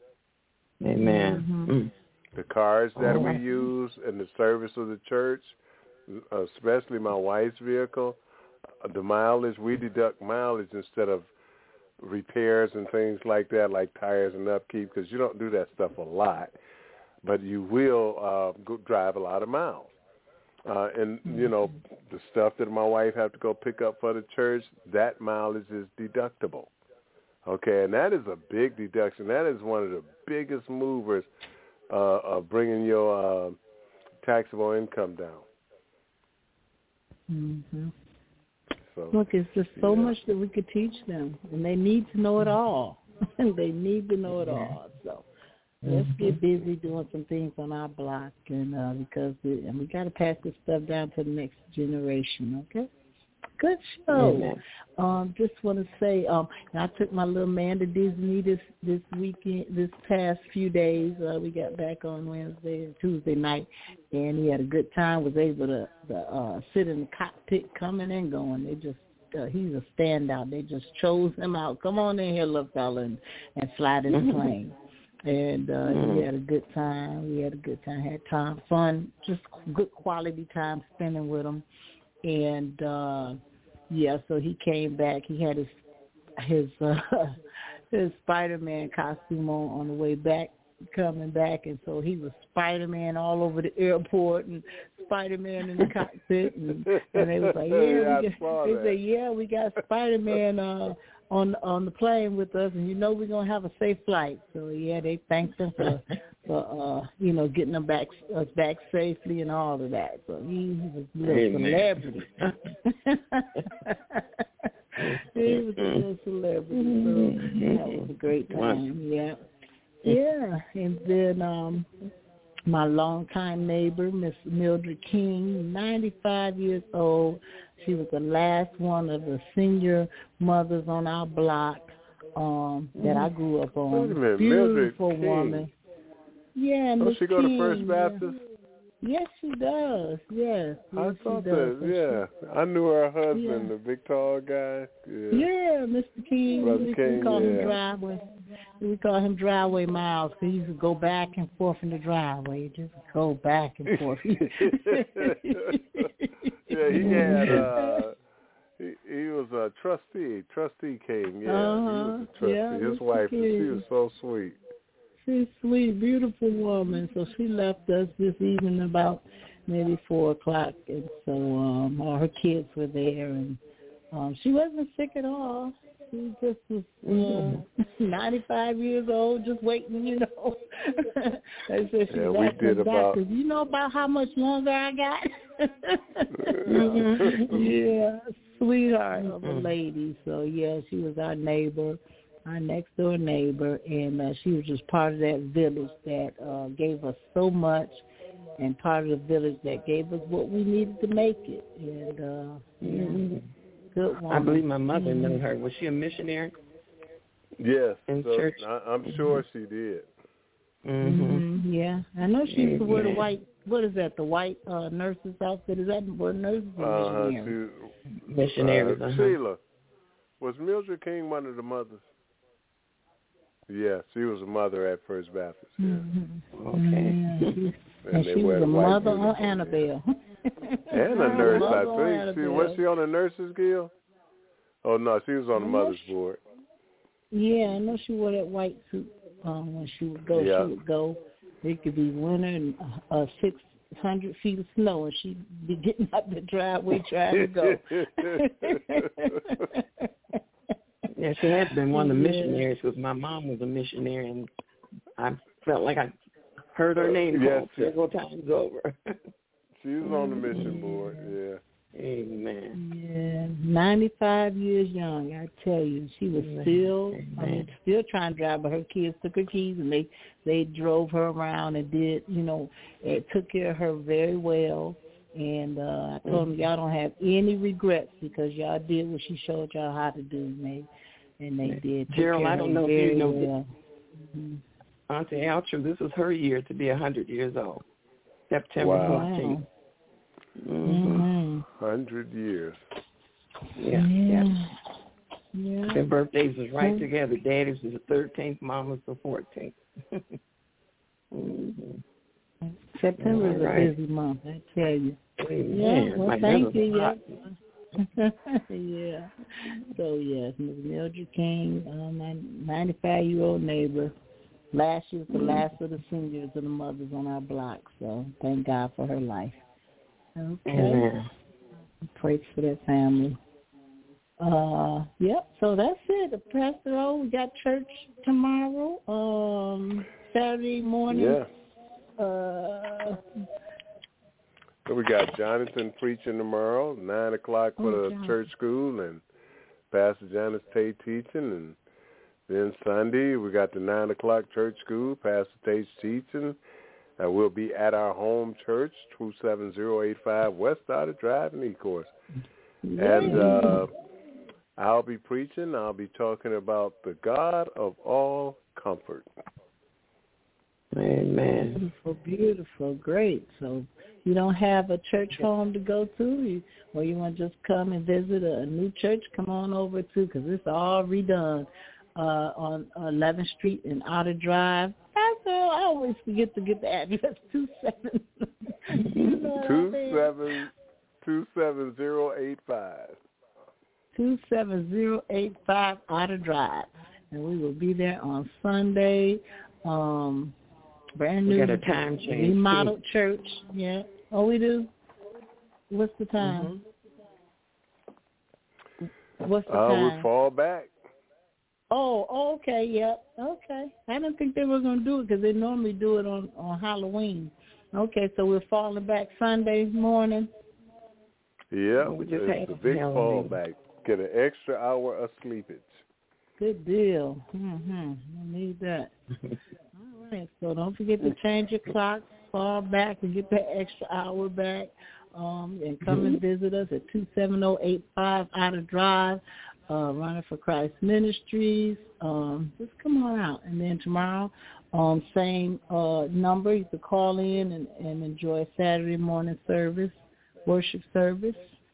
Speaker 6: Amen.
Speaker 2: Mm-hmm.
Speaker 5: The cars that we use in the service of the church, especially my wife's vehicle, the mileage, we deduct mileage instead of repairs and things like that, like tires and upkeep, because you don't do that stuff a lot. but you will uh, go drive a lot of miles. Uh, and, you know, the stuff that my wife have to go pick up for the church, that mileage is deductible. Okay, and that is a big deduction. That is one of the biggest movers uh, of bringing your uh, taxable income down.
Speaker 2: Mm-hmm.
Speaker 5: So,
Speaker 2: look, it's just so
Speaker 5: yeah.
Speaker 2: much that we could teach them, and they need to know it all. They need to know it all. So let's get busy doing some things on our block, and uh, because we, and we got to pass this stuff down to the next generation. Okay. Good show.
Speaker 6: Amen.
Speaker 2: Um, just want to say, um, I took my little man to Disney this this weekend, this past few days. Uh, we got back on Wednesday and Tuesday night, and he had a good time. Was able to, to uh, sit in the cockpit, coming and going. They just uh, he's a standout. They just chose him out. Come on in here, little fella, and, and fly this plane. And uh, mm-hmm. he had a good time. We had a good time. Had time, fun, just good quality time spending with him. And uh, yeah, so he came back. He had his his uh, his Spider-Man costume on on the way back, coming back, and so he was Spider-Man all over the airport and Spider-Man in the cockpit, and, and they was like, yeah,
Speaker 5: yeah
Speaker 2: we got, they said, yeah, we got Spider-Man uh, on on the plane with us, and you know we're gonna have a safe flight. So yeah, they thanked him for for uh, you know getting them back us back safely and all of that. So he was a little celebrity. He was a little celebrity. So that was a great time. Yeah, yeah, and then um, my longtime neighbor, Miss Mildred King, ninety-five years old. She was the last one of the senior mothers on our block um, that I grew up on.
Speaker 5: Wait a minute,
Speaker 2: Beautiful
Speaker 5: Mildred
Speaker 2: woman.
Speaker 5: King.
Speaker 2: Yeah,
Speaker 5: Does
Speaker 2: Miss
Speaker 5: she go
Speaker 2: King,
Speaker 5: to First Baptist?
Speaker 2: Yes, she does. Yes,
Speaker 5: I
Speaker 2: yes
Speaker 5: thought
Speaker 2: she does.
Speaker 5: that. Yeah, I knew her husband,
Speaker 2: yeah.
Speaker 5: the big tall guy. Yeah,
Speaker 2: yeah Mister King.
Speaker 5: Brother
Speaker 2: we,
Speaker 5: King,
Speaker 2: we call
Speaker 5: yeah.
Speaker 2: him driveway. We call him driveway Miles because he used to go back and forth in the driveway. Just go back and forth.
Speaker 5: Yeah, he had. Uh, he, he was a trustee, Trustee King. Yeah,
Speaker 2: uh-huh.
Speaker 5: he was a trustee.
Speaker 2: Yeah,
Speaker 5: His
Speaker 2: Mister
Speaker 5: wife,
Speaker 2: King.
Speaker 5: she was so sweet.
Speaker 2: She's sweet, beautiful woman. So she left us this evening about maybe four o'clock, and so um, all her kids were there, and um, she wasn't sick at all. She just was uh, ninety-five years old, just waiting, you know. They said she's
Speaker 5: yeah, we did about.
Speaker 2: You know about how much longer I got? mm-hmm. Yeah, sweetheart of a lady. So yeah, she was our neighbor. Our next door neighbor, and uh, she was just part of that village that uh, gave us so much, and part of the village that gave us what we needed to make it. And uh, yeah, mm-hmm. good woman.
Speaker 6: I believe my mother
Speaker 2: mm-hmm.
Speaker 6: knew her. Was she a missionary?
Speaker 5: Yes,
Speaker 6: in
Speaker 5: so
Speaker 6: church.
Speaker 5: I, I'm sure she did.
Speaker 6: Mm-hmm.
Speaker 2: Mm-hmm. Yeah, I know she used to wear the white. What is that? The white uh, nurses outfit? Is that where nurses are
Speaker 5: Uh-huh,
Speaker 2: missionaries?
Speaker 5: she,
Speaker 6: Missionaries.
Speaker 5: Uh,
Speaker 6: uh-huh.
Speaker 5: Sheila, was Mildred King one of the mothers? Yeah, she was a mother at First Baptist. Yeah.
Speaker 2: Mm-hmm.
Speaker 6: Okay.
Speaker 2: Yeah, and, and she was a
Speaker 5: white
Speaker 2: mother
Speaker 5: uniform,
Speaker 2: on Annabelle.
Speaker 5: And a nurse, I
Speaker 2: Mother
Speaker 5: think. She, was she on the nurses guild? Oh, no, she was on the mother's board.
Speaker 2: Yeah, I know she wore that white suit um, when she would go.
Speaker 5: Yeah.
Speaker 2: She would go. It could be winter and uh, six hundred feet of snow, and she'd be getting up the driveway trying to go.
Speaker 6: Yeah, she has been one of the
Speaker 2: Yeah.
Speaker 6: missionaries because my mom was a missionary, and I felt like I heard her name
Speaker 5: Yes.
Speaker 6: called several times over.
Speaker 5: She was on the mission board, yeah.
Speaker 6: Amen.
Speaker 2: Yeah, ninety-five years young, I tell you. She was still,
Speaker 6: Amen.
Speaker 2: I mean, still trying to drive, but her kids took her keys and they, they drove her around and did, you know, it took care of her very well. And uh, I told them, y'all don't have any regrets because y'all did what she showed y'all how to do, and they, and they did.
Speaker 6: Gerald, I don't know if you know
Speaker 2: well. mm-hmm.
Speaker 6: Auntie Altra, this is her year to be one hundred years old, September
Speaker 5: Wow.
Speaker 6: fourteenth.
Speaker 2: Mm-hmm.
Speaker 5: Hundred years.
Speaker 6: Yeah,
Speaker 2: yeah.
Speaker 6: yeah.
Speaker 2: Yeah.
Speaker 6: Their birthdays was right together. Daddy's was the thirteenth, Mama's the fourteenth. mm-hmm.
Speaker 2: September is a
Speaker 6: right.
Speaker 2: busy month, I tell you.
Speaker 6: Amen.
Speaker 2: Yeah, well,
Speaker 6: My
Speaker 2: thank you. Yeah. yeah. So, yes, Miz Mildred King, uh, my ninety-five-year-old neighbor, last year was the last of the seniors and the mothers on our block. So thank God for her life. Okay.
Speaker 6: Amen.
Speaker 2: Pray for that family. Uh, yep. So that's it. Pastor O, we got church tomorrow. Um, Saturday morning.
Speaker 5: Yeah.
Speaker 2: Uh,
Speaker 5: so we got Jonathan preaching tomorrow, nine o'clock for
Speaker 2: oh,
Speaker 5: the
Speaker 2: Jonathan.
Speaker 5: church school, and Pastor Janice Tate teaching, and then Sunday we got the nine o'clock church school, Pastor Tate's teaching. Uh, we'll be at our home church, two seven zero eight five West Stoddard Drive in Ecorse. And uh, I'll be preaching. I'll be talking about the God of all comfort.
Speaker 6: Amen.
Speaker 2: Beautiful, beautiful, great. So you don't have a church home to go to, you, or you want to just come and visit a new church, come on over too, because it's all redone uh, on eleventh Street and Outer Drive. I always forget to get the address. Two seven. you know
Speaker 5: two seven two seven zero eight five.
Speaker 2: Two seven zero eight five Outer Drive, and we will be there on Sunday. Um, brand new,
Speaker 6: we got a time change,
Speaker 2: remodeled
Speaker 6: too.
Speaker 2: church. Yeah. Oh, we do. What's the time? Mm-hmm. What's the
Speaker 5: uh,
Speaker 2: time?
Speaker 5: We fall back.
Speaker 2: Oh, okay, yep, okay. I didn't think they were going to do it because they normally do it on, on Halloween. Okay, so we're falling back Sunday morning.
Speaker 5: Yeah,
Speaker 6: we just
Speaker 5: it's
Speaker 6: had
Speaker 5: a big
Speaker 6: Halloween.
Speaker 5: fallback. Get an extra hour of sleepage.
Speaker 2: Good deal. Mm-hmm. I need that. All right, so don't forget to change your clock, fall back, and get that extra hour back. Um, and come mm-hmm. and visit us at two seven zero eight five Outer Drive. Uh, Running for Christ Ministries. Um, just come on out. And then tomorrow, um, same uh, number. You can call in and, and enjoy Saturday morning service, worship service.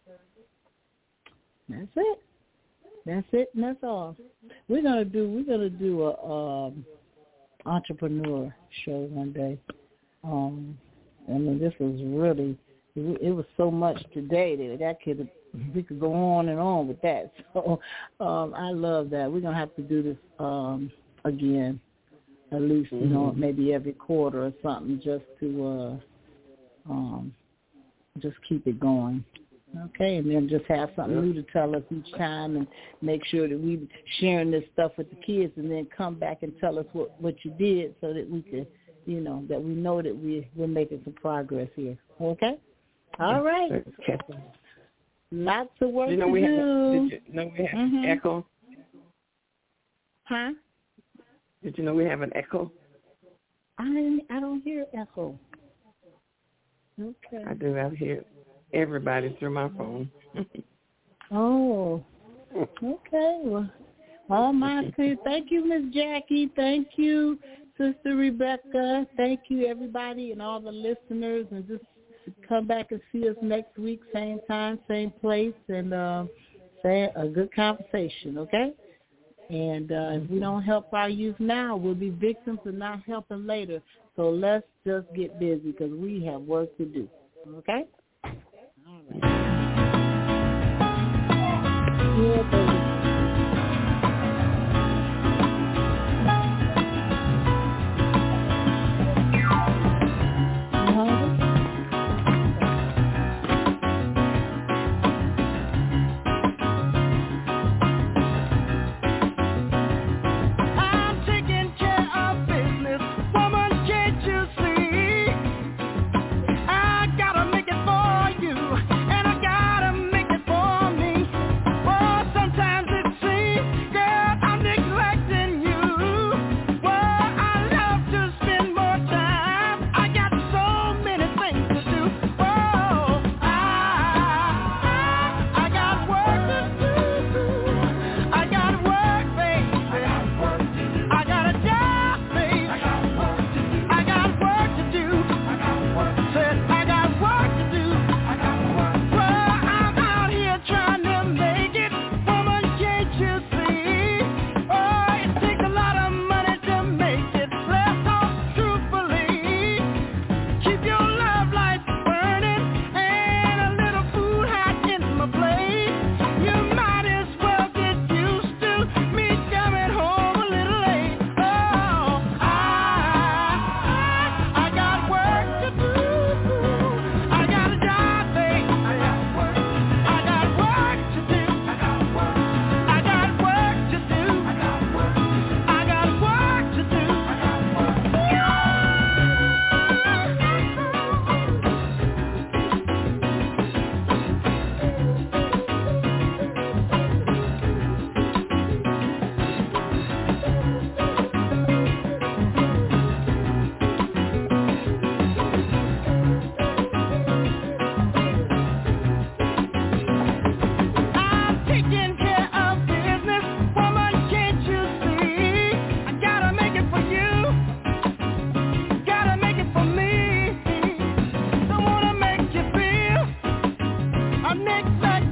Speaker 2: That's it. That's it, and that's all. We're gonna do. We're gonna do a um, entrepreneur show one day. Um, I mean, this was really. It was so much today that that could. We could go on and on with that. So um, I love that. We're going to have to do this um, again, at least, you know, mm-hmm. maybe every quarter or something just to uh, um, just keep it going. Okay, and then just have something new to tell us each time and make sure that we're sharing this stuff with the kids and then come back and tell us what, what you did so that we can, you know, that we know that we, we're making some progress here. Okay? All right.
Speaker 6: Okay.
Speaker 2: Lots of work
Speaker 6: you know,
Speaker 2: to
Speaker 6: we
Speaker 2: do.
Speaker 6: Have, did you know we have
Speaker 2: mm-hmm.
Speaker 6: an echo?
Speaker 2: Huh?
Speaker 6: Did you know we have an echo?
Speaker 2: I didn't, I don't hear echo. Okay.
Speaker 6: I do. I hear everybody through my phone.
Speaker 2: Oh. Okay. Well, all my thank you, Miss Jackie. Thank you, Sister Rebecca. Thank you, everybody, and all the listeners, and just. Come back and see us next week, same time, same place, and uh, say a good conversation, okay? And uh, if we don't help our youth now, we'll be victims of not helping later. So let's just get busy because we have work to do, okay? All right. Yeah, baby.
Speaker 1: Sometimes next right